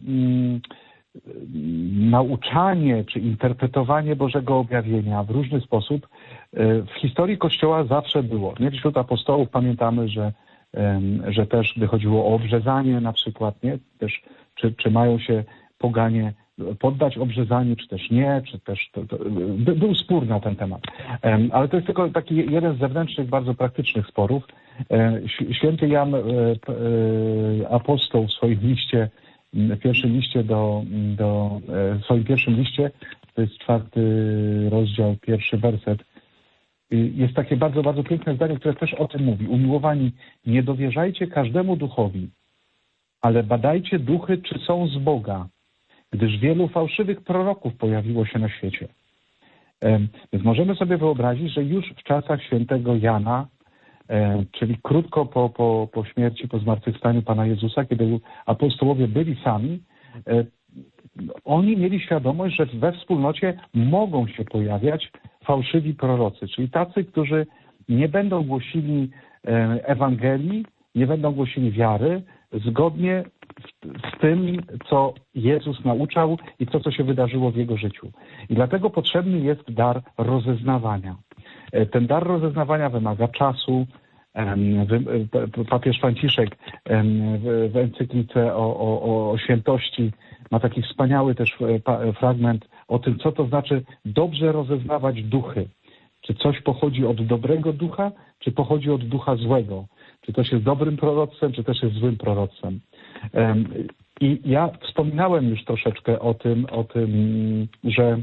nauczanie czy interpretowanie Bożego objawienia w różny sposób w historii Kościoła zawsze było. Nie? Wśród apostołów pamiętamy, że też gdy chodziło o obrzezanie na przykład, nie? Też, czy mają się poganie poddać obrzezaniu, czy też nie, czy też był spór na ten temat. Ale to jest tylko taki jeden z zewnętrznych, bardzo praktycznych sporów. Święty Jan apostoł w swoim liście, w swoim pierwszym liście, to jest 4 rozdział, 1 werset, jest takie bardzo, bardzo piękne zdanie, które też o tym mówi. Umiłowani, nie dowierzajcie każdemu duchowi, ale badajcie duchy, czy są z Boga, gdyż wielu fałszywych proroków pojawiło się na świecie. Więc możemy sobie wyobrazić, że już w czasach świętego Jana, czyli krótko po śmierci, po zmartwychwstaniu Pana Jezusa, kiedy apostołowie byli sami, oni mieli świadomość, że we wspólnocie mogą się pojawiać fałszywi prorocy, czyli tacy, którzy nie będą głosili Ewangelii, nie będą głosili wiary zgodnie z tym, co Jezus nauczał i to, co się wydarzyło w Jego życiu. I dlatego potrzebny jest dar rozeznawania. Ten dar rozeznawania wymaga czasu. Papież Franciszek w encyklice o świętości ma taki wspaniały też fragment o tym, co to znaczy dobrze rozeznawać duchy. Czy coś pochodzi od dobrego ducha, czy pochodzi od ducha złego. Czy też jest dobrym proroctwem, czy też jest złym proroctwem. I ja wspominałem już troszeczkę o tym, że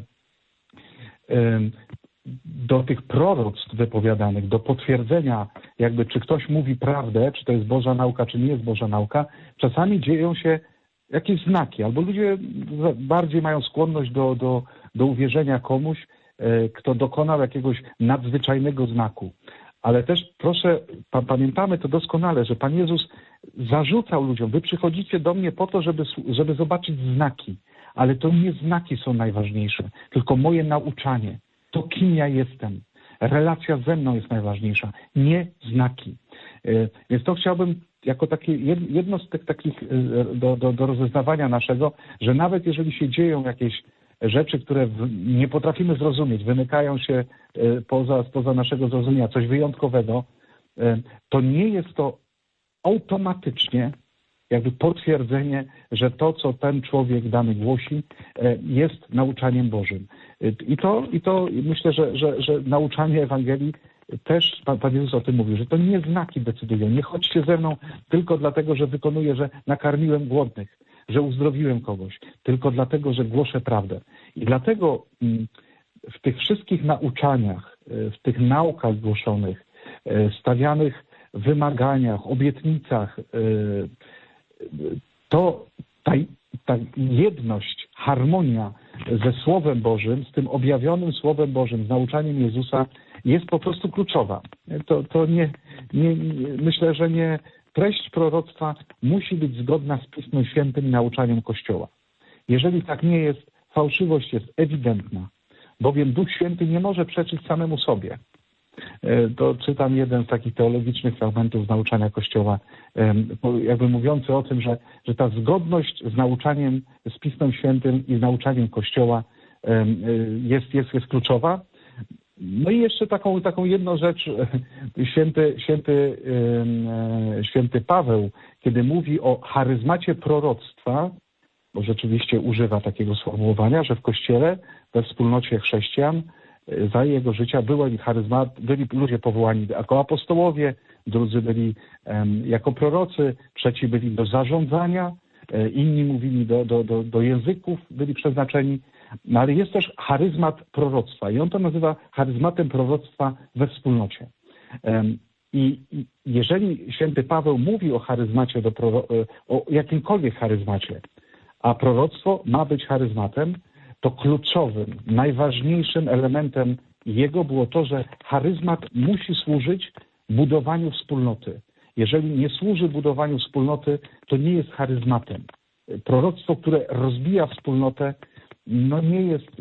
do tych proroctw wypowiadanych, do potwierdzenia jakby czy ktoś mówi prawdę, czy to jest Boża nauka, czy nie jest Boża nauka, czasami dzieją się jakieś znaki, albo ludzie bardziej mają skłonność do uwierzenia komuś, kto dokonał jakiegoś nadzwyczajnego znaku. Ale też proszę, pamiętamy to doskonale, że Pan Jezus zarzucał ludziom, wy przychodzicie do mnie po to, żeby zobaczyć znaki, ale to nie znaki są najważniejsze, tylko moje nauczanie, to kim ja jestem. Relacja ze mną jest najważniejsza, nie znaki. Więc to chciałbym jako takie jedno z tych takich do rozeznawania naszego, że nawet jeżeli się dzieją jakieś rzeczy, które nie potrafimy zrozumieć, wymykają się spoza naszego zrozumienia, coś wyjątkowego, to nie jest to automatycznie jakby potwierdzenie, że to, co ten człowiek dany głosi, jest nauczaniem Bożym. I to myślę, że nauczanie Ewangelii też Pan Jezus o tym mówił, że to nie znaki decydują. Nie chodźcie ze mną tylko dlatego, że wykonuję, że nakarmiłem głodnych, że uzdrowiłem kogoś, tylko dlatego, że głoszę prawdę. I dlatego w tych wszystkich nauczaniach, w tych naukach głoszonych, stawianych wymaganiach, obietnicach, to ta jedność, harmonia ze Słowem Bożym, z tym objawionym Słowem Bożym, z nauczaniem Jezusa jest po prostu kluczowa. Myślę, że nie treść proroctwa musi być zgodna z Pismem Świętym i nauczaniem Kościoła. Jeżeli tak nie jest, fałszywość jest ewidentna, bowiem Duch Święty nie może przeczyć samemu sobie. To czytam jeden z takich teologicznych fragmentów z nauczania Kościoła, jakby mówiący o tym, że ta zgodność z nauczaniem, z Pismem Świętym i z nauczaniem Kościoła jest kluczowa. No i jeszcze taką jedną rzecz święty Paweł, kiedy mówi o charyzmacie proroctwa, bo rzeczywiście używa takiego sformułowania, że w Kościele, we wspólnocie chrześcijan, za jego życia byli ludzie powołani jako apostołowie, drudzy byli jako prorocy, trzeci byli do zarządzania, inni mówili do języków, byli przeznaczeni. No ale jest też charyzmat proroctwa i on to nazywa charyzmatem proroctwa we wspólnocie. I jeżeli święty Paweł mówi o charyzmacie, o jakimkolwiek charyzmacie, a proroctwo ma być charyzmatem, to kluczowym, najważniejszym elementem jego było to, że charyzmat musi służyć budowaniu wspólnoty. Jeżeli nie służy budowaniu wspólnoty, to nie jest charyzmatem. Proroctwo, które rozbija wspólnotę, no nie jest...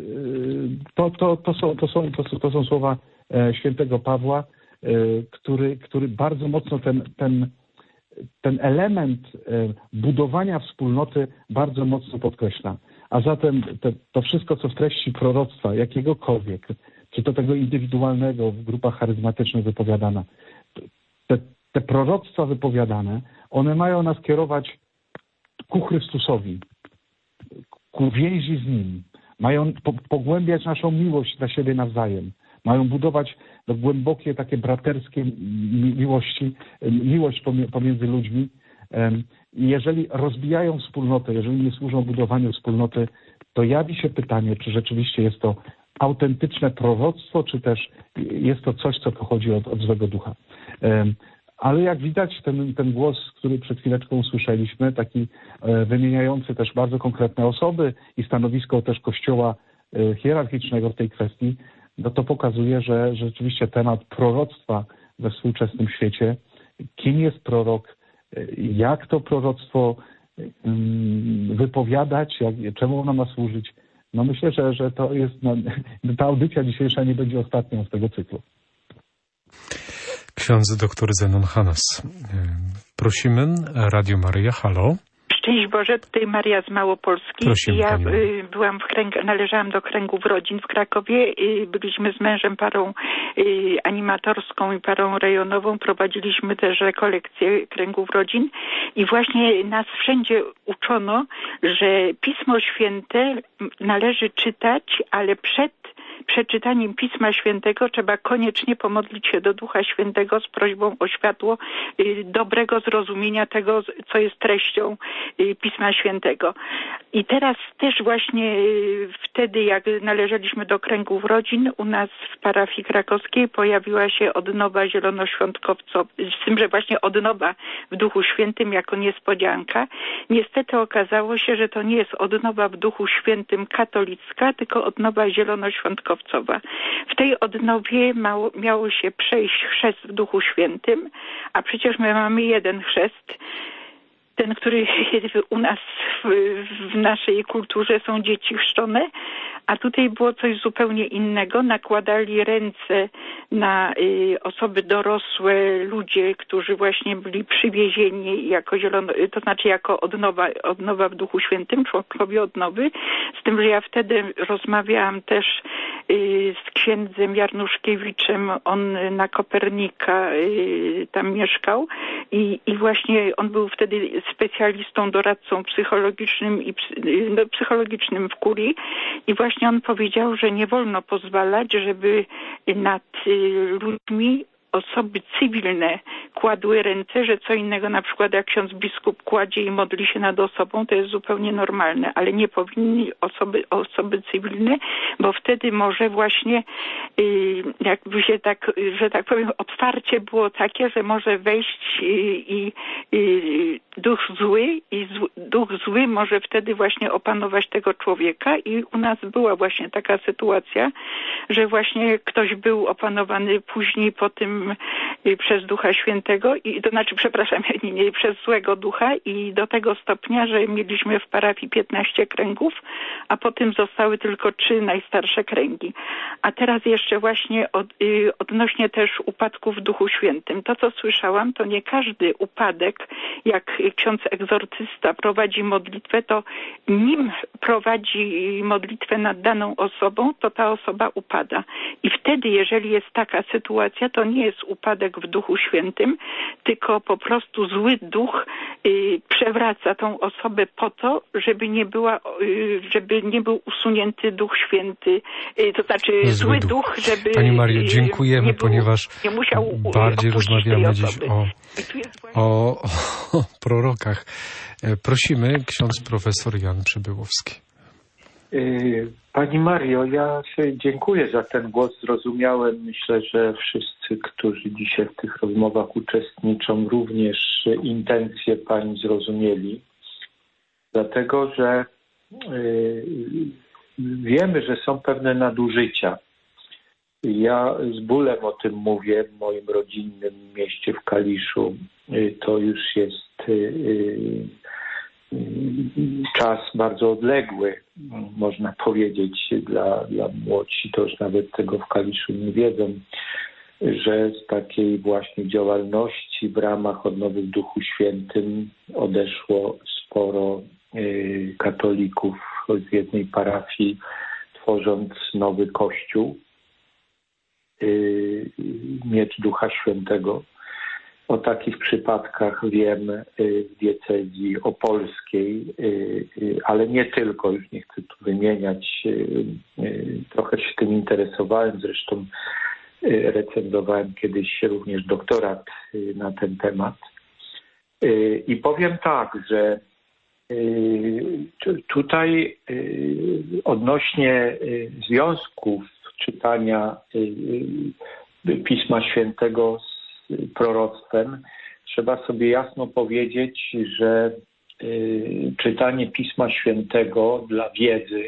To są słowa świętego Pawła, który bardzo mocno ten element budowania wspólnoty bardzo mocno podkreśla. A zatem to wszystko, co w treści proroctwa, jakiegokolwiek, czy to tego indywidualnego w grupach charyzmatycznych wypowiadane, te proroctwa wypowiadane, one mają nas kierować ku Chrystusowi, ku więzi z Nim. Mają pogłębiać naszą miłość dla siebie nawzajem. Mają budować głębokie, takie braterskie miłość pomiędzy ludźmi. I jeżeli rozbijają wspólnotę, jeżeli nie służą budowaniu wspólnoty, to jawi się pytanie, czy rzeczywiście jest to autentyczne proroctwo, czy też jest to coś, co pochodzi od złego ducha. Ale jak widać, ten głos, który przed chwileczką usłyszeliśmy, taki wymieniający też bardzo konkretne osoby i stanowisko też Kościoła hierarchicznego w tej kwestii, no to pokazuje, że rzeczywiście temat proroctwa we współczesnym świecie, kim jest prorok, jak to proroctwo wypowiadać, czemu ono ma służyć. No myślę, że to jest, ta audycja dzisiejsza nie będzie ostatnią z tego cyklu. Ksiądz dr Zenon Hanas. Prosimy, Radio Maryja, halo. Szczęść Boże, tutaj Maria z Małopolski. Prosimy, ja należałam do kręgów rodzin w Krakowie. Byliśmy z mężem parą animatorską i parą rejonową. Prowadziliśmy też rekolekcje kręgów rodzin i właśnie nas wszędzie uczono, że Pismo Święte należy czytać, ale przed przeczytaniem Pisma Świętego trzeba koniecznie pomodlić się do Ducha Świętego z prośbą o światło dobrego zrozumienia tego, co jest treścią Pisma Świętego. I teraz też właśnie wtedy, jak należeliśmy do kręgów rodzin, u nas w parafii krakowskiej pojawiła się odnowa zielonoświątkowcowa, z tym, że właśnie odnowa w Duchu Świętym jako niespodzianka. Niestety okazało się, że to nie jest odnowa w Duchu Świętym katolicka, tylko odnowa zielonoświątkowcowa. W tej odnowie miało się przejść chrzest w Duchu Świętym, a przecież my mamy jeden chrzest. ten, który u nas w naszej kulturze są dzieci chrzczone, a tutaj było coś zupełnie innego. Nakładali ręce na osoby dorosłe, ludzie, którzy właśnie byli przywiezieni jako to znaczy jako odnowa w Duchu Świętym, członkowie odnowy. Z tym, że ja wtedy rozmawiałam też z księdzem Jarnuszkiewiczem, on na Kopernika tam mieszkał i właśnie on był wtedy specjalistą, doradcą psychologicznym psychologicznym w kurii i właśnie on powiedział, że nie wolno pozwalać, żeby nad ludźmi osoby cywilne kładły ręce, że co innego na przykład jak ksiądz biskup kładzie i modli się nad osobą, to jest zupełnie normalne, ale nie powinni osoby cywilne, bo wtedy może właśnie jakby się tak, że tak powiem, otwarcie było takie, że może wejść i duch zły może wtedy właśnie opanować tego człowieka i u nas była właśnie taka sytuacja, że właśnie ktoś był opanowany później po tym przez Ducha Świętego, to znaczy, przepraszam, nie przez złego ducha i do tego stopnia, że mieliśmy w parafii 15 kręgów, a potem zostały tylko 3 najstarsze kręgi. A teraz jeszcze właśnie odnośnie też upadków w Duchu Świętym. To, co słyszałam, to nie każdy upadek, jak ksiądz egzorcysta prowadzi modlitwę, to nim prowadzi modlitwę nad daną osobą, to ta osoba upada. I wtedy, jeżeli jest taka sytuacja, to nie jest upadek w Duchu Świętym, tylko po prostu zły duch przewraca tą osobę po to, żeby nie był usunięty Duch Święty, to znaczy zły duch, żeby Pani Mario, dziękujemy, ponieważ nie musiał bardziej rozmawiamy dziś o prorokach. Prosimy, ksiądz profesor Jan Przybyłowski. Pani Mario, ja się dziękuję za ten głos. Zrozumiałem. Myślę, że wszyscy, którzy dzisiaj w tych rozmowach uczestniczą, również intencje Pani zrozumieli. Dlatego, że wiemy, że są pewne nadużycia. Ja z bólem o tym mówię w moim rodzinnym mieście w Kaliszu. To już jest czas bardzo odległy, można powiedzieć, dla młodsi, to już nawet tego w Kaliszu nie wiedzą, że z takiej właśnie działalności w ramach odnowy w Duchu Świętym odeszło sporo katolików z jednej parafii, tworząc nowy kościół, miecz Ducha Świętego. O takich przypadkach wiem w diecezji opolskiej, ale nie tylko, już nie chcę tu wymieniać. Trochę się tym interesowałem, zresztą recenzowałem kiedyś również doktorat na ten temat. I powiem tak, że tutaj odnośnie związków czytania Pisma Świętego z proroctwem, trzeba sobie jasno powiedzieć, że czytanie Pisma Świętego dla wiedzy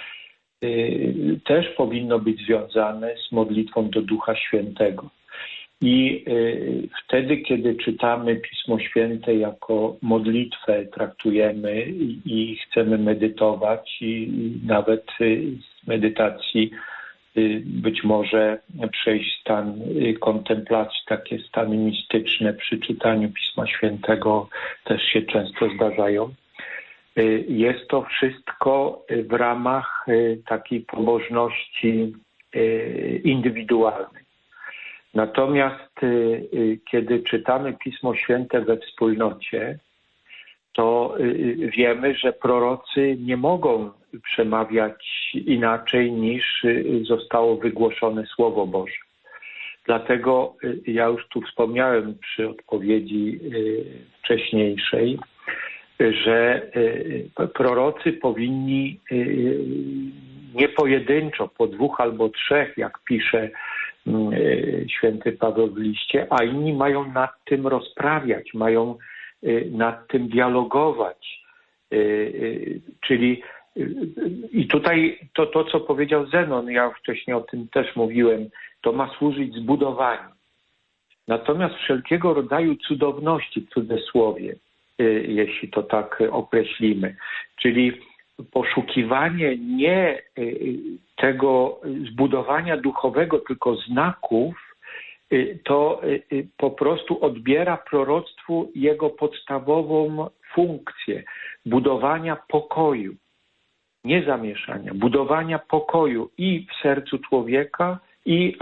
też powinno być związane z modlitwą do Ducha Świętego. I wtedy, kiedy czytamy Pismo Święte jako modlitwę, traktujemy i chcemy medytować i nawet z medytacji być może przejść stan kontemplacji, takie stany mistyczne przy czytaniu Pisma Świętego też się często zdarzają. Jest to wszystko w ramach takiej pobożności indywidualnej. Natomiast kiedy czytamy Pismo Święte we wspólnocie, to wiemy, że prorocy nie mogą przemawiać inaczej niż zostało wygłoszone Słowo Boże. Dlatego ja już tu wspomniałem przy odpowiedzi wcześniejszej, że prorocy powinni nie pojedynczo, po 2 albo 3, jak pisze święty Paweł w liście, a inni mają nad tym rozprawiać, mają nad tym dialogować. Czyli i tutaj to, co powiedział Zenon, ja wcześniej o tym też mówiłem, to ma służyć zbudowaniu. Natomiast wszelkiego rodzaju cudowności w cudzysłowie jeśli to tak określimy. Czyli poszukiwanie nie tego zbudowania duchowego, tylko znaków, to po prostu odbiera proroctwu jego podstawową funkcję budowania pokoju, nie zamieszania, budowania pokoju i w sercu człowieka, i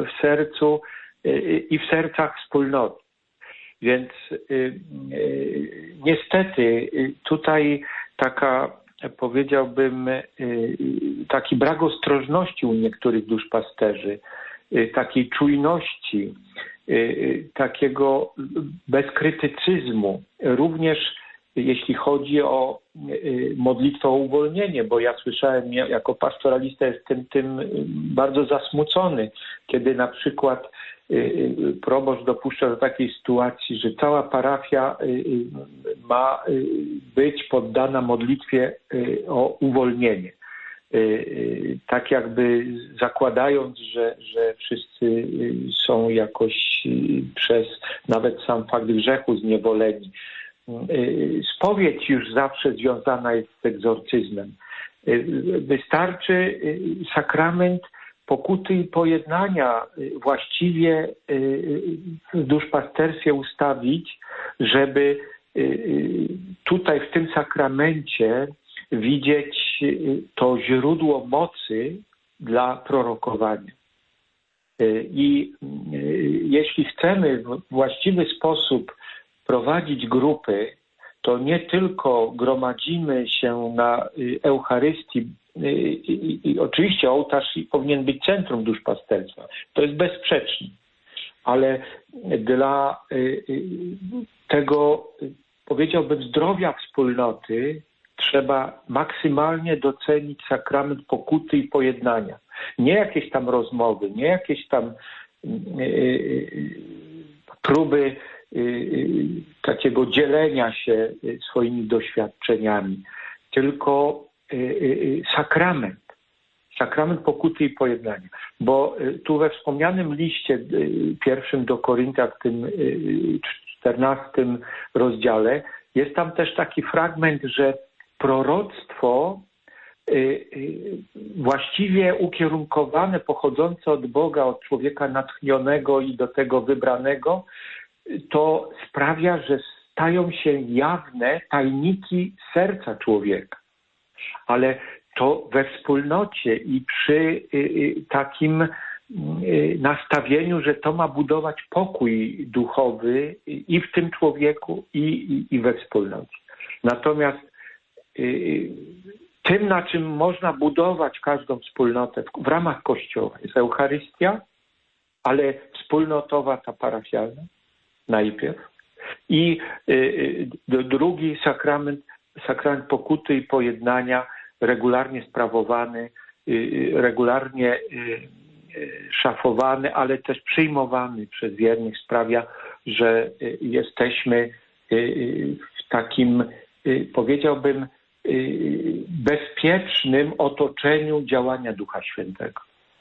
w sercach wspólnoty. Więc niestety tutaj powiedziałbym, taki brak ostrożności u niektórych duszpasterzy, takiej czujności, takiego bezkrytycyzmu, również jeśli chodzi o modlitwę o uwolnienie, bo ja słyszałem, jako pastoralista jestem tym bardzo zasmucony, kiedy na przykład proboszcz dopuszcza do takiej sytuacji, że cała parafia ma być poddana modlitwie o uwolnienie. Tak jakby zakładając, że wszyscy są jakoś przez nawet sam fakt grzechu zniewoleni. Spowiedź już zawsze związana jest z egzorcyzmem. Wystarczy sakrament pokuty i pojednania właściwie w duszpasterstwie ustawić, żeby tutaj w tym sakramencie widzieć to źródło mocy dla prorokowania. I jeśli chcemy w właściwy sposób prowadzić grupy, to nie tylko gromadzimy się na Eucharystii i oczywiście ołtarz powinien być centrum duszpasterstwa. To jest bezsprzeczne. Ale dla tego, powiedziałbym, zdrowia wspólnoty trzeba maksymalnie docenić sakrament pokuty i pojednania. Nie jakieś tam rozmowy, nie jakieś tam próby takiego dzielenia się swoimi doświadczeniami, tylko sakrament pokuty i pojednania. Bo tu we wspomnianym liście pierwszym do Koryntian, w tym 14 rozdziale, jest tam też taki fragment, że proroctwo właściwie ukierunkowane, pochodzące od Boga, od człowieka natchnionego i do tego wybranego, to sprawia, że stają się jawne tajniki serca człowieka. Ale to we wspólnocie i przy takim nastawieniu, że to ma budować pokój duchowy i w tym człowieku, i we wspólnocie. Natomiast tym, na czym można budować każdą wspólnotę w ramach Kościoła, jest Eucharystia, ale wspólnotowa, ta parafialna najpierw. I drugi sakrament pokuty i pojednania, regularnie sprawowany, regularnie szafowany, ale też przyjmowany przez wiernych, sprawia, że jesteśmy w takim, powiedziałbym, bezpiecznym otoczeniu działania Ducha Świętego.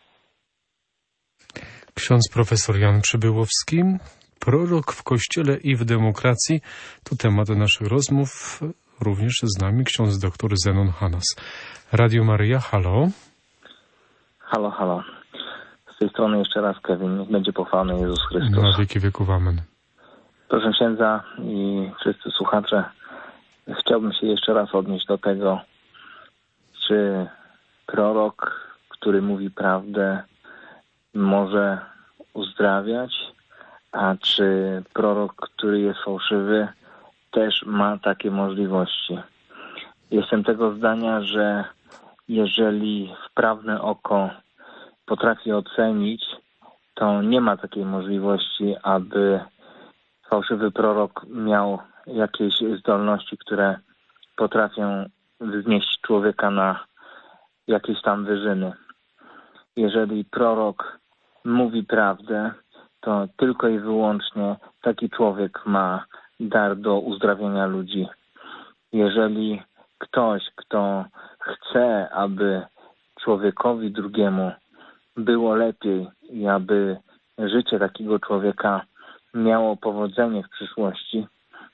Ksiądz profesor Jan Przybyłowski, prorok w Kościele i w demokracji, to temat naszych rozmów. Również z nami ksiądz doktor Zenon Hanas. Radio Maryja, halo. Halo, halo. Z tej strony jeszcze raz Kevin. Niech będzie pochwalony Jezus Chrystus. Na wieki wieków, amen. Proszę księdza i wszyscy słuchacze, chciałbym się jeszcze raz odnieść do tego, czy prorok, który mówi prawdę, może uzdrawiać, a czy prorok, który jest fałszywy, też ma takie możliwości. Jestem tego zdania, że jeżeli wprawne oko potrafi ocenić, to nie ma takiej możliwości, aby fałszywy prorok miał jakieś zdolności, które potrafią wznieść człowieka na jakieś tam wyżyny. Jeżeli prorok mówi prawdę, to tylko i wyłącznie taki człowiek ma dar do uzdrawiania ludzi. Jeżeli ktoś, kto chce, aby człowiekowi drugiemu było lepiej i aby życie takiego człowieka miało powodzenie w przyszłości,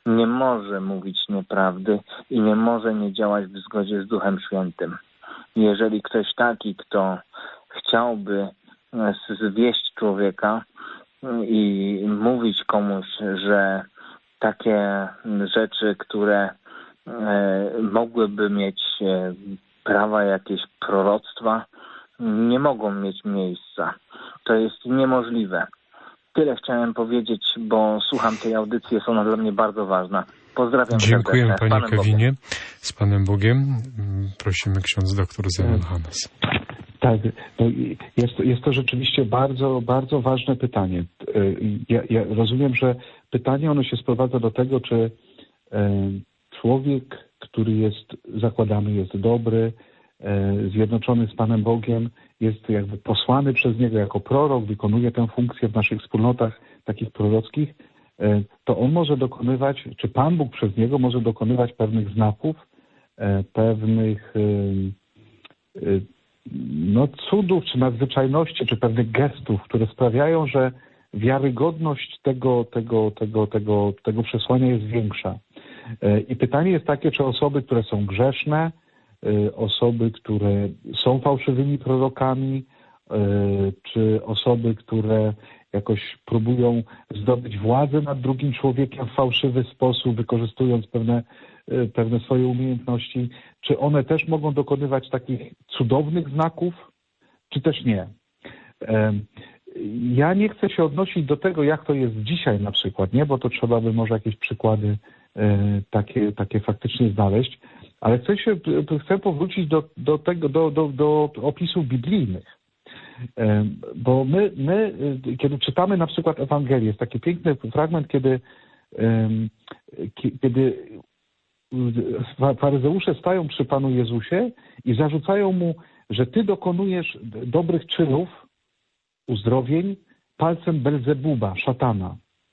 nie może mówić nieprawdy i nie może nie działać w zgodzie z Duchem Świętym. Jeżeli ktoś taki, kto chciałby zwieść człowieka i mówić komuś, że takie rzeczy, które mogłyby mieć prawa jakieś proroctwa, nie mogą mieć miejsca. To jest niemożliwe. Tyle chciałem powiedzieć, bo słucham tej audycji, jest ona dla mnie bardzo ważna. Pozdrawiam Dziękujemy serdecznie. panie Kevinie. Z Panem Bogiem. Prosimy ksiądz doktor Zenon Hanes. Tak, jest to rzeczywiście bardzo, bardzo ważne pytanie. Ja rozumiem, że pytanie ono się sprowadza do tego, czy człowiek, który jest, zakładamy, jest dobry, zjednoczony z Panem Bogiem, jest jakby posłany przez Niego jako prorok, wykonuje tę funkcję w naszych wspólnotach takich prorockich, to on może dokonywać, czy Pan Bóg przez Niego może dokonywać pewnych znaków, pewnych cudów, czy nadzwyczajności, czy pewnych gestów, które sprawiają, że wiarygodność tego przesłania jest większa. I pytanie jest takie, czy osoby, które są grzeszne, osoby, które są fałszywymi prorokami, czy osoby, które jakoś próbują zdobyć władzę nad drugim człowiekiem w fałszywy sposób, wykorzystując pewne swoje umiejętności, czy one też mogą dokonywać takich cudownych znaków, czy też nie. Ja nie chcę się odnosić do tego, jak to jest dzisiaj na przykład, nie, bo to trzeba by może jakieś przykłady takie faktycznie znaleźć, ale chcę powrócić do opisów biblijnych. Bo my, kiedy czytamy na przykład Ewangelię, jest taki piękny fragment, kiedy faryzeusze stają przy Panu Jezusie i zarzucają Mu, że Ty dokonujesz dobrych czynów, uzdrowień palcem Belzebuba, szatana.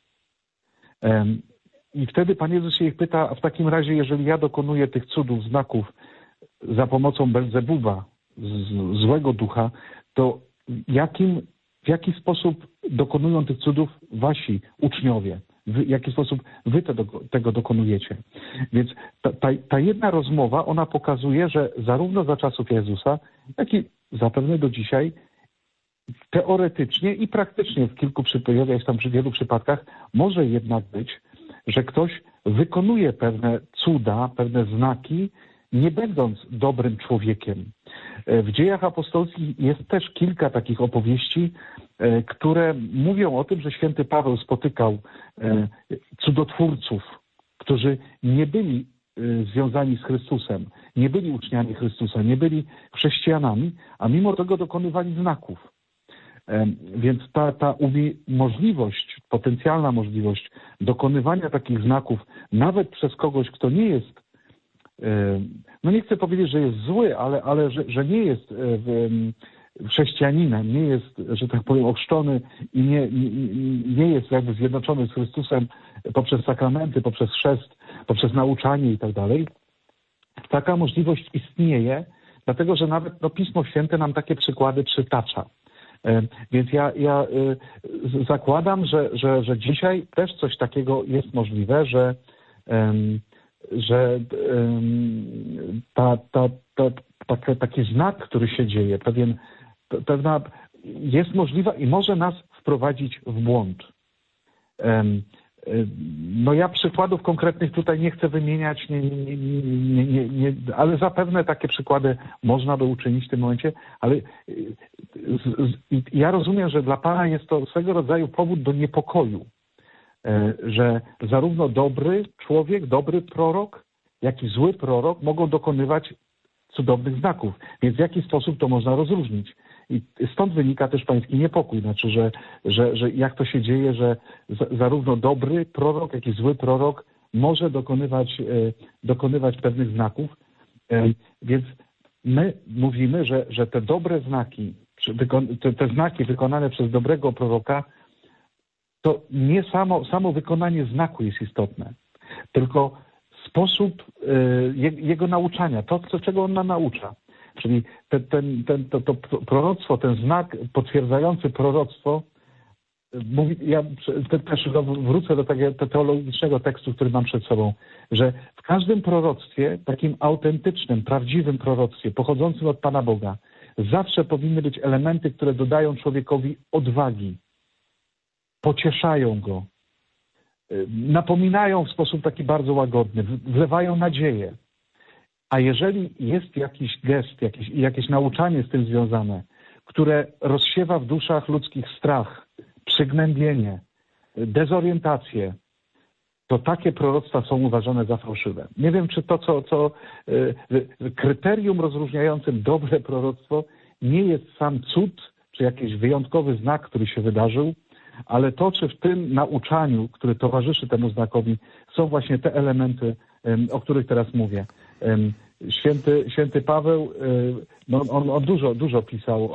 I wtedy Pan Jezus się ich pyta, a w takim razie, jeżeli ja dokonuję tych cudów, znaków za pomocą Belzebuba, złego ducha, to w jaki sposób dokonują tych cudów wasi uczniowie? W jaki sposób wy tego dokonujecie? Więc ta jedna rozmowa, ona pokazuje, że zarówno za czasów Jezusa, jak i zapewne do dzisiaj, teoretycznie i praktycznie w wielu przypadkach może jednak być, że ktoś wykonuje pewne cuda, pewne znaki, nie będąc dobrym człowiekiem. W Dziejach Apostolskich jest też kilka takich opowieści, które mówią o tym, że święty Paweł spotykał cudotwórców, którzy nie byli związani z Chrystusem, nie byli uczniami Chrystusa, nie byli chrześcijanami, a mimo tego dokonywali znaków. Więc ta możliwość, potencjalna możliwość dokonywania takich znaków nawet przez kogoś, kto nie jest, no nie chcę powiedzieć, że jest zły, ale że nie jest chrześcijaninem, nie jest, że tak powiem, ochrzczony i nie jest jakby zjednoczony z Chrystusem poprzez sakramenty, poprzez chrzest, poprzez nauczanie i tak dalej. Taka możliwość istnieje, dlatego że nawet Pismo Święte nam takie przykłady przytacza. Więc ja zakładam, że dzisiaj też coś takiego jest możliwe, że taki znak, który się dzieje, pewna jest możliwa i może nas wprowadzić w błąd. No ja przykładów konkretnych tutaj nie chcę wymieniać, ale zapewne takie przykłady można by uczynić w tym momencie, ale ja rozumiem, że dla Pana jest to swego rodzaju powód do niepokoju, że zarówno dobry człowiek, dobry prorok, jak i zły prorok mogą dokonywać cudownych znaków. Więc w jaki sposób to można rozróżnić? I stąd wynika też pański niepokój. Znaczy, że jak to się dzieje, że zarówno dobry prorok, jak i zły prorok może dokonywać pewnych znaków. Więc my mówimy, że te dobre znaki, te znaki wykonane przez dobrego proroka, to nie samo wykonanie znaku jest istotne, tylko sposób jego nauczania, czego on nas naucza. Czyli to proroctwo, ten znak potwierdzający proroctwo ja też wrócę do tego teologicznego tekstu, który mam przed sobą, że w każdym proroctwie, takim autentycznym, prawdziwym proroctwie, pochodzącym od Pana Boga, zawsze powinny być elementy, które dodają człowiekowi odwagi, pocieszają go, napominają w sposób taki bardzo łagodny, wlewają nadzieję. A jeżeli jest jakiś gest, jakieś nauczanie z tym związane, które rozsiewa w duszach ludzkich strach, przygnębienie, dezorientację, to takie proroctwa są uważane za fałszywe. Nie wiem, czy to, co kryterium rozróżniającym dobre proroctwo nie jest sam cud, czy jakiś wyjątkowy znak, który się wydarzył, ale to, czy w tym nauczaniu, które towarzyszy temu znakowi, są właśnie te elementy, o których teraz mówię. Święty Paweł, on dużo pisał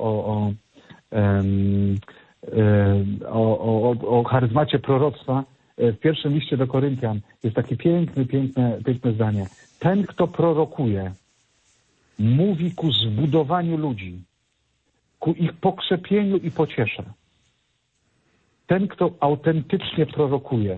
o charyzmacie proroctwa. W pierwszym liście do Koryntian jest takie piękne zdanie. Ten, kto prorokuje, mówi ku zbudowaniu ludzi, ku ich pokrzepieniu i pociesze. Ten, kto autentycznie prorokuje,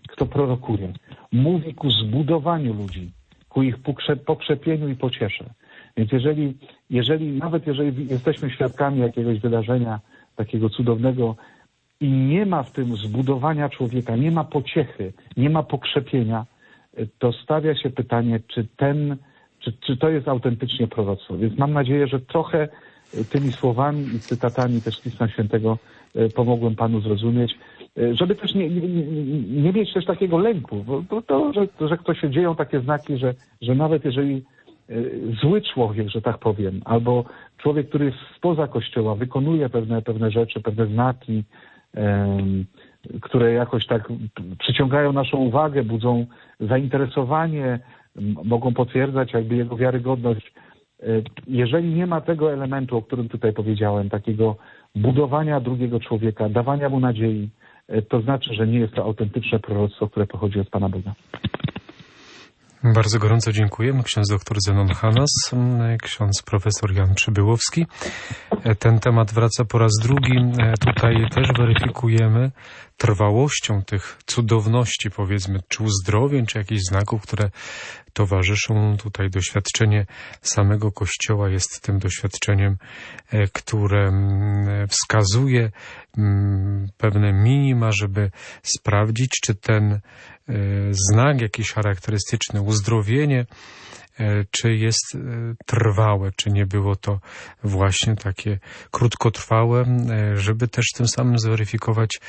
mówi ku zbudowaniu ludzi, ku ich pokrzepieniu i pociesze. Więc jeżeli jesteśmy świadkami jakiegoś wydarzenia takiego cudownego i nie ma w tym zbudowania człowieka, nie ma pociechy, nie ma pokrzepienia, to stawia się pytanie, czy to jest autentycznie proroctwo. Więc mam nadzieję, że trochę tymi słowami i cytatami też Pisma Świętego pomogłem Panu zrozumieć, żeby też nie mieć też takiego lęku, bo że to się dzieją takie znaki, że nawet jeżeli zły człowiek, że tak powiem, albo człowiek, który jest spoza Kościoła, wykonuje pewne rzeczy, pewne znaki, które jakoś tak przyciągają naszą uwagę, budzą zainteresowanie, mogą potwierdzać jakby jego wiarygodność. Jeżeli nie ma tego elementu, o którym tutaj powiedziałem, takiego budowania drugiego człowieka, dawania mu nadziei, to znaczy, że nie jest to autentyczne proroctwo, które pochodzi od Pana Boga. Bardzo gorąco dziękujemy. Ksiądz dr Zenon Hanas, ksiądz profesor Jan Przybyłowski. Ten temat wraca po raz drugi. Tutaj też weryfikujemy trwałością tych cudowności, powiedzmy, czy uzdrowień, czy jakichś znaków, które towarzyszą. Tutaj doświadczenie samego Kościoła jest tym doświadczeniem, które wskazuje pewne minima, żeby sprawdzić, czy ten znak jakiś charakterystyczny, uzdrowienie, czy jest trwałe, czy nie było to właśnie takie krótkotrwałe, żeby też tym samym zweryfikować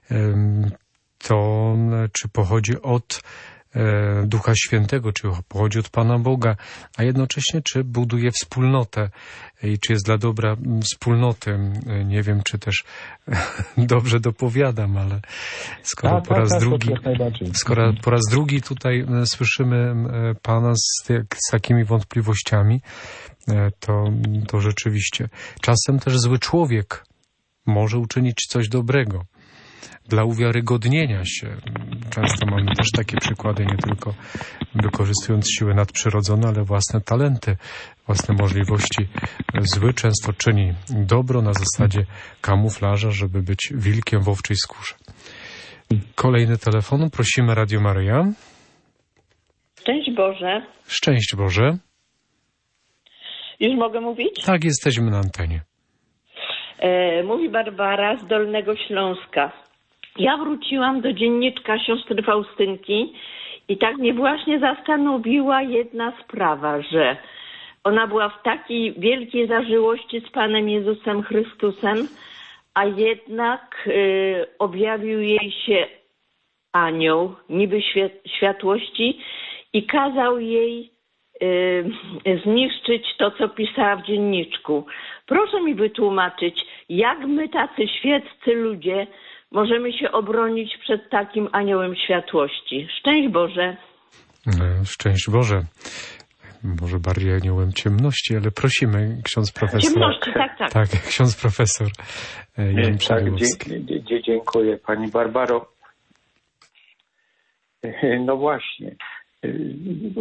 to, czy pochodzi od Ducha Świętego, czy pochodzi od Pana Boga, a jednocześnie czy buduje wspólnotę i czy jest dla dobra wspólnoty. Nie wiem, czy też dobrze dopowiadam, ale skoro po raz drugi tutaj słyszymy Pana z takimi wątpliwościami, to rzeczywiście czasem też zły człowiek może uczynić coś dobrego dla uwiarygodnienia się. Często mamy też takie przykłady, nie tylko wykorzystując siły nadprzyrodzone, ale własne talenty, własne możliwości. Zły często czyni dobro na zasadzie kamuflaża, żeby być wilkiem w owczej skórze. Kolejny telefon. Prosimy Radio Maryja. Szczęść Boże. Szczęść Boże. Już mogę mówić? Tak, jesteśmy na antenie. Mówi Barbara z Dolnego Śląska. Ja wróciłam do dzienniczka siostry Faustynki i tak mnie właśnie zastanowiła jedna sprawa, że ona była w takiej wielkiej zażyłości z Panem Jezusem Chrystusem, a jednak objawił jej się anioł, niby światłości i kazał jej zniszczyć to, co pisała w dzienniczku. Proszę mi wytłumaczyć, jak my, tacy świeccy ludzie, możemy się obronić przed takim aniołem światłości. Szczęść Boże. Szczęść Boże. Może bardziej aniołem ciemności, ale prosimy, ksiądz profesor. Ciemności, tak. Tak, ksiądz profesor Jan Przybyłowski. Dziękuję Pani Barbaro. No właśnie.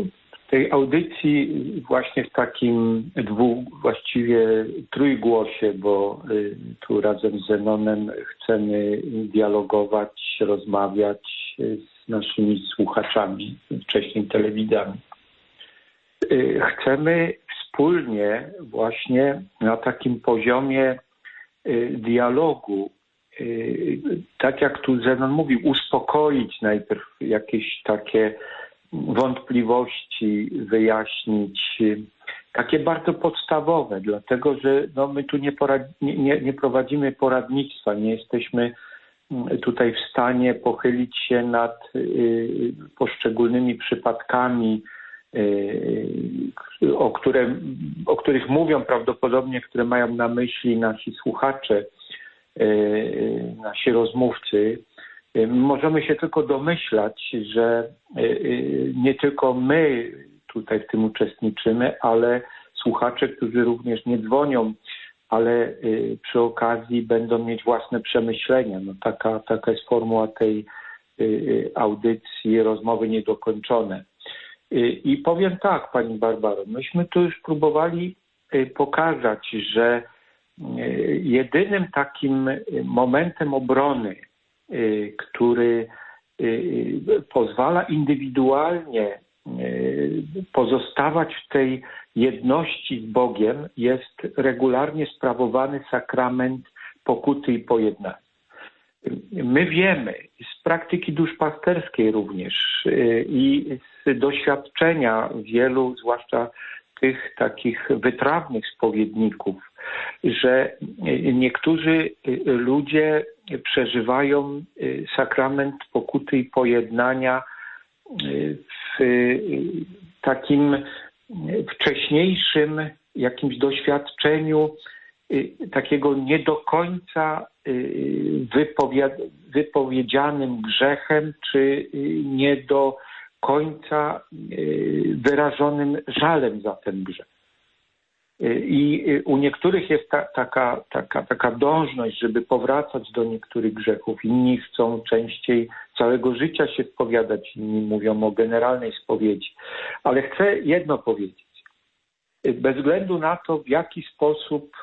tej audycji właśnie w takim właściwie trójgłosie, bo tu razem z Zenonem chcemy dialogować, rozmawiać z naszymi słuchaczami, wcześniej telewidami. Chcemy wspólnie właśnie na takim poziomie dialogu, tak jak tu Zenon mówił, uspokoić najpierw jakieś takie wątpliwości, wyjaśnić, takie bardzo podstawowe, dlatego że my tu nie prowadzimy poradnictwa, nie jesteśmy tutaj w stanie pochylić się nad poszczególnymi przypadkami, o których mówią prawdopodobnie, które mają na myśli nasi słuchacze, nasi rozmówcy. Możemy się tylko domyślać, że nie tylko my tutaj w tym uczestniczymy, ale słuchacze, którzy również nie dzwonią, ale przy okazji będą mieć własne przemyślenia. Taka jest formuła tej audycji, rozmowy niedokończone. I powiem tak, Pani Barbaro, myśmy tu już próbowali pokazać, że jedynym takim momentem obrony, który pozwala indywidualnie pozostawać w tej jedności z Bogiem, jest regularnie sprawowany sakrament pokuty i pojednania. My wiemy z praktyki duszpasterskiej również i z doświadczenia wielu, zwłaszcza tych takich wytrawnych spowiedników, że niektórzy ludzie przeżywają sakrament pokuty i pojednania w takim wcześniejszym jakimś doświadczeniu takiego nie do końca wypowiedzianym grzechem, czy nie do końca wyrażonym żalem za ten grzech. I u niektórych jest taka dążność, żeby powracać do niektórych grzechów. Inni chcą częściej całego życia się spowiadać, inni mówią o generalnej spowiedzi. Ale chcę jedno powiedzieć. Bez względu na to, w jaki sposób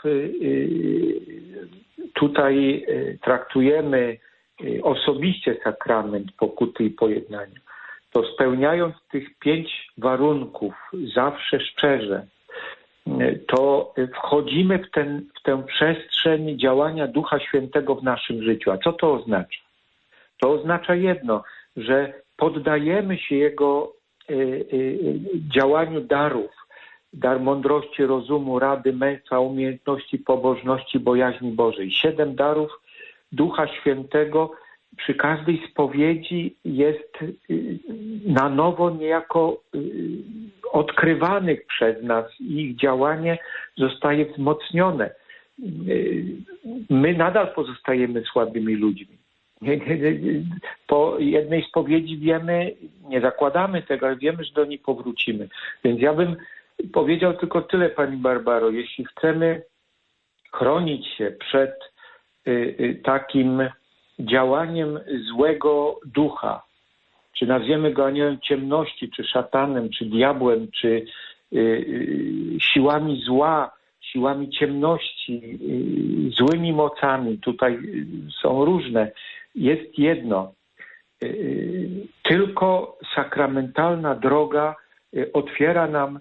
tutaj traktujemy osobiście sakrament pokuty i pojednania, to spełniając tych 5 warunków zawsze szczerze, to wchodzimy w tę przestrzeń działania Ducha Świętego w naszym życiu. A co to oznacza? To oznacza jedno, że poddajemy się Jego działaniu darów, dar mądrości, rozumu, rady, męstwa, umiejętności, pobożności, bojaźni Bożej. 7 darów Ducha Świętego przy każdej spowiedzi jest na nowo niejako odkrywanych przez nas i ich działanie zostaje wzmocnione. My nadal pozostajemy słabymi ludźmi. Po jednej spowiedzi wiemy, nie zakładamy tego, ale wiemy, że do niej powrócimy. Więc ja bym powiedział tylko tyle, Pani Barbaro. Jeśli chcemy chronić się przed takim działaniem złego ducha, czy nazwiemy go aniołem ciemności, czy szatanem, czy diabłem, czy siłami zła, siłami ciemności, złymi mocami, tutaj są różne. Jest jedno. Tylko sakramentalna droga otwiera nam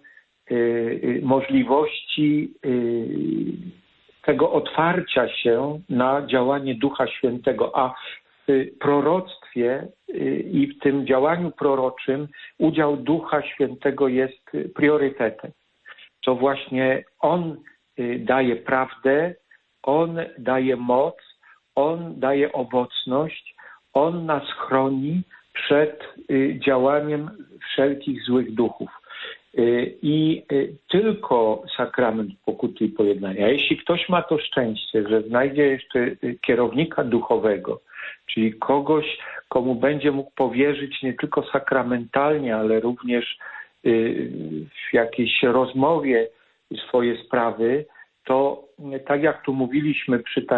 możliwości tego otwarcia się na działanie Ducha Świętego, a w proroctwie i w tym działaniu proroczym udział Ducha Świętego jest priorytetem. To właśnie On daje prawdę, On daje moc, On daje owocność, On nas chroni przed działaniem wszelkich złych duchów. I tylko sakrament pokuty i pojednania. Jeśli ktoś ma to szczęście, że znajdzie jeszcze kierownika duchowego, czyli kogoś, komu będzie mógł powierzyć nie tylko sakramentalnie, ale również w jakiejś rozmowie swoje sprawy, to tak jak tu mówiliśmy,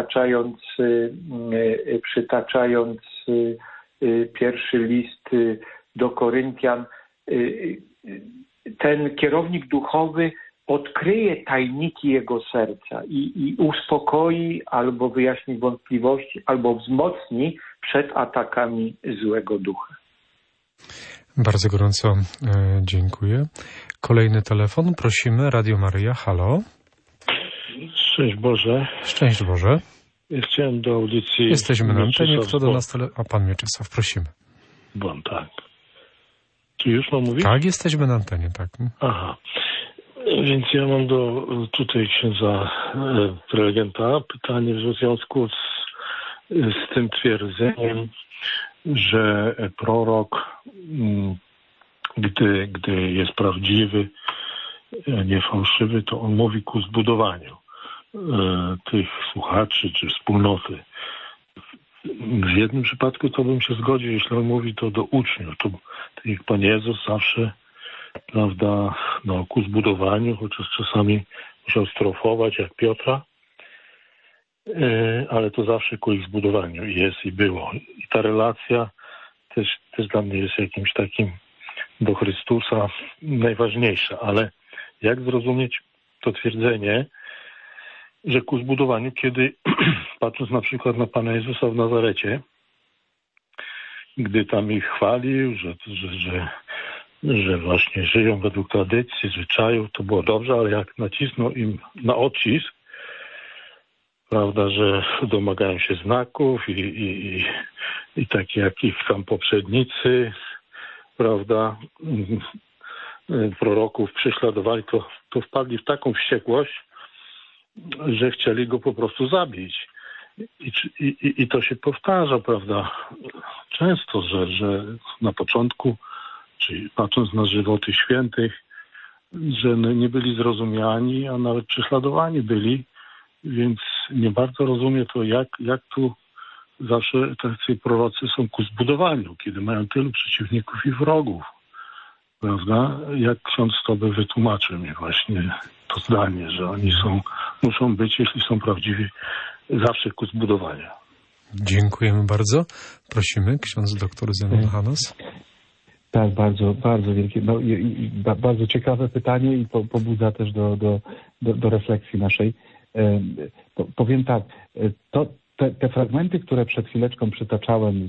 przytaczając pierwszy list do Koryntian, ten kierownik duchowy odkryje tajniki jego serca i uspokoi albo wyjaśni wątpliwości, albo wzmocni przed atakami złego ducha. Bardzo gorąco dziękuję. Kolejny telefon. Prosimy. Radio Maryja. Halo. Szczęść Boże. Szczęść Boże. Ja chciałem do audycji... Jesteśmy na antenie. Kto do nas A pan Mieczysław, prosimy. Bon, tak. Czy już mam mówić? Tak, jesteśmy na antenie, tak. Aha. Więc ja mam do tutaj księdza prelegenta pytanie w związku z tym twierdzeniem, że prorok, gdy jest prawdziwy, a nie fałszywy, to on mówi ku zbudowaniu tych słuchaczy czy wspólnoty. W jednym przypadku to bym się zgodził, jeśli on mówi to do uczniów. To tak jak Pan Jezus zawsze, prawda, ku zbudowaniu, chociaż czasami musiał strofować jak Piotra, ale to zawsze ku ich zbudowaniu jest i było. I ta relacja też dla mnie jest jakimś takim do Chrystusa najważniejsza. Ale jak zrozumieć to twierdzenie, że ku zbudowaniu, kiedy patrząc na przykład na Pana Jezusa w Nazarecie, gdy tam ich chwalił, że właśnie żyją według tradycji, zwyczajów, to było dobrze, ale jak nacisnął im na odcisk, prawda, że domagają się znaków i takie jak ich tam poprzednicy, prawda, proroków prześladowali, to wpadli w taką wściekłość, że chcieli go po prostu zabić. I to się powtarza, prawda, często, że na początku, czyli patrząc na żywoty świętych, że nie byli zrozumiani, a nawet prześladowani byli, więc nie bardzo rozumiem to, jak tu zawsze tacy prorocy są ku zbudowaniu, kiedy mają tylu przeciwników i wrogów, prawda? Jak ksiądz to by wytłumaczył mi właśnie to zdanie, że oni muszą być, jeśli są prawdziwi, zawsze ku zbudowaniu. Dziękujemy bardzo. Prosimy, ksiądz doktor Zenon Hanos. Tak, bardzo, bardzo wielkie, bardzo ciekawe pytanie i pobudza też do refleksji naszej. Powiem tak, te fragmenty, które przed chwileczką przytaczałem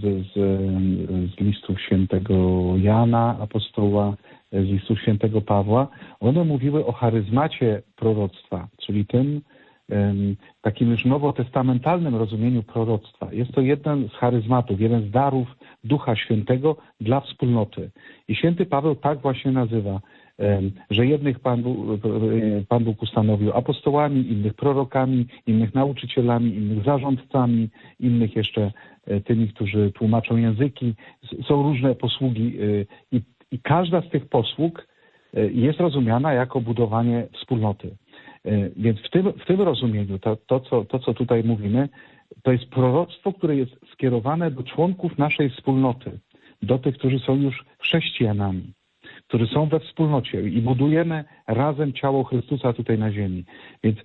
z listów świętego Jana, apostoła, z listów świętego Pawła, one mówiły o charyzmacie proroctwa, czyli tym takim już nowotestamentalnym rozumieniu proroctwa. Jest to jeden z charyzmatów, jeden z darów Ducha Świętego dla wspólnoty. I święty Paweł tak właśnie nazywa, że jednych Pan Bóg ustanowił apostołami, innych prorokami, innych nauczycielami, innych zarządcami, innych jeszcze tymi, którzy tłumaczą języki. Są różne posługi i każda z tych posług jest rozumiana jako budowanie wspólnoty. Więc w tym rozumieniu to, co tutaj mówimy, to jest proroctwo, które jest skierowane do członków naszej wspólnoty, do tych, którzy są już chrześcijanami, którzy są we wspólnocie i budujemy razem ciało Chrystusa tutaj na ziemi. Więc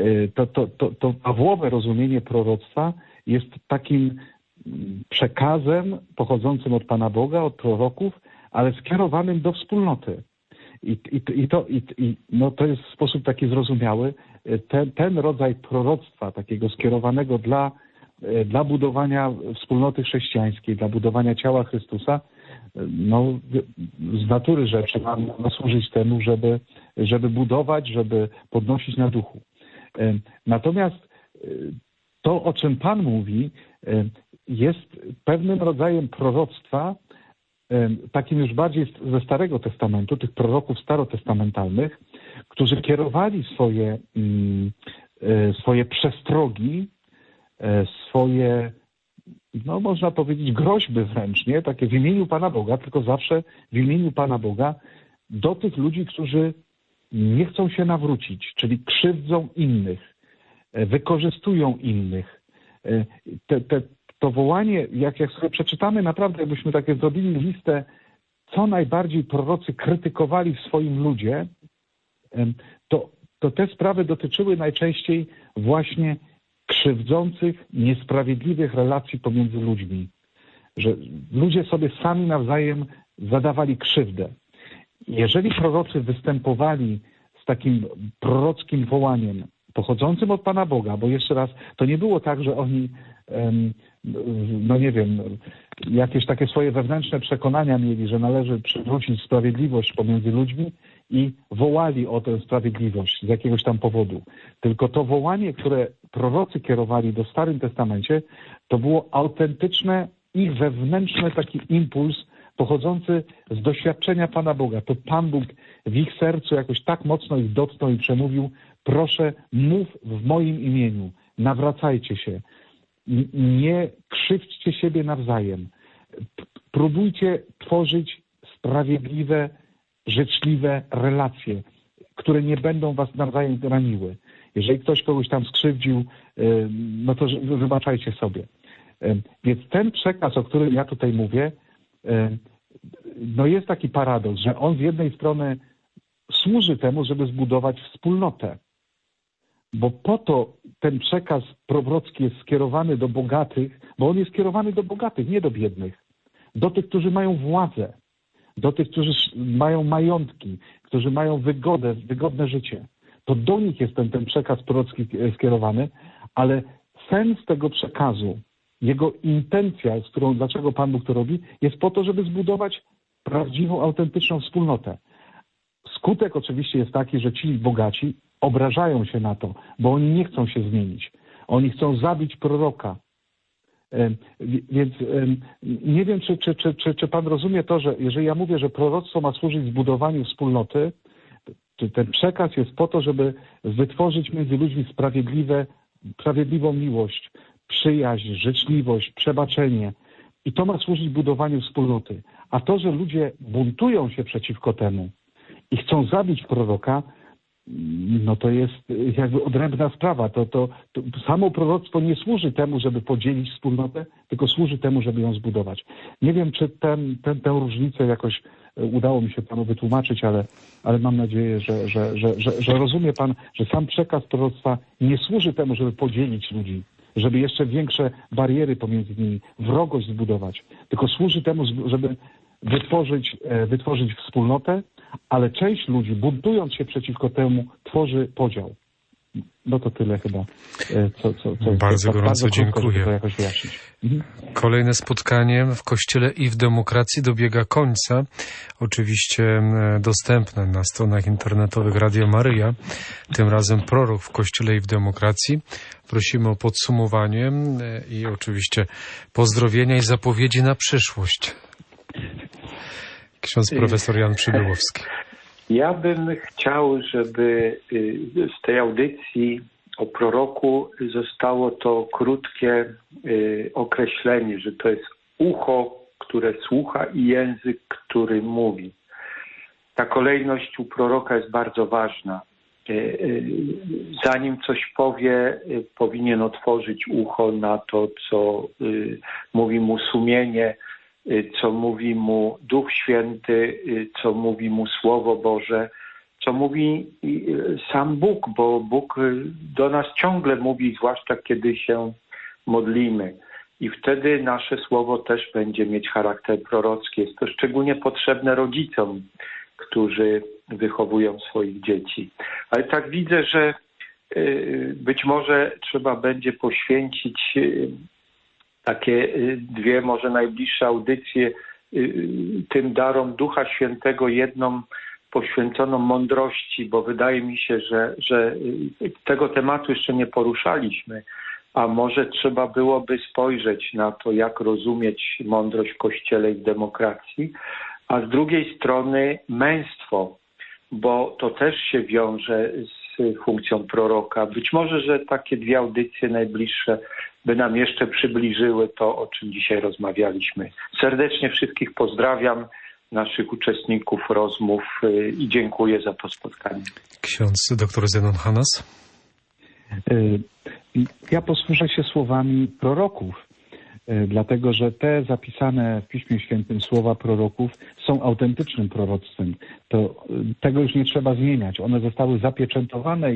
to Pawłowe rozumienie proroctwa jest takim przekazem pochodzącym od Pana Boga, od proroków, ale skierowanym do wspólnoty. To jest w sposób taki zrozumiały. Ten rodzaj proroctwa, takiego skierowanego dla budowania wspólnoty chrześcijańskiej, dla budowania ciała Chrystusa, z natury rzeczy ma służyć temu, żeby budować, żeby podnosić na duchu. Natomiast to, o czym Pan mówi, jest pewnym rodzajem proroctwa, takim już bardziej ze Starego Testamentu, tych proroków starotestamentalnych, którzy kierowali swoje przestrogi, swoje, można powiedzieć, groźby wręcz, nie? Takie w imieniu Pana Boga, tylko zawsze w imieniu Pana Boga do tych ludzi, którzy nie chcą się nawrócić, czyli krzywdzą innych, wykorzystują innych. To wołanie, jak sobie przeczytamy, naprawdę jakbyśmy takie zrobili listę, co najbardziej prorocy krytykowali w swoim ludzie, to te sprawy dotyczyły najczęściej właśnie krzywdzących, niesprawiedliwych relacji pomiędzy ludźmi. Że ludzie sobie sami nawzajem zadawali krzywdę. Jeżeli prorocy występowali z takim prorockim wołaniem pochodzącym od Pana Boga, bo jeszcze raz, to nie było tak, że oni, no nie wiem, jakieś takie swoje wewnętrzne przekonania mieli, że należy przywrócić sprawiedliwość pomiędzy ludźmi i wołali o tę sprawiedliwość z jakiegoś tam powodu. Tylko to wołanie, które prorocy kierowali do Starym Testamencie, to było autentyczne ich wewnętrzny taki impuls pochodzący z doświadczenia Pana Boga. To Pan Bóg w ich sercu jakoś tak mocno ich dotknął i przemówił: proszę, mów w moim imieniu, nawracajcie się, nie krzywdźcie siebie nawzajem, próbujcie tworzyć sprawiedliwe, życzliwe relacje, które nie będą was nawzajem raniły. Jeżeli ktoś kogoś tam skrzywdził, no to wybaczajcie sobie. Więc ten przekaz, o którym ja tutaj mówię, no jest taki paradoks, że on z jednej strony służy temu, żeby zbudować wspólnotę, bo po to ten przekaz prorocki jest skierowany do bogatych, bo on jest skierowany do bogatych, nie do biednych, do tych, którzy mają władzę, do tych, którzy mają majątki, którzy mają wygodne życie. To do nich jest ten przekaz prorocki skierowany, ale sens tego przekazu, jego intencja, dlaczego Pan Bóg to robi, jest po to, żeby zbudować prawdziwą, autentyczną wspólnotę. Skutek oczywiście jest taki, że ci bogaci obrażają się na to, bo oni nie chcą się zmienić. Oni chcą zabić proroka. Więc nie wiem, czy Pan rozumie to, że jeżeli ja mówię, że proroctwo ma służyć zbudowaniu wspólnoty, to ten przekaz jest po to, żeby wytworzyć między ludźmi sprawiedliwą miłość, przyjaźń, życzliwość, przebaczenie. I to ma służyć budowaniu wspólnoty. A to, że ludzie buntują się przeciwko temu i chcą zabić proroka, no to jest jakby odrębna sprawa. To samo proroctwo nie służy temu, żeby podzielić wspólnotę, tylko służy temu, żeby ją zbudować. Nie wiem, czy tę różnicę jakoś udało mi się Panu wytłumaczyć, ale mam nadzieję, że rozumie Pan, że sam przekaz proroctwa nie służy temu, żeby podzielić ludzi, żeby jeszcze większe bariery pomiędzy nimi, wrogość zbudować, tylko służy temu, żeby wytworzyć wspólnotę, ale część ludzi, buntując się przeciwko temu, tworzy podział. No to tyle chyba. Bardzo gorąco dziękuję. To jakoś wyjaśnić. Kolejne spotkanie w Kościele i w Demokracji dobiega końca. Oczywiście dostępne na stronach internetowych Radio Maryja. Tym razem prorok w Kościele i w Demokracji. Prosimy o podsumowanie i oczywiście pozdrowienia i zapowiedzi na przyszłość. Ksiądz profesor Jan Przybyłowski. Ja bym chciał, żeby z tej audycji o proroku zostało to krótkie określenie, że to jest ucho, które słucha i język, który mówi. Ta kolejność u proroka jest bardzo ważna. Zanim coś powie, powinien otworzyć ucho na to, co mówi mu sumienie, co mówi mu Duch Święty, co mówi mu Słowo Boże, co mówi sam Bóg, bo Bóg do nas ciągle mówi, zwłaszcza kiedy się modlimy. I wtedy nasze słowo też będzie mieć charakter prorocki. Jest to szczególnie potrzebne rodzicom, którzy wychowują swoich dzieci. Ale tak widzę, że być może trzeba będzie poświęcić takie dwie, może najbliższe audycje tym darom Ducha Świętego, jedną poświęconą mądrości, bo wydaje mi się, że tego tematu jeszcze nie poruszaliśmy, a może trzeba byłoby spojrzeć na to, jak rozumieć mądrość w Kościele i w demokracji, a z drugiej strony męstwo, bo to też się wiąże z funkcją proroka. Być może, że takie dwie audycje najbliższe by nam jeszcze przybliżyły to, o czym dzisiaj rozmawialiśmy. Serdecznie wszystkich pozdrawiam, naszych uczestników rozmów i dziękuję za to spotkanie. Ksiądz dr Zenon Hanas. Ja posłużę się słowami proroków, dlatego że te zapisane w Piśmie Świętym słowa proroków są autentycznym proroctwem. Tego już nie trzeba zmieniać. One zostały zapieczętowane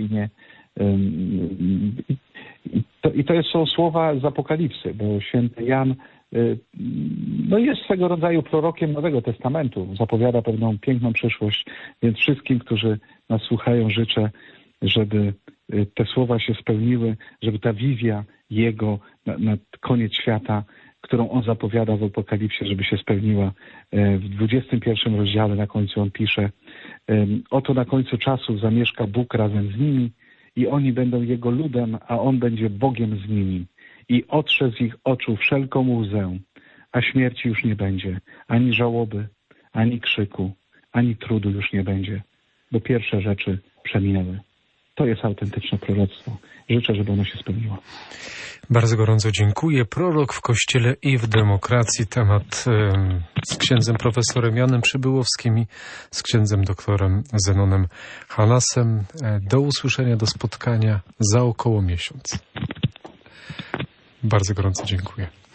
i to są słowa z Apokalipsy, bo święty Jan jest swego rodzaju prorokiem Nowego Testamentu. Zapowiada pewną piękną przyszłość, więc wszystkim, którzy nas słuchają, życzę, żeby te słowa się spełniły, żeby ta wizja Jego na koniec świata, którą On zapowiada w Apokalipsie, żeby się spełniła. W 21 rozdziale na końcu On pisze: oto na końcu czasów zamieszka Bóg razem z nimi i oni będą Jego ludem, a On będzie Bogiem z nimi. I otrze z ich oczu wszelką łzę, a śmierci już nie będzie, ani żałoby, ani krzyku, ani trudu już nie będzie, bo pierwsze rzeczy przeminęły. To jest autentyczne proroctwo. Życzę, żeby ono się spełniło. Bardzo gorąco dziękuję. Prorok w Kościele i w demokracji. Temat z księdzem profesorem Janem Przybyłowskim i z księdzem doktorem Zenonem Hanasem. Do usłyszenia, do spotkania za około miesiąc. Bardzo gorąco dziękuję.